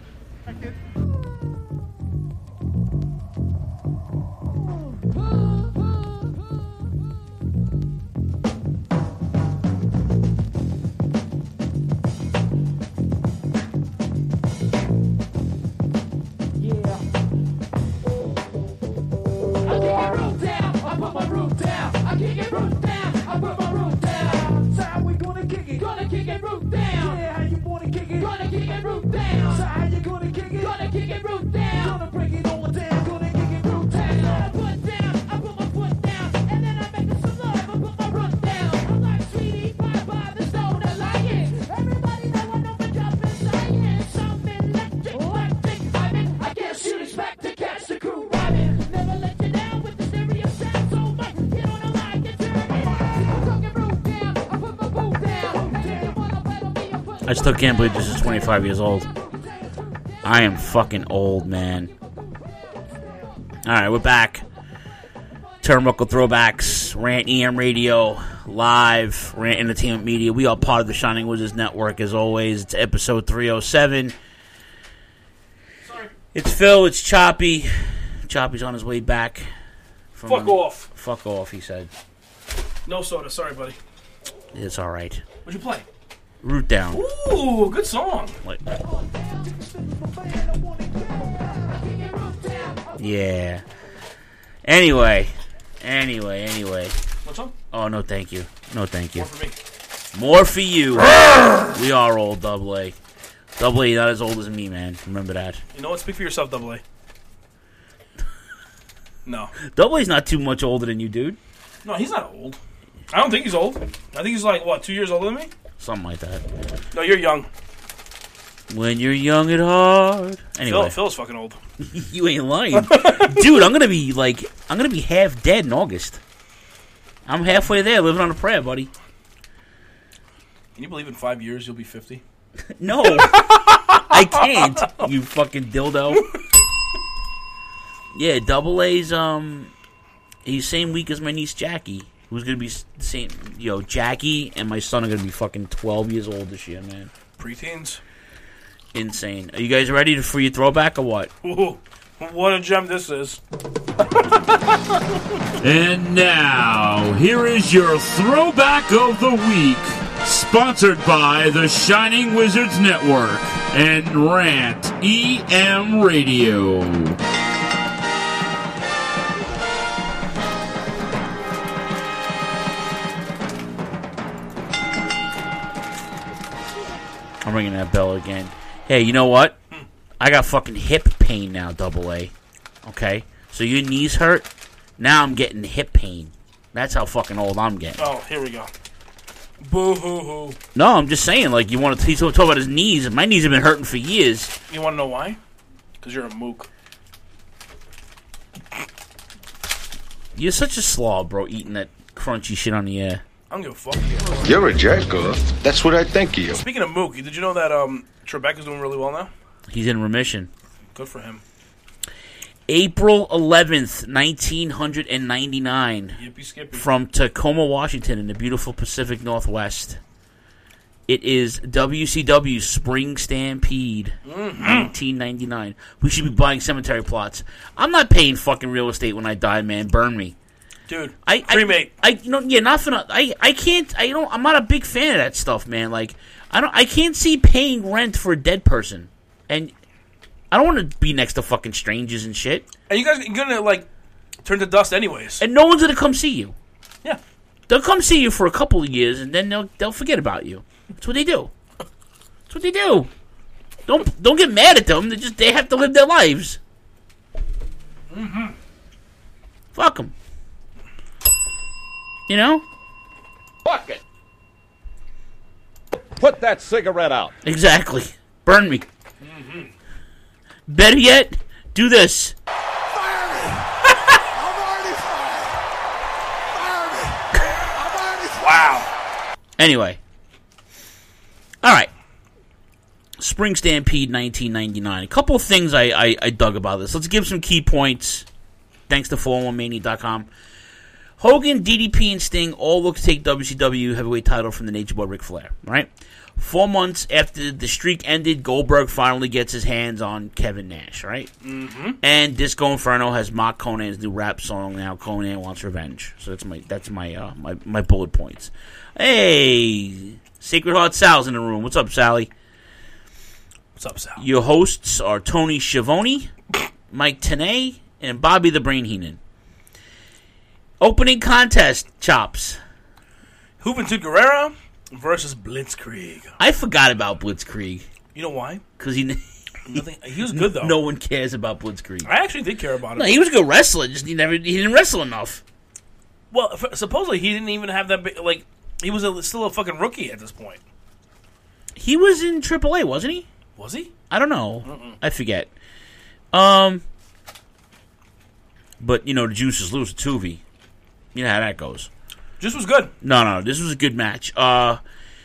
Speaker 12: I still can't believe this is twenty-five years old. I am fucking old, man. Alright, we're back. Turnbuckle Throwbacks, Rant E M Radio, live, Rant Entertainment Media. We are part of the Shining Wizards Network, as always. It's episode three oh seven.
Speaker 13: Sorry.
Speaker 12: It's Phil, it's Choppy. Choppy's on his way back. From
Speaker 13: Fuck off.
Speaker 12: Fuck off, he said.
Speaker 13: No soda, sorry, buddy.
Speaker 12: It's alright.
Speaker 13: What'd you play?
Speaker 12: Root Down.
Speaker 13: Ooh, good song.
Speaker 12: Like, yeah. Anyway. Anyway, anyway.
Speaker 13: What's up?
Speaker 12: Oh, no thank you. No thank you.
Speaker 13: More for me.
Speaker 12: More for you. We are old, Double A. Double A not as old as me, man. Remember that.
Speaker 13: You know what? Speak for yourself, Double A. No.
Speaker 12: Double A's not too much older than you, dude.
Speaker 13: No, he's not old. I don't think he's old. I think he's like, what, two years older than me?
Speaker 12: Something like that.
Speaker 13: No, you're young.
Speaker 12: When you're young at heart. Anyway.
Speaker 13: Phil, Phil's fucking old.
Speaker 12: You ain't lying. Dude, I'm going to be like, I'm going to be half dead in August. I'm halfway there living on a prayer, buddy.
Speaker 13: Can you believe in five years you'll be fifty?
Speaker 12: No. I can't, you fucking dildo. Yeah, Double A's, um, he's same week as my niece Jackie. Who's going to be the same, yo, Jackie and my son are going to be fucking twelve years old this year, man.
Speaker 13: Preteens?
Speaker 12: Insane. Are you guys ready for your throwback or what?
Speaker 13: Ooh, what a gem this is.
Speaker 11: And now, here is your throwback of the week, sponsored by the Shining Wizards Network and Rant E M Radio.
Speaker 12: ringing that bell again. Hey, you know what? I got fucking hip pain now, Double A. Okay? So your knees hurt? Now I'm getting hip pain. That's how fucking old I'm getting.
Speaker 13: Oh, here we go. Boo-hoo-hoo.
Speaker 12: No, I'm just saying, like, you want to he's talk about his knees. My knees have been hurting for years.
Speaker 13: You want to know why? Because you're a mook.
Speaker 12: You're such a slob, bro, eating that crunchy shit on the air.
Speaker 13: I don't give a fuck.
Speaker 21: You're a jackass. That's what I think of you.
Speaker 13: Speaking of mook, did you know that um, Trebek is doing really well now?
Speaker 12: He's in remission.
Speaker 13: Good for him.
Speaker 12: April eleventh, nineteen ninety-nine.
Speaker 13: Yippee skippy.
Speaker 12: From Tacoma, Washington, in the beautiful Pacific Northwest. It is W C W Spring Stampede,
Speaker 13: mm-hmm.
Speaker 12: nineteen ninety-nine. We should be buying cemetery plots. I'm not paying fucking real estate when I die, man. Burn me.
Speaker 13: Dude,
Speaker 12: I,
Speaker 13: cremate.
Speaker 12: I, I, you know, yeah, not for not, I, I can't, I don't, I'm not a big fan of that stuff, man. Like, I don't, I can't see paying rent for a dead person. And I don't want to be next to fucking strangers and shit.
Speaker 13: And you guys are going to, like, turn to dust anyways.
Speaker 12: And no one's going to come see you.
Speaker 13: Yeah.
Speaker 12: They'll come see you for a couple of years, and then they'll they'll forget about you. That's what they do. That's what they do. Don't don't get mad at them. They just they have to live their lives.
Speaker 13: Mm-hmm.
Speaker 12: Fuck them. You know?
Speaker 22: Fuck it. Put that cigarette out.
Speaker 12: Exactly. Burn me.
Speaker 13: Mm-hmm.
Speaker 12: Better yet, do this.
Speaker 13: Wow.
Speaker 12: Anyway. Alright. Spring Stampede nineteen ninety-nine. A couple of things I, I, I dug about this. Let's give some key points. Thanks to four oh one mania dot com. Hogan, D D P, and Sting all look to take W C W heavyweight title from the Nature Boy Ric Flair. Right? Four months after the streak ended, Goldberg finally gets his hands on Kevin Nash. Right?
Speaker 13: Mm-hmm.
Speaker 12: And Disco Inferno has mocked Conan's new rap song. Now Conan wants revenge. So that's my that's my uh, my my bullet points. Hey, Sacred Heart Sal's in the room. What's up, Sally?
Speaker 13: What's up, Sal?
Speaker 12: Your hosts are Tony Schiavone, Mike Tenay, and Bobby the Brain Heenan. Opening contest, Chops.
Speaker 13: Juventud Guerrera versus Blitzkrieg.
Speaker 12: I forgot about Blitzkrieg.
Speaker 13: You know why?
Speaker 12: Because he...
Speaker 13: Nothing, he was good, though.
Speaker 12: No one cares about Blitzkrieg.
Speaker 13: I actually did care about him.
Speaker 12: No, he was a good wrestler, just he never he didn't wrestle enough.
Speaker 13: Well, f- supposedly he didn't even have that big... Like, he was a, still a fucking rookie at this point.
Speaker 12: He was in triple A, wasn't he?
Speaker 13: Was he?
Speaker 12: I don't know.
Speaker 13: Mm-mm.
Speaker 12: I forget. Um, But, you know, the juice is loose at Tuvi. You know how that goes.
Speaker 13: Juice was good.
Speaker 12: No, no, this was a good match. Uh,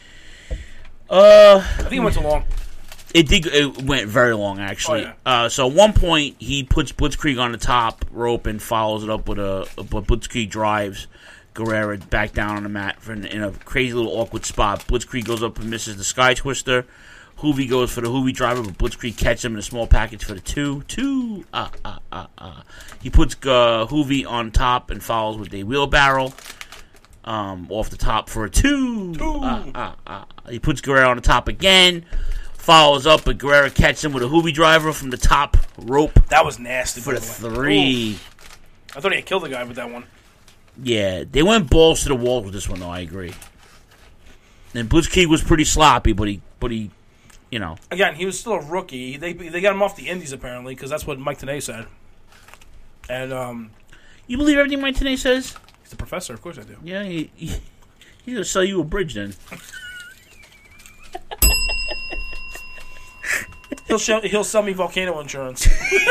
Speaker 12: uh,
Speaker 13: I think it went too long.
Speaker 12: It did. It went very long, actually.
Speaker 13: Oh, yeah.
Speaker 12: uh, so at one point, he puts Blitzkrieg on the top rope and follows it up with a... a Blitzkrieg drives Guerrera back down on the mat for in, in a crazy little awkward spot. Blitzkrieg goes up and misses the Sky Twister. Hoovy goes for the Hoovy driver, but Blitzkrieg catches him in a small package for the two. Two. Ah, ah, ah, ah. He puts uh, Hoovy on top and follows with a wheelbarrow um, off the top for a two.
Speaker 13: Two.
Speaker 12: Ah, ah, ah. He puts Guerrero on the top again. Follows up, but Guerrero catches him with a Hoovy driver from the top rope.
Speaker 13: That was nasty.
Speaker 12: For the three.
Speaker 13: Oof. I thought he had killed the guy with that one.
Speaker 12: Yeah, they went balls to the wall with this one, though. I agree. And Blitzkrieg was pretty sloppy, but he, but he, you know.
Speaker 13: Again, he was still a rookie. They they got him off the Indies apparently because that's what Mike Tenay said. And um,
Speaker 12: you believe everything Mike Tenay says?
Speaker 13: He's the professor, of course I do.
Speaker 12: Yeah, he, he he's gonna sell you a bridge then.
Speaker 13: he'll show, he'll sell me volcano insurance.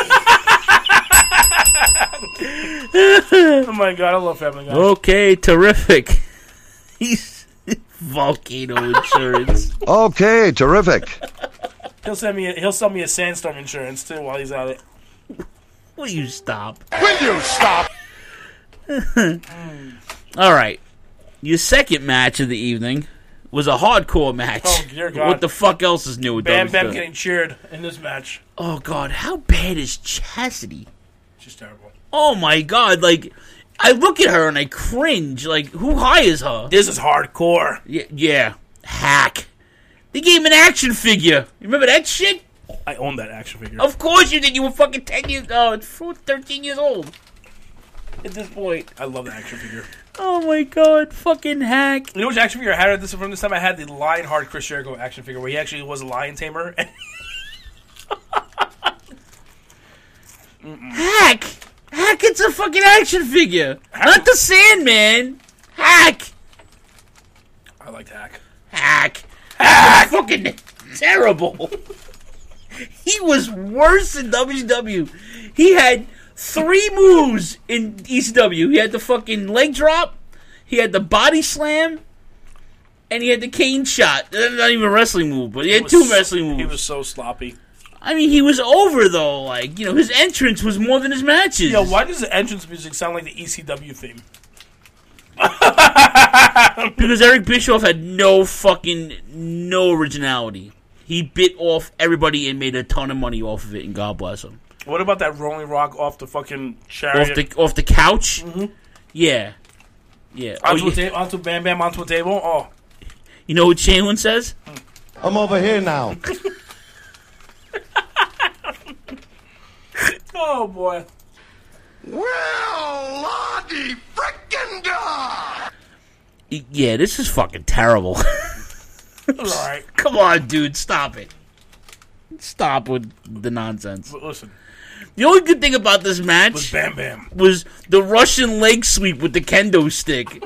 Speaker 13: Oh my god, I love Family Guy.
Speaker 12: Okay, terrific. He's volcano insurance.
Speaker 21: Okay, terrific.
Speaker 13: He'll send me. A, he'll sell me a sandstorm insurance too while he's at it.
Speaker 12: Will you stop?
Speaker 21: Will you stop?
Speaker 12: All right, your second match of the evening was a hardcore match.
Speaker 13: Oh dear God!
Speaker 12: What the fuck else is new with
Speaker 13: Bam
Speaker 12: W C
Speaker 13: Bam
Speaker 12: W?
Speaker 13: getting cheered in this match.
Speaker 12: Oh God, how bad is Chastity?
Speaker 13: She's terrible.
Speaker 12: Oh my God, like I look at her and I cringe. Like, who hires her?
Speaker 13: This is hardcore.
Speaker 12: Yeah, yeah. Hack. They gave him an action figure. You remember that shit?
Speaker 13: I own that action figure.
Speaker 12: Of course you did. You were fucking ten years, oh, thirteen years old at this point.
Speaker 13: I love the action figure.
Speaker 12: Oh my god, fucking Hack.
Speaker 13: You know which action figure I had this from this time? I had the Lionheart Chris Jericho action figure where he actually was a lion tamer.
Speaker 12: Hack! Hack, it's a fucking action figure. Not the Sandman. Hack!
Speaker 13: I liked Hack.
Speaker 12: Hack. Hack! Fucking terrible. He was worse in W C W. He had three moves in E C W. He had the fucking leg drop, he had the body slam, and he had the cane shot. That's not even a wrestling move, but he had
Speaker 13: He
Speaker 12: two
Speaker 13: was-
Speaker 12: wrestling moves.
Speaker 13: He was so sloppy.
Speaker 12: I mean, he was over, though. Like, you know, his entrance was more than his matches.
Speaker 13: Yo, why does the entrance music sound like the E C W theme?
Speaker 12: Because Eric Bischoff had no fucking, no originality. He bit off everybody and made a ton of money off of it, and God bless him.
Speaker 13: What about that Rolling Rock off the fucking chariot?
Speaker 12: Off the off the couch?
Speaker 13: Mm-hmm.
Speaker 12: Yeah. Yeah.
Speaker 13: Onto,
Speaker 12: Oh,
Speaker 13: a ta- onto Bam Bam onto a table? Oh.
Speaker 12: You know what Chamberlain says?
Speaker 1: I'm over here now.
Speaker 13: Oh, boy.
Speaker 9: Well, Lottie frickin' God!
Speaker 12: Yeah, this is fucking terrible.
Speaker 13: Alright.
Speaker 12: Come on, dude, stop it. Stop with the nonsense.
Speaker 13: But listen.
Speaker 12: The only good thing about this match
Speaker 13: Was Bam Bam.
Speaker 12: was the Russian leg sweep with the kendo stick.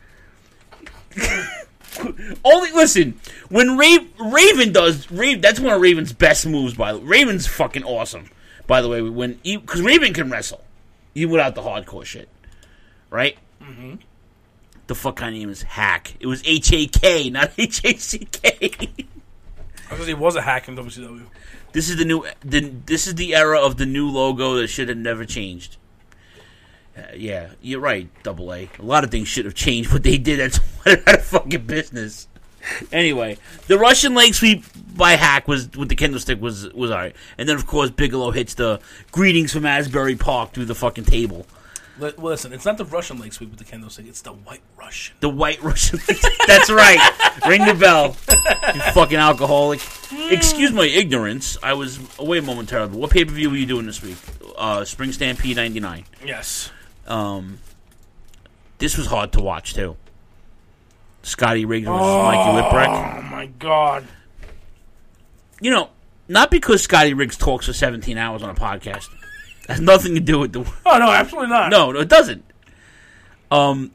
Speaker 12: Only listen, when Ra- Raven does Raven, that's one of Raven's best moves. By the way, Raven's fucking awesome. By the way, when because Raven can wrestle, even without the hardcore shit, right?
Speaker 13: Mm-hmm.
Speaker 12: The fuck kind of name is Hack. It was H A K, not H A C K.
Speaker 13: Because he was a hack in W C W.
Speaker 12: This is the new. The, this is the era of the new logo that should have never changed. Uh, yeah, you're right. Double A. A lot of things should have changed, but they did. That's what out of fucking business. Anyway, the Russian leg sweep by Hack was with the kendo stick was was alright, and then of course Bigelow hits the greetings from Asbury Park through the fucking table.
Speaker 13: L- listen, it's not the Russian leg sweep with the kendo stick. It's the White Russian.
Speaker 12: The White Russian. That's right. Ring the bell, you fucking alcoholic. Excuse my ignorance. I was away momentarily. What pay per view were you doing this week? Uh, Spring Stampede ninety-nine.
Speaker 13: Yes.
Speaker 12: Um, this was hard to watch too. Scotty Riggs versus
Speaker 13: Oh,
Speaker 12: Mikey Whipwreck.
Speaker 13: Oh my god.
Speaker 12: You know, not because Scotty Riggs talks for seventeen hours on a podcast. It has nothing to do with the.
Speaker 13: Oh no, absolutely not.
Speaker 12: No, no, it doesn't. Um,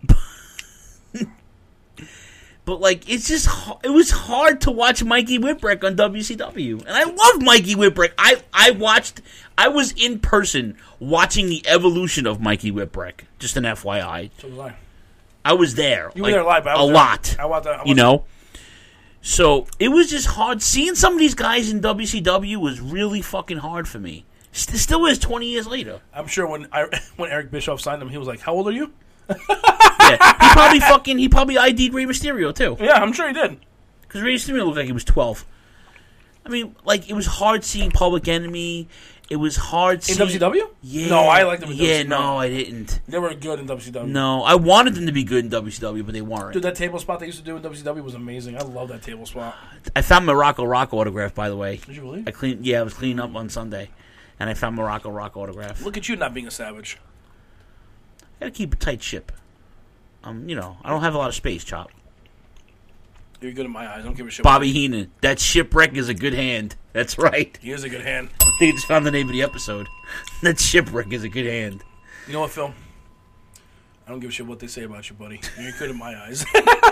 Speaker 12: but like, it's just it was hard to watch Mikey Whipwreck on W C W, and I love Mikey Whipwreck. I I watched. I was in person watching the evolution of Mikey Whipwreck. Just an F Y I.
Speaker 13: So was I.
Speaker 12: I was there.
Speaker 13: You were
Speaker 12: like,
Speaker 13: there live, but I was
Speaker 12: a
Speaker 13: there.
Speaker 12: lot.
Speaker 13: I watched that- I watched
Speaker 12: you know. So it was just hard. Seeing some of these guys in W C W was really fucking hard for me. St- still is twenty years later.
Speaker 13: I'm sure when I, when Eric Bischoff signed him, he was like, "How old are you?"
Speaker 12: Yeah, he probably fucking he probably I D'd Rey Mysterio too.
Speaker 13: Yeah, I'm sure he did.
Speaker 12: Because Rey Mysterio looked like he was twelve. I mean, like it was hard seeing Public Enemy. It was hard
Speaker 13: In
Speaker 12: seeing
Speaker 13: W C W?
Speaker 12: Yeah,
Speaker 13: No, I liked them in
Speaker 12: Yeah,
Speaker 13: W C W.
Speaker 12: no, I didn't.
Speaker 13: They were good in W C W.
Speaker 12: No, I wanted them to be good in W C W, but they weren't.
Speaker 13: Dude, that table spot they used to do in W C W was amazing. I love that table spot.
Speaker 12: I found my Rocco Rock autograph, by the way.
Speaker 13: Did you really?
Speaker 12: I cleaned. Yeah, I was cleaning up on Sunday, and I found my Rocco Rock autograph.
Speaker 13: Look at you not being a savage.
Speaker 12: I gotta keep a tight ship. Um, you know, I don't have a lot of space, Chop.
Speaker 13: You're good in my eyes. I don't give a shit.
Speaker 12: Bobby Heenan. That shipwreck is a good hand. That's right.
Speaker 13: He is a good hand.
Speaker 12: I think I just found the name of the episode. That shipwreck is a good hand.
Speaker 13: You know what, Phil? I don't give a shit what they say about you, buddy. You're good in my eyes.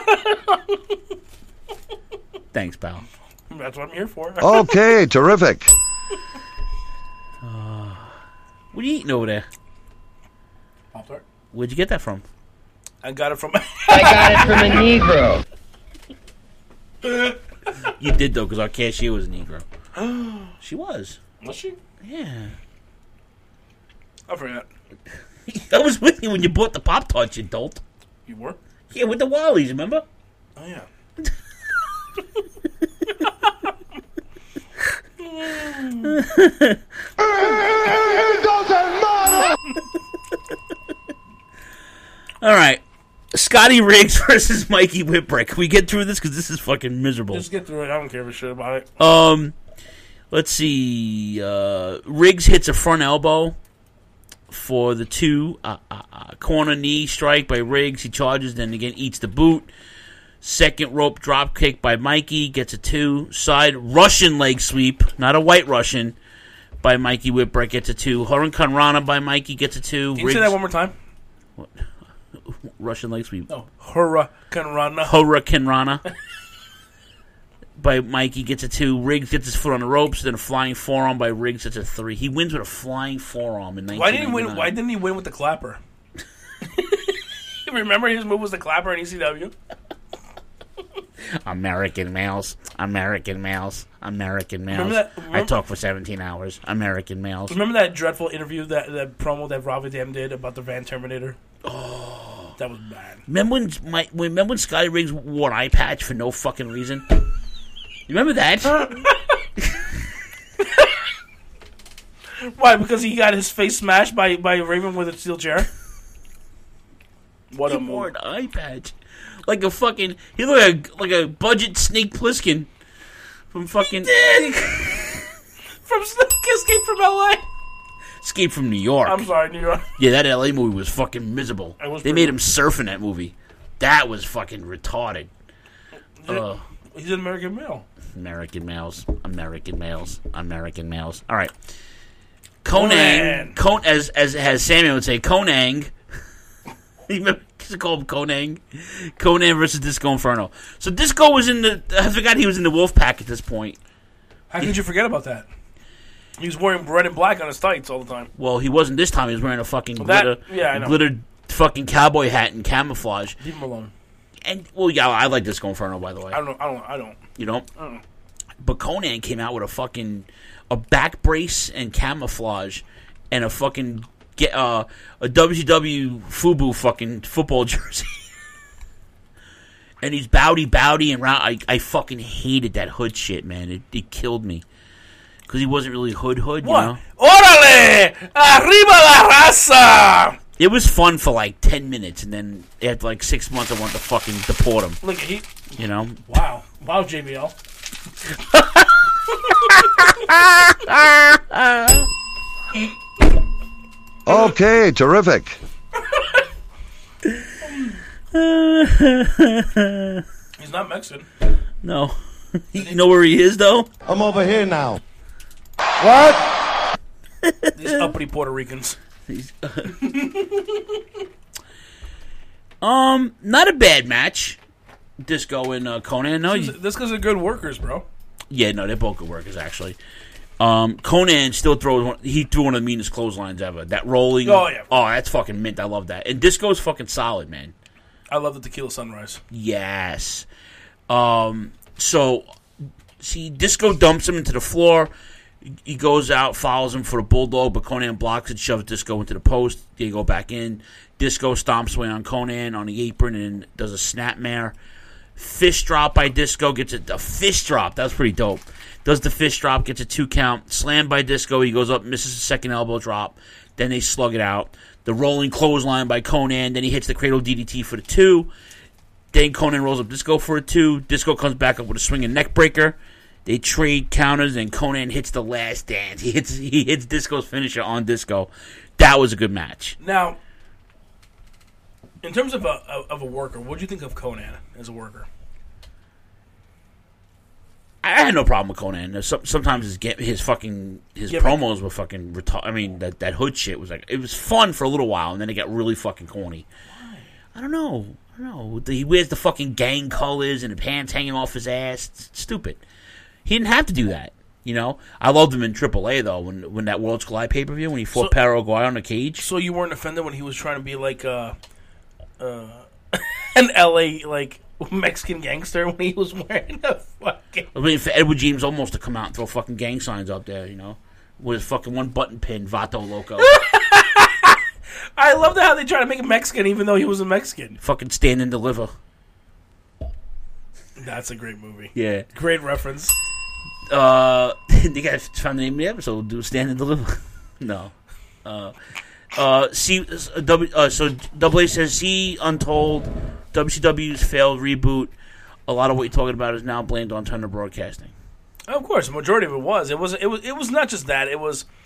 Speaker 12: Thanks, pal.
Speaker 13: That's what I'm here for.
Speaker 21: Okay, terrific.
Speaker 12: Uh, what are you eating over there?
Speaker 13: Pop-Tart.
Speaker 12: Where'd you get that from?
Speaker 13: I got it from...
Speaker 2: I got it from a Negro.
Speaker 12: You did, though, because our cashier was a Negro. She was.
Speaker 13: Was she?
Speaker 12: Yeah.
Speaker 13: I forgot.
Speaker 12: I was with you when you bought the Pop-Tarts, you dolt.
Speaker 13: You were?
Speaker 12: Yeah, with the Wallies, remember?
Speaker 13: Oh, yeah.
Speaker 9: It doesn't matter!
Speaker 12: All right. Scotty Riggs versus Mikey Whipwreck. Can we get through this? Because this is fucking miserable.
Speaker 13: Just get through it. I don't give a shit about it.
Speaker 12: Um, let's see. Uh, Riggs hits a front elbow, for the two. Uh, uh, uh, corner knee strike by Riggs. He charges, then again eats the boot. Second rope drop kick by Mikey. Gets a two. Side Russian leg sweep. Not a white Russian. By Mikey Whipwreck. Gets a two. Hurricane Rana by Mikey. Gets a two.
Speaker 13: Can you say that one more time?
Speaker 12: What? Russian leg sweep.
Speaker 13: No. Hurricane Rana.
Speaker 12: Hurricane Rana. By Mikey gets a two. Riggs gets his foot on the ropes. Then a flying forearm by Riggs gets a three. He wins with a flying forearm in nineteen ninety-nine.
Speaker 13: Why didn't he win? Why didn't he win with the clapper? Remember his move was the clapper in E C W.
Speaker 12: American males, American males, American males.
Speaker 13: Remember that, remember,
Speaker 12: I talk for seventeen hours. American males.
Speaker 13: Remember that dreadful interview, that that promo that Rob Van Dam did about the Van Terminator?
Speaker 12: Oh,
Speaker 13: that was bad.
Speaker 12: Remember when my remember when Scotty Riggs wore an eye patch for no fucking reason? You remember that?
Speaker 13: Why? Because he got his face smashed by, by Raven with a steel chair? What
Speaker 12: he
Speaker 13: a
Speaker 12: wore
Speaker 13: move.
Speaker 12: an eye patch. Like a fucking... He looked like a, like a budget Snake Plissken from fucking...
Speaker 13: He did! From Escape from L A?
Speaker 12: Escape from New York.
Speaker 13: I'm sorry, New York.
Speaker 12: Yeah, that L A movie was fucking miserable.
Speaker 13: Was
Speaker 12: they made him surf in that movie. That was fucking retarded. Uh,
Speaker 13: He's an American male.
Speaker 12: American males. American males. American males. All right. Konang. Kon, as, as, as Samuel would say, Konang... He used to call him Konang. Konang versus Disco Inferno. So Disco was in the... I forgot he was in the Wolfpack at this point.
Speaker 13: How could you forget about that? He was wearing red and black on his tights all the time.
Speaker 12: Well, he wasn't this time. He was wearing a fucking
Speaker 13: Well,
Speaker 12: glitter,
Speaker 13: that- yeah, I know.
Speaker 12: glitter fucking cowboy hat and camouflage.
Speaker 13: Leave him alone.
Speaker 12: And well, yeah, I like Disco Inferno, by the way.
Speaker 13: I don't. I don't. I don't.
Speaker 12: You don't?
Speaker 13: I don't.
Speaker 12: But Conan came out with a fucking a back brace and camouflage and a fucking get uh, a W C W FUBU fucking football jersey. And he's bowdy bowdy and round. I, I fucking hated that hood shit, man. It, it killed me because he wasn't really hood hood. You
Speaker 13: What?
Speaker 12: know?
Speaker 13: Órale! Arriba la raza!
Speaker 12: It was fun for like ten minutes, and then after like six months, I wanted to fucking deport him.
Speaker 13: Look, he.
Speaker 12: You know?
Speaker 13: Wow. Wow, J B L.
Speaker 21: Okay, terrific.
Speaker 13: He's not Mexican.
Speaker 12: No. You know where he is, though?
Speaker 1: I'm over here now.
Speaker 12: What?
Speaker 13: These uppity Puerto Ricans.
Speaker 12: um, not a bad match. Disco and uh, Conan. No, you,
Speaker 13: This because they're good workers, bro.
Speaker 12: yeah, no, they're both good workers actually. Um, Conan still throws one. He threw one of the meanest clotheslines ever. That rolling.
Speaker 13: Oh, yeah.
Speaker 12: Oh, that's fucking mint. I love that. And Disco's fucking solid, man.
Speaker 13: I love the Tequila Sunrise.
Speaker 12: Yes. Um. So, see, Disco dumps him into the floor. He goes out, follows him for the bulldog, but Conan blocks it, shoves Disco into the post. They go back in. Disco stomps away on Conan on the apron and does a snapmare. Fish drop by Disco, gets a, a fish drop. That was pretty dope. Does the fish drop, gets a two count. Slammed by Disco, he goes up, misses a second elbow drop. Then they slug it out. The rolling clothesline by Conan. Then he hits the cradle D D T for the two. Then Conan rolls up Disco for a two. Disco comes back up with a swinging neck breaker. They trade counters, and Conan hits the last dance. He hits he hits Disco's finisher on Disco. That was a good match.
Speaker 13: Now, in terms of a of a worker, what do you think of Conan as a worker?
Speaker 12: I had no problem with Conan. Some, sometimes his get his fucking his
Speaker 13: Yeah,
Speaker 12: promos were fucking retarded. I mean, that, that hood shit was like it was fun for a little while, and then it got really fucking corny. Why? I don't know. I don't know. He wears the fucking gang colors and the pants hanging off his ass. It's stupid. He didn't have to do that. You know, I loved him in triple A though. When when that Worlds Collide pay per view when he fought
Speaker 13: So-
Speaker 12: Perro Aguirre on the cage.
Speaker 13: So you weren't offended when he was trying to be like uh, uh, an L A like Mexican gangster when he was wearing a fucking.
Speaker 12: I mean, for Edward James almost to come out and throw fucking gang signs up there, you know, with his fucking one button pin, Vato Loco.
Speaker 13: I love how they try to make him Mexican even though he was a Mexican.
Speaker 12: Fucking Stand and Deliver.
Speaker 13: That's a great movie.
Speaker 12: Yeah.
Speaker 13: Great reference.
Speaker 12: Uh, you guys found the name of the episode. Do Stand and Deliver. No. Uh, uh, see, uh, w, uh, so Double A says, see Untold, W C W's failed reboot. A lot of what you're talking about is now blamed on Turner Broadcasting.
Speaker 13: Of course, the majority of it was. It was. It was. It was not just that. It was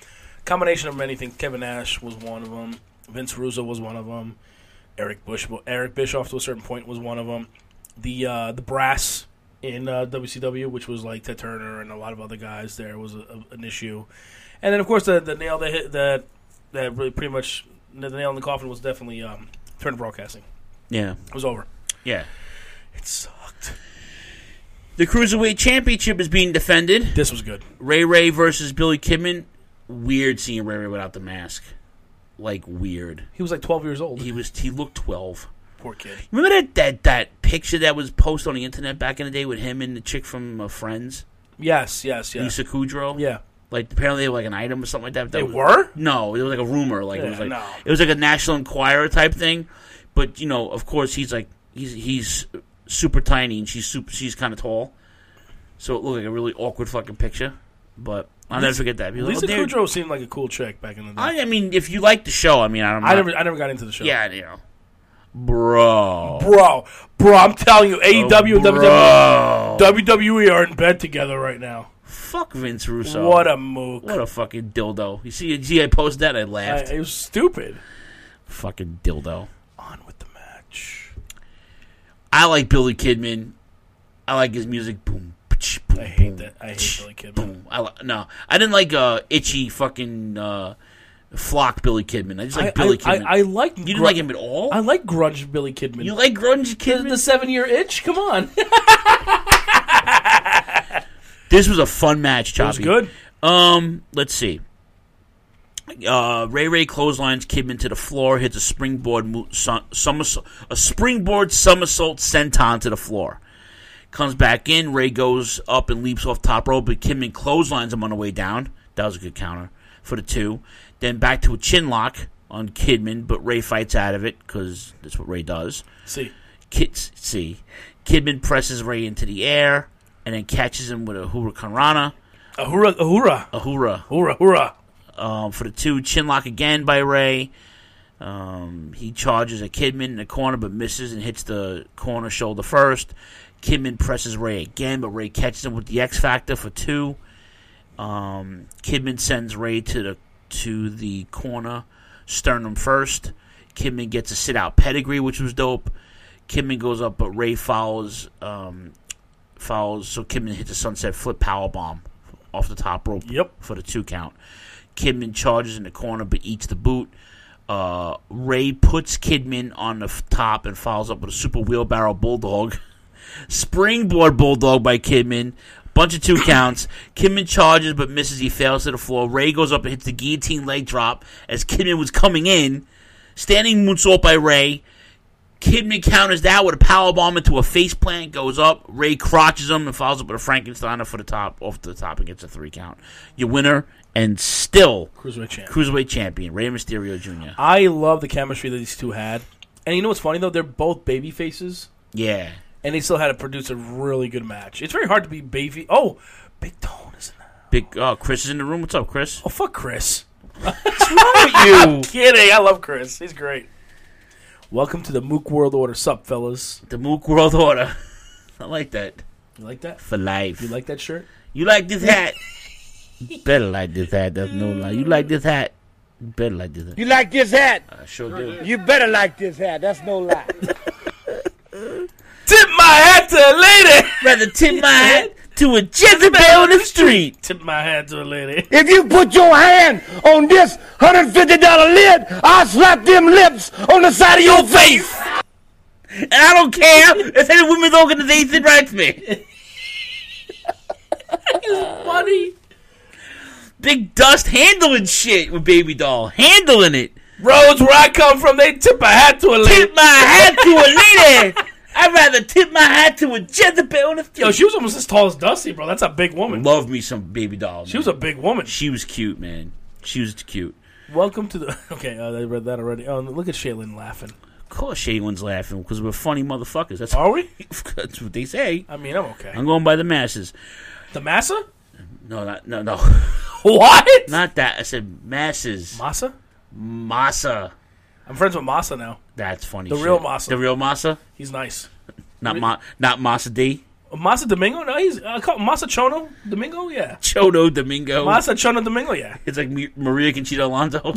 Speaker 13: Combination of many things. Kevin Nash was one of them. Vince Russo was one of them. Eric Bush, Eric Bischoff to a certain point was one of them. The uh, the brass in uh, W C W, which was like Ted Turner and a lot of other guys, there was a, a, an issue. And then of course the the nail that hit that that really pretty much the nail in the coffin was definitely um, Turner Broadcasting.
Speaker 12: Yeah,
Speaker 13: it was over.
Speaker 12: Yeah,
Speaker 13: it sucked.
Speaker 12: The Cruiserweight Championship is being defended.
Speaker 13: This was good.
Speaker 12: Ray Ray versus Billy Kidman. Weird seeing Ray Ray without the mask. Like, weird.
Speaker 13: He was like twelve years old.
Speaker 12: He was. He looked twelve.
Speaker 13: Poor kid.
Speaker 12: Remember that, that, that picture that was posted on the internet back in the day with him and the chick from uh, Friends?
Speaker 13: Yes, yes, yes.
Speaker 12: Lisa Kudrow?
Speaker 13: Yeah.
Speaker 12: Like, apparently they were like an item or something like that. that
Speaker 13: they
Speaker 12: was,
Speaker 13: were?
Speaker 12: No, it was like a rumor. Like,
Speaker 13: yeah,
Speaker 12: it was like
Speaker 13: no.
Speaker 12: It was like a National Enquirer type thing. But, you know, of course, he's like, he's he's super tiny and she's super, she's kind of tall. So it looked like a really awkward fucking picture. But I'll never forget that. People
Speaker 13: Lisa
Speaker 12: like, oh,
Speaker 13: Kudrow seemed like a cool chick back in the day.
Speaker 12: I, I mean, if you like the show, I mean, I don't know.
Speaker 13: I never, I never got into the show.
Speaker 12: Yeah, you know. Bro.
Speaker 13: Bro. Bro, I'm telling you, A E W
Speaker 12: oh,
Speaker 13: and W W E, W W E are in bed together right now.
Speaker 12: Fuck Vince Russo.
Speaker 13: What a mook.
Speaker 12: What a fucking dildo. You see, you see I posted that, I laughed.
Speaker 13: I, it was stupid.
Speaker 12: Fucking dildo.
Speaker 13: On with the match.
Speaker 12: I like Billy Kidman. I like his music. Boom. boom
Speaker 13: I hate that. I hate Billy Kidman.
Speaker 12: Boom. I li- no, I didn't like uh, itchy fucking uh, flock Billy Kidman. I just like
Speaker 13: I,
Speaker 12: Billy
Speaker 13: I,
Speaker 12: Kidman.
Speaker 13: I, I like.
Speaker 12: You didn't like him at all?
Speaker 13: I like grunge Billy Kidman.
Speaker 12: You like grunge Kidman?
Speaker 13: The, the seven-year itch? Come on.
Speaker 12: This was a fun match, Choppy.
Speaker 13: It was good.
Speaker 12: Um, let's see. Uh, Ray Ray clotheslines Kidman to the floor, hits a springboard mo- su- somersault, a springboard somersault senton to the floor. Comes back in, Ray goes up and leaps off top rope, but Kidman clotheslines him on the way down. That was a good counter for the two. Then back to a chin lock on Kidman, but Ray fights out of it because that's what Ray does.
Speaker 13: See,
Speaker 12: Kid, see, Kidman presses Ray into the air and then catches him with a hurricanrana.
Speaker 13: Ahura, ahura,
Speaker 12: ahura,
Speaker 13: ahura, ahura.
Speaker 12: Um, for the two, chin lock again by Ray. Um, he charges at Kidman in the corner but misses and hits the corner shoulder first. Kidman presses Ray again, but Ray catches him with the X Factor for two. Um, Kidman sends Ray to the to the corner, sternum first. Kidman gets a sit-out pedigree, which was dope. Kidman goes up, but Ray follows, um, follows, so Kidman hits a sunset flip powerbomb off the top rope
Speaker 13: yep.
Speaker 12: for the two count. Kidman charges in the corner, but eats the boot. Uh, Ray puts Kidman on the f- top and follows up with a super wheelbarrow bulldog. Springboard bulldog by Kidman. Bunch of two counts. Kidman charges but misses. He fails to the floor. Ray goes up and hits the guillotine leg drop as Kidman was coming in. Standing moonsault by Ray. Kidman counters that with a powerbomb into a face plant. Goes up. Ray crotches him and follows up with a Frankensteiner for the top. Off the top and gets a three count. Your winner and still
Speaker 13: Cruiserweight champion.
Speaker 12: Cruiserweight champion, Rey Mysterio Junior
Speaker 13: I love the chemistry that these two had. And you know what's funny, though? They're both baby faces.
Speaker 12: Yeah.
Speaker 13: And they still had to produce a really good match. It's very hard to be baby. Oh, Big Tone is in there.
Speaker 12: Big, oh, Chris is in the room. What's up, Chris?
Speaker 13: Oh, fuck Chris. What's wrong with you? I'm kidding. I love Chris. He's great. Welcome to the Mook World Order. Sup, fellas?
Speaker 12: The Mook World Order. I like that.
Speaker 13: You like that?
Speaker 12: For life.
Speaker 13: You like that shirt?
Speaker 12: You like this hat? You better like this hat. That's no lie. You like this hat? You better like this hat.
Speaker 10: You like this hat?
Speaker 12: I sure do.
Speaker 10: You better like this hat. That's no lie.
Speaker 13: Tip my hat to a lady.
Speaker 12: Rather tip my hat to a Jezebel on the street.
Speaker 13: Tip my hat to a lady.
Speaker 10: If you put your hand on this one hundred fifty dollars lid, I'll slap them lips on the side of your face.
Speaker 12: And I don't care if any women's organization writes me.
Speaker 13: It's funny.
Speaker 12: Big Dust handling shit with Baby Doll. Handling it.
Speaker 13: Roads where I come from, they tip a hat to a lady.
Speaker 12: Tip my hat to a lady. I'd rather tip my hat to a Jezebel on the street.
Speaker 13: Yo, she was almost as tall as Dusty, bro. That's a big woman.
Speaker 12: Love me some Baby Doll, man.
Speaker 13: She was a big woman.
Speaker 12: She was cute, man. She was cute.
Speaker 13: Welcome to the... Okay, uh, I read that already. Oh, look at Shaylin laughing.
Speaker 12: Of course Shaylin's laughing, because we're funny motherfuckers. That's
Speaker 13: Are we?
Speaker 12: That's what they say.
Speaker 13: I mean, I'm okay.
Speaker 12: I'm going by the masses.
Speaker 13: The massa?
Speaker 12: No, not, no, no.
Speaker 13: What?
Speaker 12: Not that. I said masses.
Speaker 13: Massa?
Speaker 12: Massa.
Speaker 13: I'm friends with Massa now.
Speaker 12: That's funny
Speaker 13: The
Speaker 12: shit.
Speaker 13: real Massa.
Speaker 12: The real Massa?
Speaker 13: He's nice.
Speaker 12: Not Ma, not Massa D?
Speaker 13: Masa Domingo? No, he's uh, called Masa Chono Domingo. Yeah,
Speaker 12: Chono Domingo.
Speaker 13: Masa Chono Domingo. Yeah,
Speaker 12: it's like M- Maria Conchita Alonso.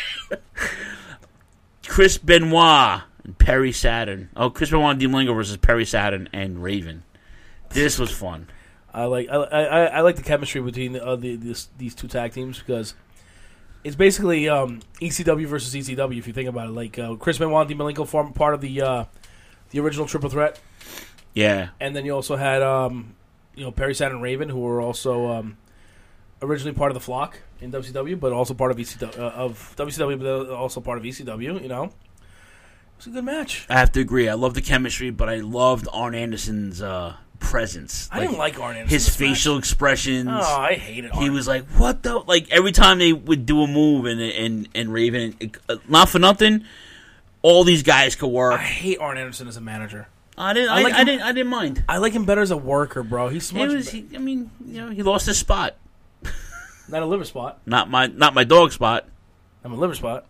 Speaker 12: Chris Benoit and Perry Saturn. Oh, Chris Benoit and Dean Malenko versus Perry Saturn and Raven. This was fun.
Speaker 13: I like I I, I like the chemistry between the, uh, the this, these two tag teams because it's basically um, E C W versus E C W if you think about it. Like uh, Chris Benoit and Dean Malenko formed part of the uh, the original Triple Threat.
Speaker 12: Yeah,
Speaker 13: and then you also had um, you know Perry Saturn and Raven, who were also um, originally part of the Flock in W C W, but also part of E C W, uh, of W C W, but also part of E C W. You know, it was a good match.
Speaker 12: I have to agree. I love the chemistry, but I loved Arn Anderson's uh, presence.
Speaker 13: I like, didn't like Arn Anderson.
Speaker 12: His facial match. expressions.
Speaker 13: Oh, I hated.
Speaker 12: He
Speaker 13: Arn.
Speaker 12: was like, "What the?" Like every time they would do a move, and and and Raven, uh, not for nothing, all these guys could work.
Speaker 13: I hate Arn Anderson as a manager.
Speaker 12: I didn't. I, I, like I didn't. I didn't mind.
Speaker 13: I like him better as a worker, bro. He's much.
Speaker 12: It was, he, I mean, you know, he lost his spot.
Speaker 13: Not a liver spot.
Speaker 12: Not my. Not my dog spot.
Speaker 13: I'm a liver spot.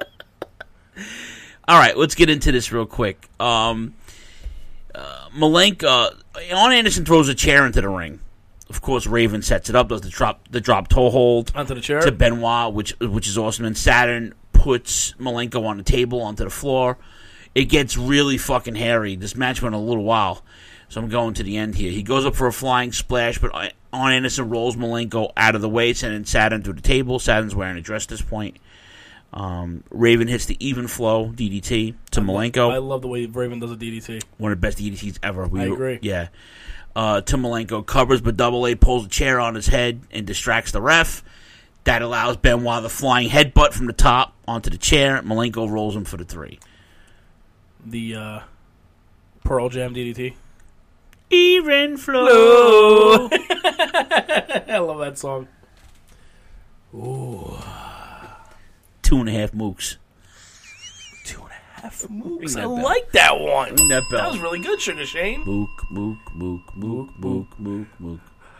Speaker 12: All right, let's get into this real quick. Um, uh, Malenko, Arn Anderson throws a chair into the ring. Of course, Raven sets it up, does the drop, the drop toe hold
Speaker 13: onto the chair
Speaker 12: to Benoit, which which is awesome. And Saturn puts Malenko on the table onto the floor. It gets really fucking hairy. This match went a little while, so I'm going to the end here. He goes up for a flying splash, but Arn Anderson rolls Malenko out of the way, sending Saturn to the table. Saturn's wearing a dress at this point. Um, Raven hits the even flow D D T to
Speaker 13: I
Speaker 12: Malenko.
Speaker 13: Love, I love the way Raven does a D D T.
Speaker 12: One of the best D D Ts ever. We,
Speaker 13: I agree.
Speaker 12: Yeah. Uh, to Malenko, covers, but Double A pulls a chair on his head and distracts the ref. That allows Benoit the flying headbutt from the top onto the chair. Malenko rolls him for the three.
Speaker 13: The uh, Pearl Jam D D T.
Speaker 12: Even flow.
Speaker 13: I love that song. Ooh.
Speaker 12: Two and a half mooks.
Speaker 13: Two and a half mooks. I like that one.
Speaker 12: Ring that bell.
Speaker 13: That was really good, Sugar Shane.
Speaker 12: Mook, mook, mook, mook, mook, mook, mook.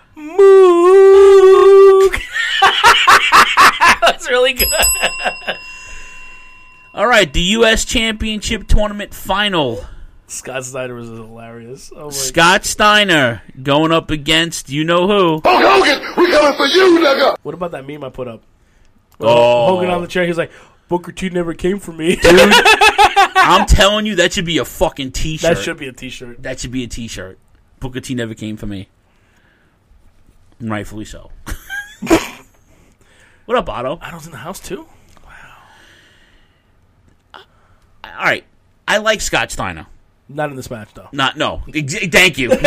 Speaker 13: Mook. That's really good.
Speaker 12: All right, the U S Championship Tournament Final.
Speaker 13: Scott Steiner was hilarious. Oh my
Speaker 12: Scott Steiner going up against you know who.
Speaker 9: Hulk Hogan, we coming for you, nigga.
Speaker 13: What about that meme I put up?
Speaker 12: Oh.
Speaker 13: Hogan on the chair, he's like, Booker T never came for me.
Speaker 12: Dude, I'm telling you, that should be a fucking t-shirt.
Speaker 13: That should be a t-shirt.
Speaker 12: That should be a t-shirt. Booker T never came for me. And rightfully so. What up, Otto?
Speaker 13: Otto's in the house, too?
Speaker 12: All right. I like Scott Steiner.
Speaker 13: Not in this match, though.
Speaker 12: Not no. Ex- thank you. Not,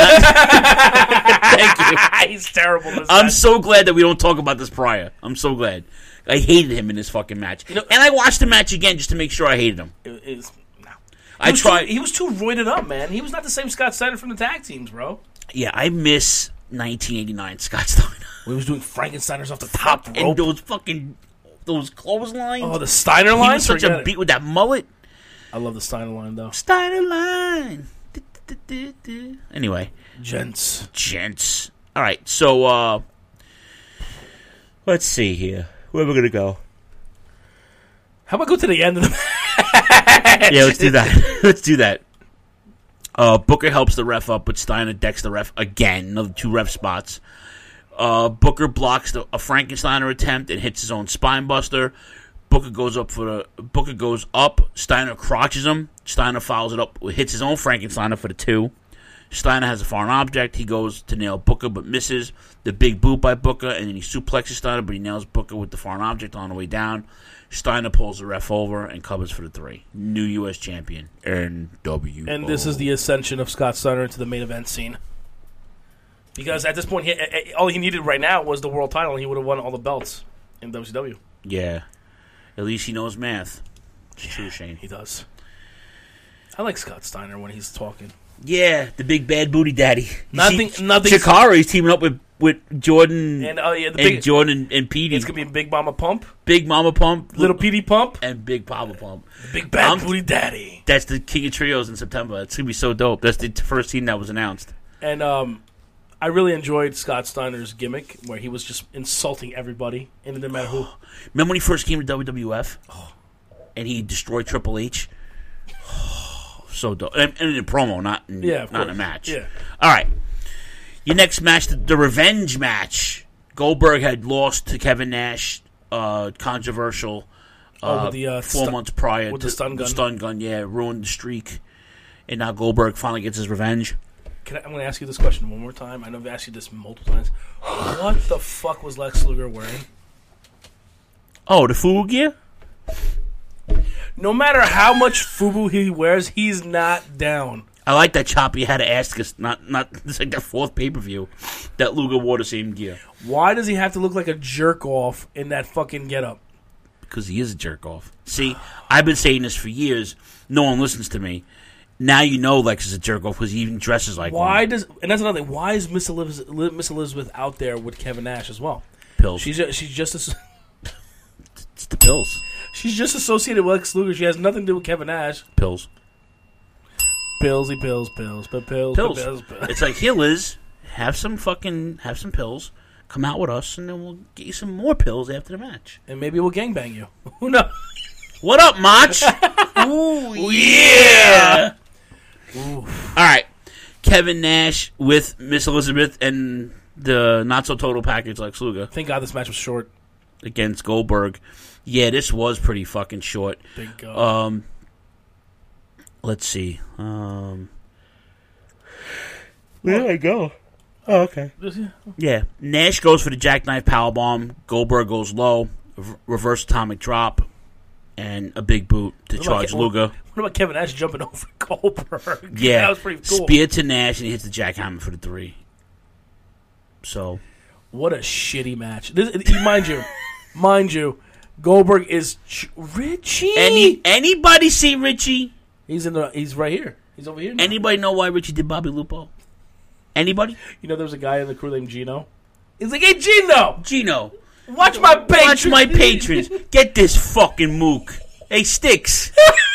Speaker 12: thank you.
Speaker 13: He's terrible. This
Speaker 12: I'm
Speaker 13: match.
Speaker 12: so glad that we don't talk about this prior. I'm so glad. I hated him in this fucking match, you know, and I watched the match again just to make sure I hated him.
Speaker 13: It, it's, no.
Speaker 12: I tried.
Speaker 13: Too, he was too roided up, man. He was not the same Scott Steiner from the tag teams, bro.
Speaker 12: Yeah, I miss nineteen eighty-nine Scott Steiner.
Speaker 13: He was doing Frankensteiners off the top rope.
Speaker 12: And those fucking those clotheslines.
Speaker 13: Oh, the Steiner line.
Speaker 12: He was such a beat with that mullet.
Speaker 13: I love the Steiner line, though.
Speaker 12: Steiner line. Anyway.
Speaker 13: Gents.
Speaker 12: Gents. All right, so uh, let's see here. Where are we going to go?
Speaker 13: How about go to the end of the match?
Speaker 12: Yeah, let's do that. Let's do that. Uh, Booker helps the ref up, but Steiner decks the ref again. Another two ref spots. Uh, Booker blocks the, a Frankensteiner attempt and hits his own spine buster. Booker goes up for the Booker goes up. Steiner crotches him. Steiner follows it up, hits his own Frankensteiner for the two. Steiner has a foreign object. He goes to nail Booker, but misses. The big boot by Booker, and then he suplexes Steiner, but he nails Booker with the foreign object on the way down. Steiner pulls the ref over and covers for the three. New U S champion, N W O.
Speaker 13: And this is the ascension of Scott Steiner into the main event scene. Because at this point, he, all he needed right now was the world title, and he would have won all the belts in W C W.
Speaker 12: Yeah. At least he knows math. It's true, Shane.
Speaker 13: He does. I like Scott Steiner when he's talking.
Speaker 12: Yeah, the big bad booty daddy.
Speaker 13: Nothing.
Speaker 12: See,
Speaker 13: nothing.
Speaker 12: Chikara, he's teaming up with, with Jordan
Speaker 13: and, uh, yeah, the
Speaker 12: and
Speaker 13: big,
Speaker 12: Jordan and, and Petey.
Speaker 13: It's gonna be Big Mama Pump,
Speaker 12: Big Mama Pump,
Speaker 13: Little Petey Pump,
Speaker 12: and Big Papa Pump.
Speaker 13: The big bad
Speaker 12: I'm,
Speaker 13: booty daddy.
Speaker 12: That's the King of Trios in September. It's gonna be so dope. That's the first team that was announced.
Speaker 13: And um, I really enjoyed Scott Steiner's gimmick, where he was just insulting everybody, and it didn't matter who.
Speaker 12: Remember when he first came to W W F, oh. and he destroyed Triple H? Oh, so dope. And, and in a promo, not in,
Speaker 13: yeah,
Speaker 12: not in a match.
Speaker 13: Yeah.
Speaker 12: All right. Your next match, the, the revenge match. Goldberg had lost to Kevin Nash, uh, controversial, uh,
Speaker 13: oh, with the, uh,
Speaker 12: four
Speaker 13: stu-
Speaker 12: months prior
Speaker 13: with
Speaker 12: to
Speaker 13: the stun gun.
Speaker 12: the stun gun. Yeah, ruined the streak, and now Goldberg finally gets his revenge.
Speaker 13: Can I, I'm going to ask you this question one more time. I know I've asked you this multiple times. What the fuck was Lex Luger wearing?
Speaker 12: Oh, the Fubu gear?
Speaker 13: No matter how much Fubu he wears, he's not down.
Speaker 12: I like that Choppy had to ask us, not, not, it's like the fourth pay-per-view, that Luger wore the same gear.
Speaker 13: Why does he have to look like a jerk-off in that fucking getup?
Speaker 12: Because he is a jerk-off. See, I've been saying this for years. No one listens to me. Now you know Lex is a jerk-off because he even dresses like
Speaker 13: Why
Speaker 12: one.
Speaker 13: does, and that's another thing, why is Miss Elizabeth, Miss Elizabeth out there with Kevin Nash as well?
Speaker 12: Pills.
Speaker 13: She's just, she's just a,
Speaker 12: It's the pills.
Speaker 13: she's just associated with Lex Luger. She has nothing to do with Kevin Nash.
Speaker 12: Pills.
Speaker 13: Pillsy pills, pills, but pills,
Speaker 12: Pills.
Speaker 13: but pills, pills.
Speaker 12: It's like, here, Liz, have some fucking, have some pills, come out with us, and then we'll get you some more pills after the match.
Speaker 13: And maybe we'll gangbang you. Who knows?
Speaker 12: What up, Mach? Ooh, yeah! All right. Kevin Nash with Miss Elizabeth and the not-so-total package Lex Luger.
Speaker 13: Thank God this match was short.
Speaker 12: Against Goldberg. Yeah, this was pretty fucking short.
Speaker 13: Thank God.
Speaker 12: Um, let's see. Um, where did I go? Oh, okay. Yeah, Nash goes for the jackknife powerbomb. Goldberg goes low, re- reverse atomic drop, and a big boot to
Speaker 13: What about
Speaker 12: charge
Speaker 13: Ke-
Speaker 12: Luger.
Speaker 13: What about Kevin Nash jumping over Goldberg?
Speaker 12: Yeah,
Speaker 13: that was pretty cool.
Speaker 12: Spear to Nash, and he hits the jackhammer for the three. So,
Speaker 13: what a shitty match. This, mind you, mind you, Goldberg is ch- Richie.
Speaker 12: Any anybody see Richie?
Speaker 13: He's in the. He's right here. He's over here now.
Speaker 12: Anybody know why Richie did Bobby Lupo? Anybody?
Speaker 13: You know, there's a guy in the crew named Gino. He's like, hey, Gino!
Speaker 12: Gino.
Speaker 13: Watch my patrons!
Speaker 12: Watch my patrons! Get this fucking mook. Hey, Sticks.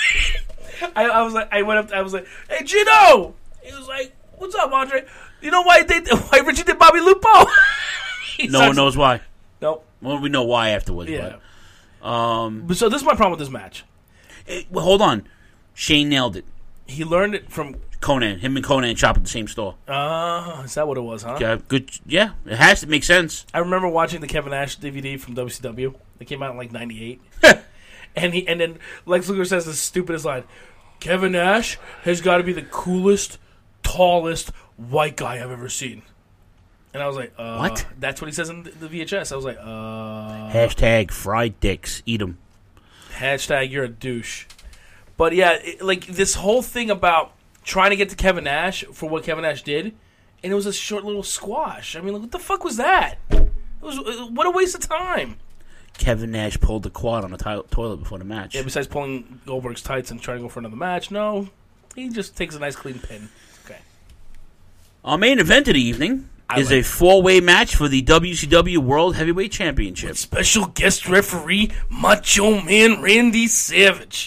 Speaker 13: I, I was like, I went up, I was like, hey, Gino! He was like, what's up, Andre? You know why they, why Richie did Bobby Lupo?
Speaker 12: No
Speaker 13: starts,
Speaker 12: one knows why.
Speaker 13: Nope.
Speaker 12: Well, we know why afterwards.
Speaker 13: Yeah.
Speaker 12: But, um,
Speaker 13: But so this is my problem with this match.
Speaker 12: it- well, hold on. Shane nailed it.
Speaker 13: He learned it from.
Speaker 12: Conan. Him and Conan shop at the same store.
Speaker 13: Uh, is that what it was, huh?
Speaker 12: Yeah, good. Yeah, it has to make sense.
Speaker 13: I remember watching the Kevin Nash D V D from W C W. It came out in like ninety-eight. and he and then Lex Luger says the stupidest line: Kevin Nash has got to be the coolest, tallest white guy I've ever seen. And I was like, uh,
Speaker 12: What?
Speaker 13: That's what he says in the V H S. I was like, uh.
Speaker 12: Hashtag fried dicks. Eat them.
Speaker 13: Hashtag you're a douche. But yeah, it, like this whole thing about trying to get to Kevin Nash for what Kevin Nash did, and it was a short little squash. I mean, like, what the fuck was that? It was uh, what a waste of time.
Speaker 12: Kevin Nash pulled the quad on the to- toilet before the match.
Speaker 13: Yeah, besides pulling Goldberg's tights and trying to go for another match, no, he just takes a nice clean pin. Okay.
Speaker 12: Our main event of the evening
Speaker 13: I
Speaker 12: is
Speaker 13: like
Speaker 12: a four-way match for the W C W World Heavyweight Championship.
Speaker 13: Special guest referee Macho Man Randy Savage.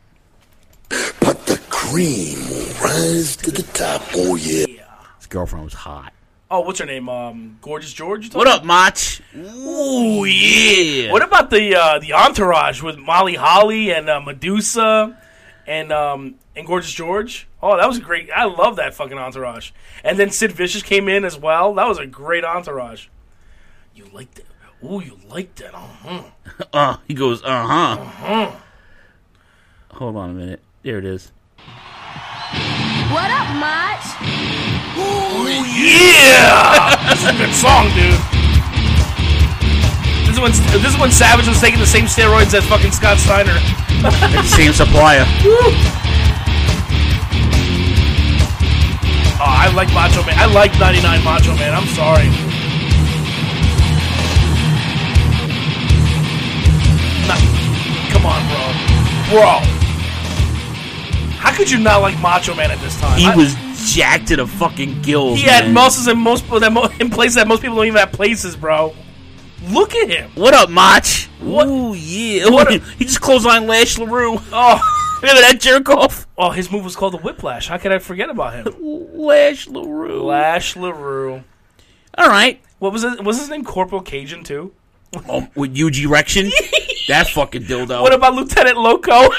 Speaker 3: But the cream will rise to the top. Oh, yeah.
Speaker 12: His girlfriend was hot.
Speaker 13: Oh, what's her name? Um, Gorgeous George? you
Speaker 12: What
Speaker 13: talking
Speaker 12: up, Mach?
Speaker 13: Ooh, yeah. What about the uh, the entourage with Molly Holly and uh, Medusa and um, and Gorgeous George? Oh, that was great. I love that fucking entourage. And then Sid Vicious came in as well. That was a great entourage. You like that? Ooh, you like that? Uh-huh.
Speaker 12: Uh, he goes, uh-huh.
Speaker 13: Uh-huh.
Speaker 12: Hold on a minute. There it is.
Speaker 4: What up, Mach?
Speaker 13: Ooh, yeah! That's a good song, dude. This is when this is when Savage was taking the same steroids as fucking Scott Steiner.
Speaker 12: Same supplier.
Speaker 13: Oh, I like Macho Man. I like ninety-nine Macho Man. I'm sorry. Not, come on, bro. Bro. How could you not like Macho Man at this time?
Speaker 12: He
Speaker 13: I,
Speaker 12: was jacked to the fucking gills.
Speaker 13: He
Speaker 12: man.
Speaker 13: had muscles in most that mo- in places that most people don't even have places, bro. Look at him.
Speaker 12: What up, Mach?
Speaker 13: What?
Speaker 12: Ooh, yeah.
Speaker 13: What
Speaker 12: Ooh,
Speaker 13: a-
Speaker 12: he just clotheslined Lash LaRue.
Speaker 13: Oh,
Speaker 12: look at that jerk off.
Speaker 13: Oh, his move was called the Whiplash. How could I forget about him?
Speaker 12: Lash LaRue.
Speaker 13: Lash LaRue.
Speaker 12: All right.
Speaker 13: What was it? Was his name Corporal Cajun too?
Speaker 12: Oh, with Yuji Rection? That fucking dildo.
Speaker 13: What about Lieutenant Loco?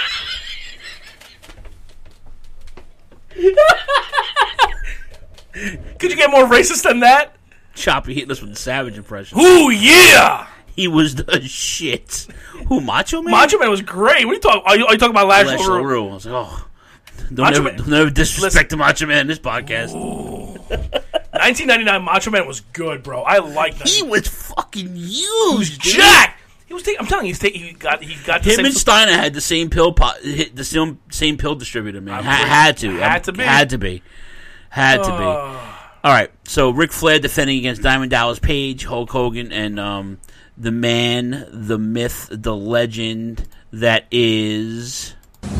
Speaker 13: Could you get more racist than that?
Speaker 12: Choppy hitting us with the Savage impression.
Speaker 13: Ooh, yeah!
Speaker 12: He was the shit. Who, Macho Man?
Speaker 13: Macho Man was great. What are you talking? Are you, are you talking about Lash
Speaker 12: Lash
Speaker 13: LaRue?
Speaker 12: LaRue. I was like, oh, don't
Speaker 13: Macho
Speaker 12: ever,
Speaker 13: Man.
Speaker 12: don't ever disrespect the Macho Man in this podcast.
Speaker 13: nineteen ninety-nine Macho Man was good, bro. I like that.
Speaker 12: He was fucking huge.
Speaker 13: He was
Speaker 12: dude.
Speaker 13: jacked. He was. Taking, I'm telling you, he's taking. He got. He got. The
Speaker 12: Him
Speaker 13: same
Speaker 12: and Steiner had the same pill pot, hit the same same pill distributor, man. Ha- had to,
Speaker 13: Had to be.
Speaker 12: had to be, had to be.
Speaker 13: Uh.
Speaker 12: All right, so Ric Flair defending against Diamond Dallas Page, Hulk Hogan, and um, the man, the myth, the legend that is.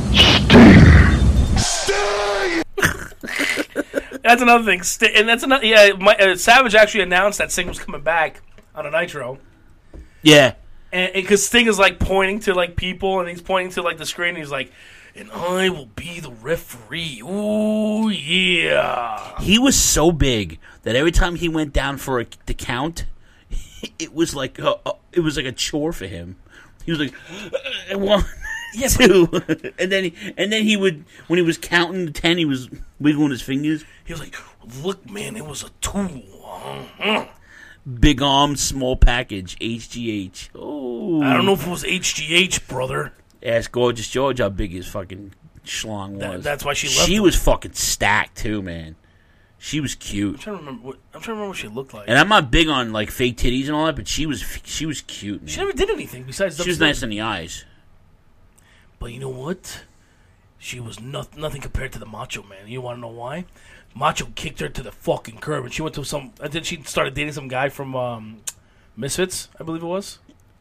Speaker 13: That's another thing, St- and that's another. Yeah, my, uh, Savage actually announced that Sting was coming back on a Nitro.
Speaker 12: Yeah,
Speaker 13: and because Sting is like pointing to like people, and he's pointing to like the screen, and he's like, "And I will be the referee." Ooh, yeah.
Speaker 12: He was so big that every time he went down for a, the count, it was like a, a, it was like a chore for him. He was like uh, one,
Speaker 13: yeah,
Speaker 12: two, and then he, and then he would when he was counting to ten, he was wiggling his fingers.
Speaker 13: He was like, "Look, man, it was a tool." Uh-huh.
Speaker 12: Big arm, small package, H G H. Oh,
Speaker 13: I don't know if it was H G H, brother.
Speaker 12: Ask Gorgeous George how big his fucking schlong was.
Speaker 13: That, that's why she loved
Speaker 12: She
Speaker 13: him.
Speaker 12: was fucking stacked too, man. She was cute.
Speaker 13: I'm trying to remember. What, I'm trying to remember what she looked like.
Speaker 12: And I'm not big on like fake titties and all that, but she was she was cute, man.
Speaker 13: She never did anything besides.
Speaker 12: She was nice in the eyes.
Speaker 13: But you know what? She was no, nothing compared to the Macho Man. You want to know why? Macho kicked her to the fucking curb, and she went to some. I think she started dating some guy from um, Misfits, I believe it was.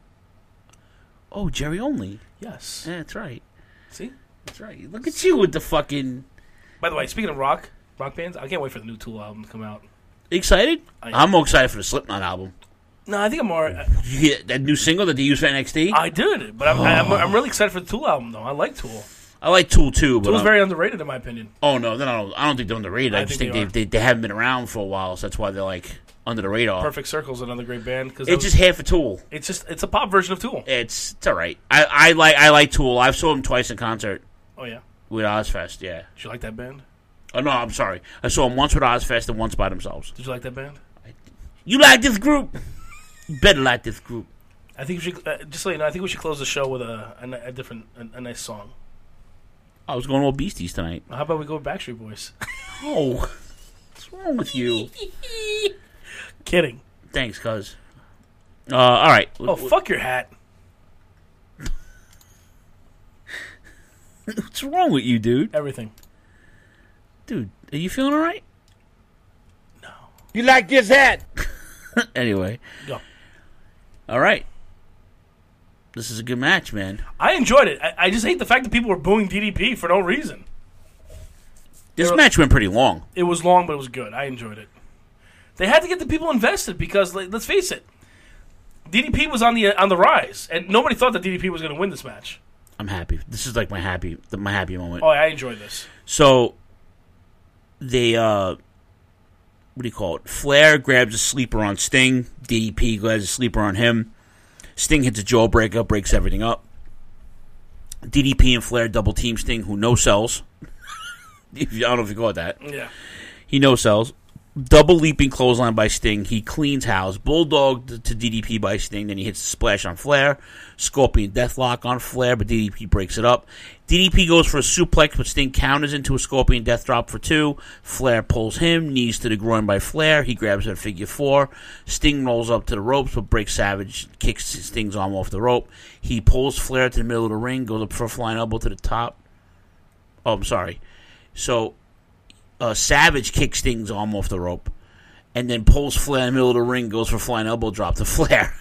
Speaker 12: Oh, Jerry Only.
Speaker 13: Yes,
Speaker 12: yeah, that's right.
Speaker 13: See,
Speaker 12: that's right. Look at you with the fucking.
Speaker 13: By the way, speaking of rock, rock bands, I can't wait for the new Tool album to come out.
Speaker 12: Excited?
Speaker 13: I,
Speaker 12: I'm more excited for the Slipknot album.
Speaker 13: No, I think I'm more. Uh,
Speaker 12: you hear that new single that they used for N X T?
Speaker 13: I did, but I'm, I'm, I'm really excited for the Tool album, though. I like Tool.
Speaker 12: I like Tool too, but
Speaker 13: Tool's
Speaker 12: I'm,
Speaker 13: very underrated in my opinion.
Speaker 12: Oh no, no, no! I don't think they're underrated. I,
Speaker 13: I
Speaker 12: just
Speaker 13: think
Speaker 12: think,
Speaker 13: they
Speaker 12: they, they they haven't been around for a while, so that's why they're like under the radar.
Speaker 13: Perfect Circle's another great band because
Speaker 12: it's just half a Tool.
Speaker 13: It's just it's a pop version of Tool.
Speaker 12: It's it's all right. I, I like I like Tool. I've saw them twice in concert.
Speaker 13: Oh yeah,
Speaker 12: with Ozfest. Yeah.
Speaker 13: Did you like that band?
Speaker 12: Oh no, I'm sorry. I saw them once with Ozfest and once by themselves.
Speaker 13: Did you like that band?
Speaker 12: You like this group? You better like this group.
Speaker 13: I think we should uh, just so you know. I think we should close the show with a a, a different a, a nice song.
Speaker 12: I was going all Beasties tonight.
Speaker 13: How about we go with Backstreet Boys?
Speaker 12: Oh, what's wrong with you?
Speaker 13: Kidding.
Speaker 12: Thanks, cuz. Uh, all right.
Speaker 13: Oh, fuck your hat.
Speaker 12: What's wrong with you, dude?
Speaker 13: Everything.
Speaker 12: Dude, are you feeling all right?
Speaker 13: No.
Speaker 10: You like this hat?
Speaker 12: Anyway.
Speaker 13: Go.
Speaker 12: All right. This is a good match, man.
Speaker 13: I enjoyed it. I, I just hate the fact that people were booing D D P for no reason.
Speaker 12: This
Speaker 13: were,
Speaker 12: match went pretty long.
Speaker 13: It was long, but it was good. I enjoyed it. They had to get the people invested because, like, let's face it, D D P was on the on the rise, and nobody thought that D D P was going to win this match.
Speaker 12: I'm happy. This is like my happy my happy moment.
Speaker 13: Oh, I enjoyed this.
Speaker 12: So they uh, what do you call it? Flair grabs a sleeper on Sting. D D P grabs a sleeper on him. Sting hits a jawbreaker, breaks everything up. D D P and Flair double team Sting, who no sells. I don't know if you caught that.
Speaker 13: Yeah.
Speaker 12: He no sells. Double leaping clothesline by Sting. He cleans house. Bulldog to D D P by Sting. Then he hits the splash on Flair. Scorpion Deathlock on Flair, but D D P breaks it up. D D P goes for a suplex, but Sting counters into a Scorpion Death Drop for two. Flair pulls him. Knees to the groin by Flair. He grabs a figure four. Sting rolls up to the ropes, but breaks Savage. Kicks Sting's arm off the rope. He pulls Flair to the middle of the ring. Goes up for a flying elbow to the top. Oh, I'm sorry. So... Uh, Savage kicks Sting's arm off the rope and then pulls Flair in the middle of the ring, goes for flying elbow drop to Flair.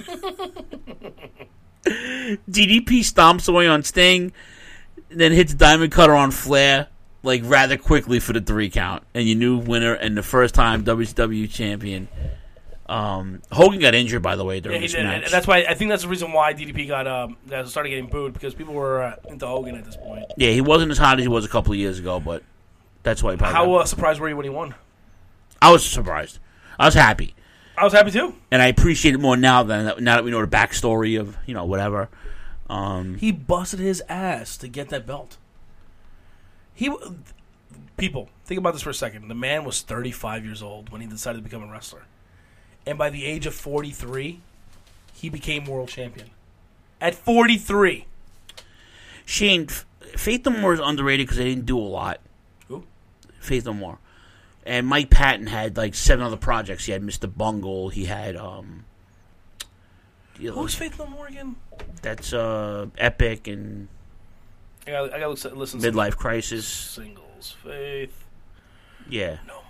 Speaker 12: D D P stomps away on Sting, then hits Diamond Cutter on Flair like rather quickly for the three count. And you knew winner and the first time W C W champion. Um, Hogan got injured, by the way, during
Speaker 13: yeah, he
Speaker 12: this
Speaker 13: did.
Speaker 12: match.
Speaker 13: And that's why I think that's the reason why D D P got um, started getting booed because people were uh, into Hogan at this point.
Speaker 12: Yeah, he wasn't as hot as he was a couple of years ago, but that's why he probably
Speaker 13: How
Speaker 12: got...
Speaker 13: uh, surprised were you when he won?
Speaker 12: I was surprised. I was happy.
Speaker 13: I was happy too.
Speaker 12: And I appreciate it more now than now that we know the backstory of, you know, whatever. Um,
Speaker 13: he busted his ass to get that belt. He, people, think about this for a second. The man was thirty-five years old when he decided to become a wrestler. And by the age of forty-three, he became world champion. At forty-three.
Speaker 12: Shane, Faith No More is underrated because they didn't do a lot.
Speaker 13: Who?
Speaker 12: Faith No More. And Mike Patton had like seven other projects. He had Mister Bungle. He had... um. You know,
Speaker 13: Who's Faith No More again?
Speaker 12: That's uh, Epic and...
Speaker 13: I gotta, I gotta listen.
Speaker 12: Midlife
Speaker 13: to
Speaker 12: Crisis.
Speaker 13: Singles. Faith.
Speaker 12: Yeah.
Speaker 13: No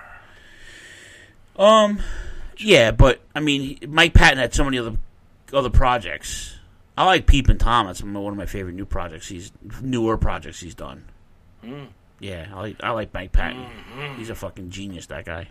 Speaker 13: More.
Speaker 12: Um... Yeah, but, I mean, Mike Patton had so many other other projects. I like Peepin' Tom. That's one of my favorite new projects. He's newer projects he's done.
Speaker 13: Mm.
Speaker 12: Yeah, I like I like Mike Patton.
Speaker 13: Mm-hmm.
Speaker 12: He's a fucking genius, that guy.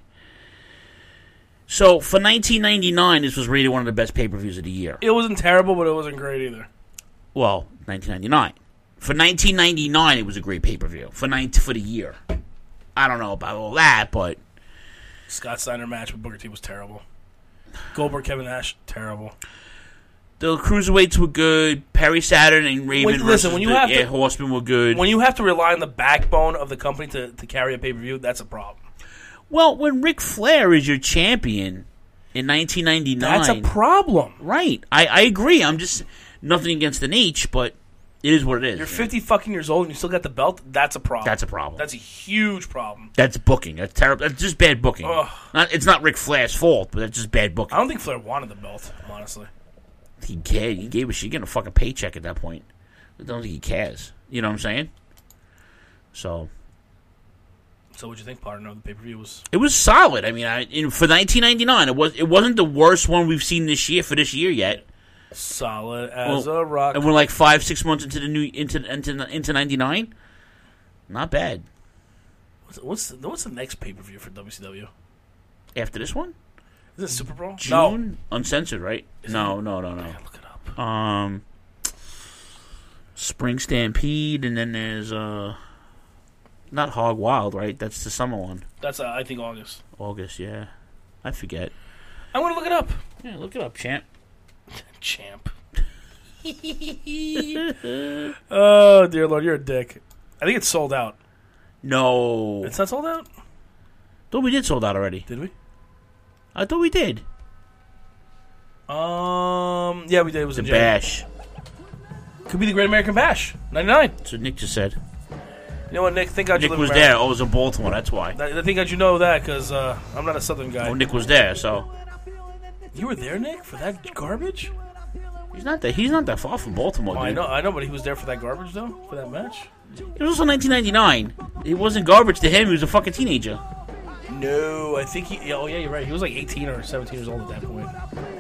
Speaker 12: So for nineteen ninety-nine, this was rated one of the best pay-per-views of the year.
Speaker 13: It wasn't terrible, but it wasn't great either.
Speaker 12: Well, nineteen ninety-nine. For nineteen ninety-nine, it was a great pay-per-view for nine for the year. I don't know about all that, but
Speaker 13: Scott Steiner match with Booker T was terrible. Goldberg, Kevin Nash, terrible.
Speaker 12: The cruiserweights were good. Perry Saturn and Raven
Speaker 13: when,
Speaker 12: versus
Speaker 13: listen, when you
Speaker 12: the
Speaker 13: have
Speaker 12: Air
Speaker 13: to,
Speaker 12: Horsemen were good.
Speaker 13: When you have to rely on the backbone of the company to, to carry a pay-per-view, that's a problem.
Speaker 12: Well, when Ric Flair is your champion in nineteen ninety-nine...
Speaker 13: That's a problem.
Speaker 12: Right. I, I agree. I'm just... Nothing against the H, but it is what it is.
Speaker 13: You're fifty fucking years old and you still got the belt? That's a problem.
Speaker 12: That's a problem.
Speaker 13: That's a huge problem.
Speaker 12: That's booking. That's terrible. That's just bad booking.
Speaker 13: Ugh.
Speaker 12: Not, it's not Ric Flair's fault, but that's just bad booking.
Speaker 13: I don't think Flair wanted the belt, honestly.
Speaker 12: He cared. He gave a shit. He getting a fucking paycheck at that point. I don't think he cares. You know what I'm saying? So...
Speaker 13: So what'd you think, partner? The pay-per-view was...
Speaker 12: It was solid. I mean, I, in, for nineteen ninety-nine, it, was, it wasn't the worst one we've seen this year for this year yet.
Speaker 13: Solid as
Speaker 12: well,
Speaker 13: a rock.
Speaker 12: And we're like five, six months into the new into into into ninety-nine. Not bad.
Speaker 13: What's what's the, what's the next pay per view for W C W?
Speaker 12: After this one,
Speaker 13: is it Super Bowl?
Speaker 12: June, no. Uncensored, right?
Speaker 13: Is
Speaker 12: no,
Speaker 13: it?
Speaker 12: no, no, no.
Speaker 13: I gotta look it up.
Speaker 12: Um, Spring Stampede, and then there's uh, not Hog Wild, right? That's the summer one.
Speaker 13: That's uh, I think August.
Speaker 12: August, yeah. I forget.
Speaker 13: I'm gonna look it up.
Speaker 12: Yeah, look it up, champ.
Speaker 13: Champ. Oh, dear Lord, you're a dick. I think it's sold out.
Speaker 12: No.
Speaker 13: It's not sold out?
Speaker 12: Thought we did sold out already.
Speaker 13: Did we?
Speaker 12: I thought we did.
Speaker 13: Um, yeah, we did. It was
Speaker 12: the
Speaker 13: in
Speaker 12: Bash.
Speaker 13: Could be the Great American Bash. ninety-nine.
Speaker 12: That's what Nick just said.
Speaker 13: You know what, Nick? Think how'd you
Speaker 12: Nick
Speaker 13: live
Speaker 12: was
Speaker 13: in
Speaker 12: there. Oh, it was in Baltimore. That's why.
Speaker 13: I, I think how'd you know that, because uh, I'm not a Southern guy.
Speaker 12: Oh, Nick was there, so...
Speaker 13: You were there, Nick, for that garbage?
Speaker 12: He's not that. He's not that far from Baltimore.
Speaker 13: Oh,
Speaker 12: dude.
Speaker 13: I know, I know, but he was there for that garbage though, for that match.
Speaker 12: It was also nineteen ninety-nine. It wasn't garbage to him. He was a fucking teenager.
Speaker 13: No, I think he. Oh yeah, you're right. He was like eighteen or seventeen years old at that point.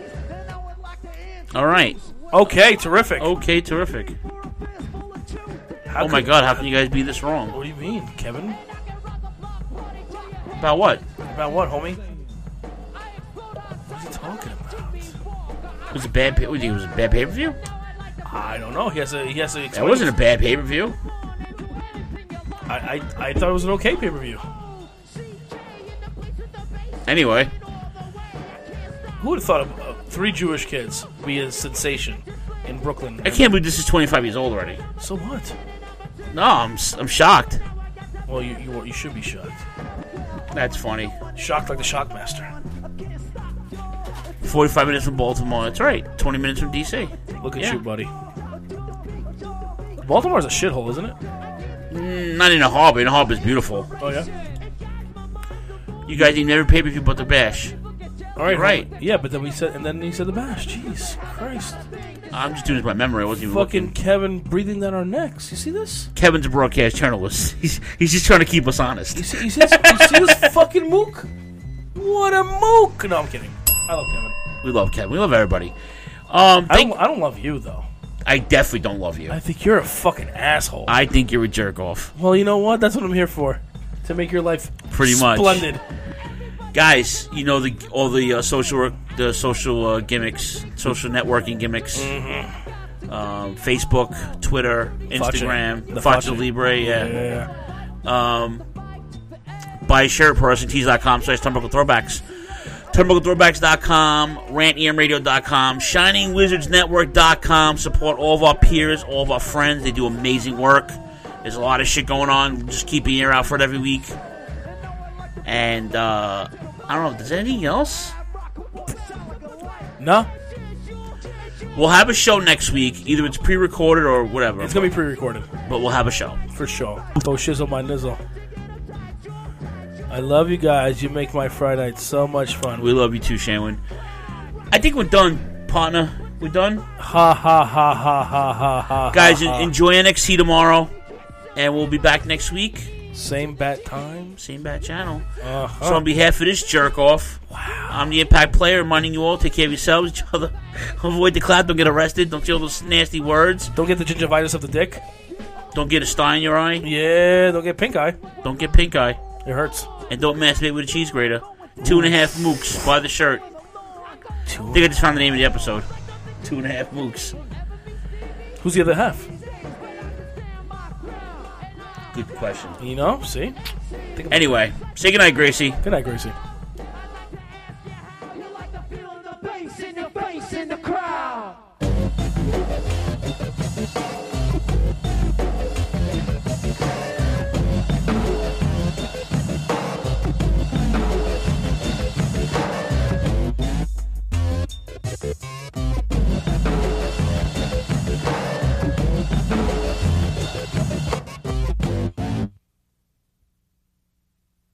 Speaker 12: All right.
Speaker 13: Okay, terrific.
Speaker 12: Okay, terrific.
Speaker 13: How
Speaker 12: oh my
Speaker 13: could,
Speaker 12: God, how can you guys be this wrong?
Speaker 13: What do you mean, Kevin?
Speaker 12: About what?
Speaker 13: About what, homie? What are you talking about?
Speaker 12: It was a bad. Pay- it was a bad pay per view.
Speaker 13: I don't know. He has to. He has to.
Speaker 12: That wasn't a bad pay per view.
Speaker 13: I, I I thought it was an okay pay per view.
Speaker 12: Anyway,
Speaker 13: who would have thought of uh, three Jewish kids be a sensation in Brooklyn?
Speaker 12: I can't believe this is twenty-five years old already.
Speaker 13: So what?
Speaker 12: No, I'm I'm shocked.
Speaker 13: Well, you you, you should be shocked.
Speaker 12: That's funny.
Speaker 13: Shocked like the Shockmaster.
Speaker 12: forty-five minutes from Baltimore. That's right. twenty minutes from D C.
Speaker 13: Look at
Speaker 12: yeah.
Speaker 13: you, buddy. Baltimore's a shithole, isn't it?
Speaker 12: Mm, not in the harbor. In the harbor's beautiful.
Speaker 13: Oh, yeah?
Speaker 12: You guys ain't never pay per view but the Bash.
Speaker 13: All right,
Speaker 12: right.
Speaker 13: Homie. Yeah, but then we said, and then he said the Bash. Jeez Christ!
Speaker 12: I'm just doing this by memory. I wasn't even
Speaker 13: fucking
Speaker 12: looking.
Speaker 13: Kevin breathing down our necks. You see this?
Speaker 12: Kevin's a broadcast journalist. He's he's just trying to keep us honest.
Speaker 13: You see, you see, this, you see this fucking mook? What a mook! No, I'm kidding. I love Kevin.
Speaker 12: We love Kevin. We love everybody. Um,
Speaker 13: I
Speaker 12: think,
Speaker 13: don't. I don't love you though.
Speaker 12: I definitely don't love you.
Speaker 13: I think you're a fucking asshole.
Speaker 12: I think you're a jerk off.
Speaker 13: Well, you know what? That's what I'm here for. To make your life
Speaker 12: pretty much
Speaker 13: splendid.
Speaker 12: Guys, you know the all the uh, social the social uh, gimmicks, social networking gimmicks.
Speaker 13: Mm-hmm.
Speaker 12: Um, Facebook, Twitter, Instagram,
Speaker 13: the
Speaker 12: Facha Libre, yeah.
Speaker 13: yeah, yeah.
Speaker 12: Um, buy a shirt, pro wrestling tees dot com slash Turnbuckle Throwbacks. Turnbuckle Throwbacks dot com, rant e m radio dot com, shining wizards network dot com. Support all of our peers, all of our friends. They do amazing work. There's a lot of shit going on. Just keep your ear out for it every week. And uh, I don't know if there's anything else.
Speaker 13: No.
Speaker 12: We'll have a show next week. Either it's pre-recorded or whatever.
Speaker 13: It's gonna be pre-recorded,
Speaker 12: but we'll have a show
Speaker 13: for sure. Go shizzle my nizzle. I love you guys. You make my Friday night so much fun.
Speaker 12: We love you too, Shanwin. I think we're done, partner. We're done.
Speaker 13: Ha ha ha ha ha ha ha.
Speaker 12: Guys,
Speaker 13: ha, ha.
Speaker 12: enjoy N X T tomorrow, and we'll be back next week.
Speaker 13: Same bat time,
Speaker 12: same bat channel.
Speaker 13: Uh-huh.
Speaker 12: So on behalf of this jerk off, wow. I'm the Impact Player, reminding you all, take care of yourselves, each other. Avoid the clap, don't get arrested, don't say all those nasty words.
Speaker 13: Don't get the gingivitis of the dick.
Speaker 12: Don't get a sty in your eye.
Speaker 13: Yeah, don't get pink eye.
Speaker 12: Don't get pink eye.
Speaker 13: It hurts.
Speaker 12: And don't masturbate with a cheese grater. Two and a half mooks. Buy the shirt. Two. I think I just found the name of the episode. Two and a half mooks.
Speaker 13: Who's the other half?
Speaker 12: Good question.
Speaker 13: You know, see?
Speaker 12: Anyway, say goodnight, Gracie.
Speaker 13: Good night, Gracie.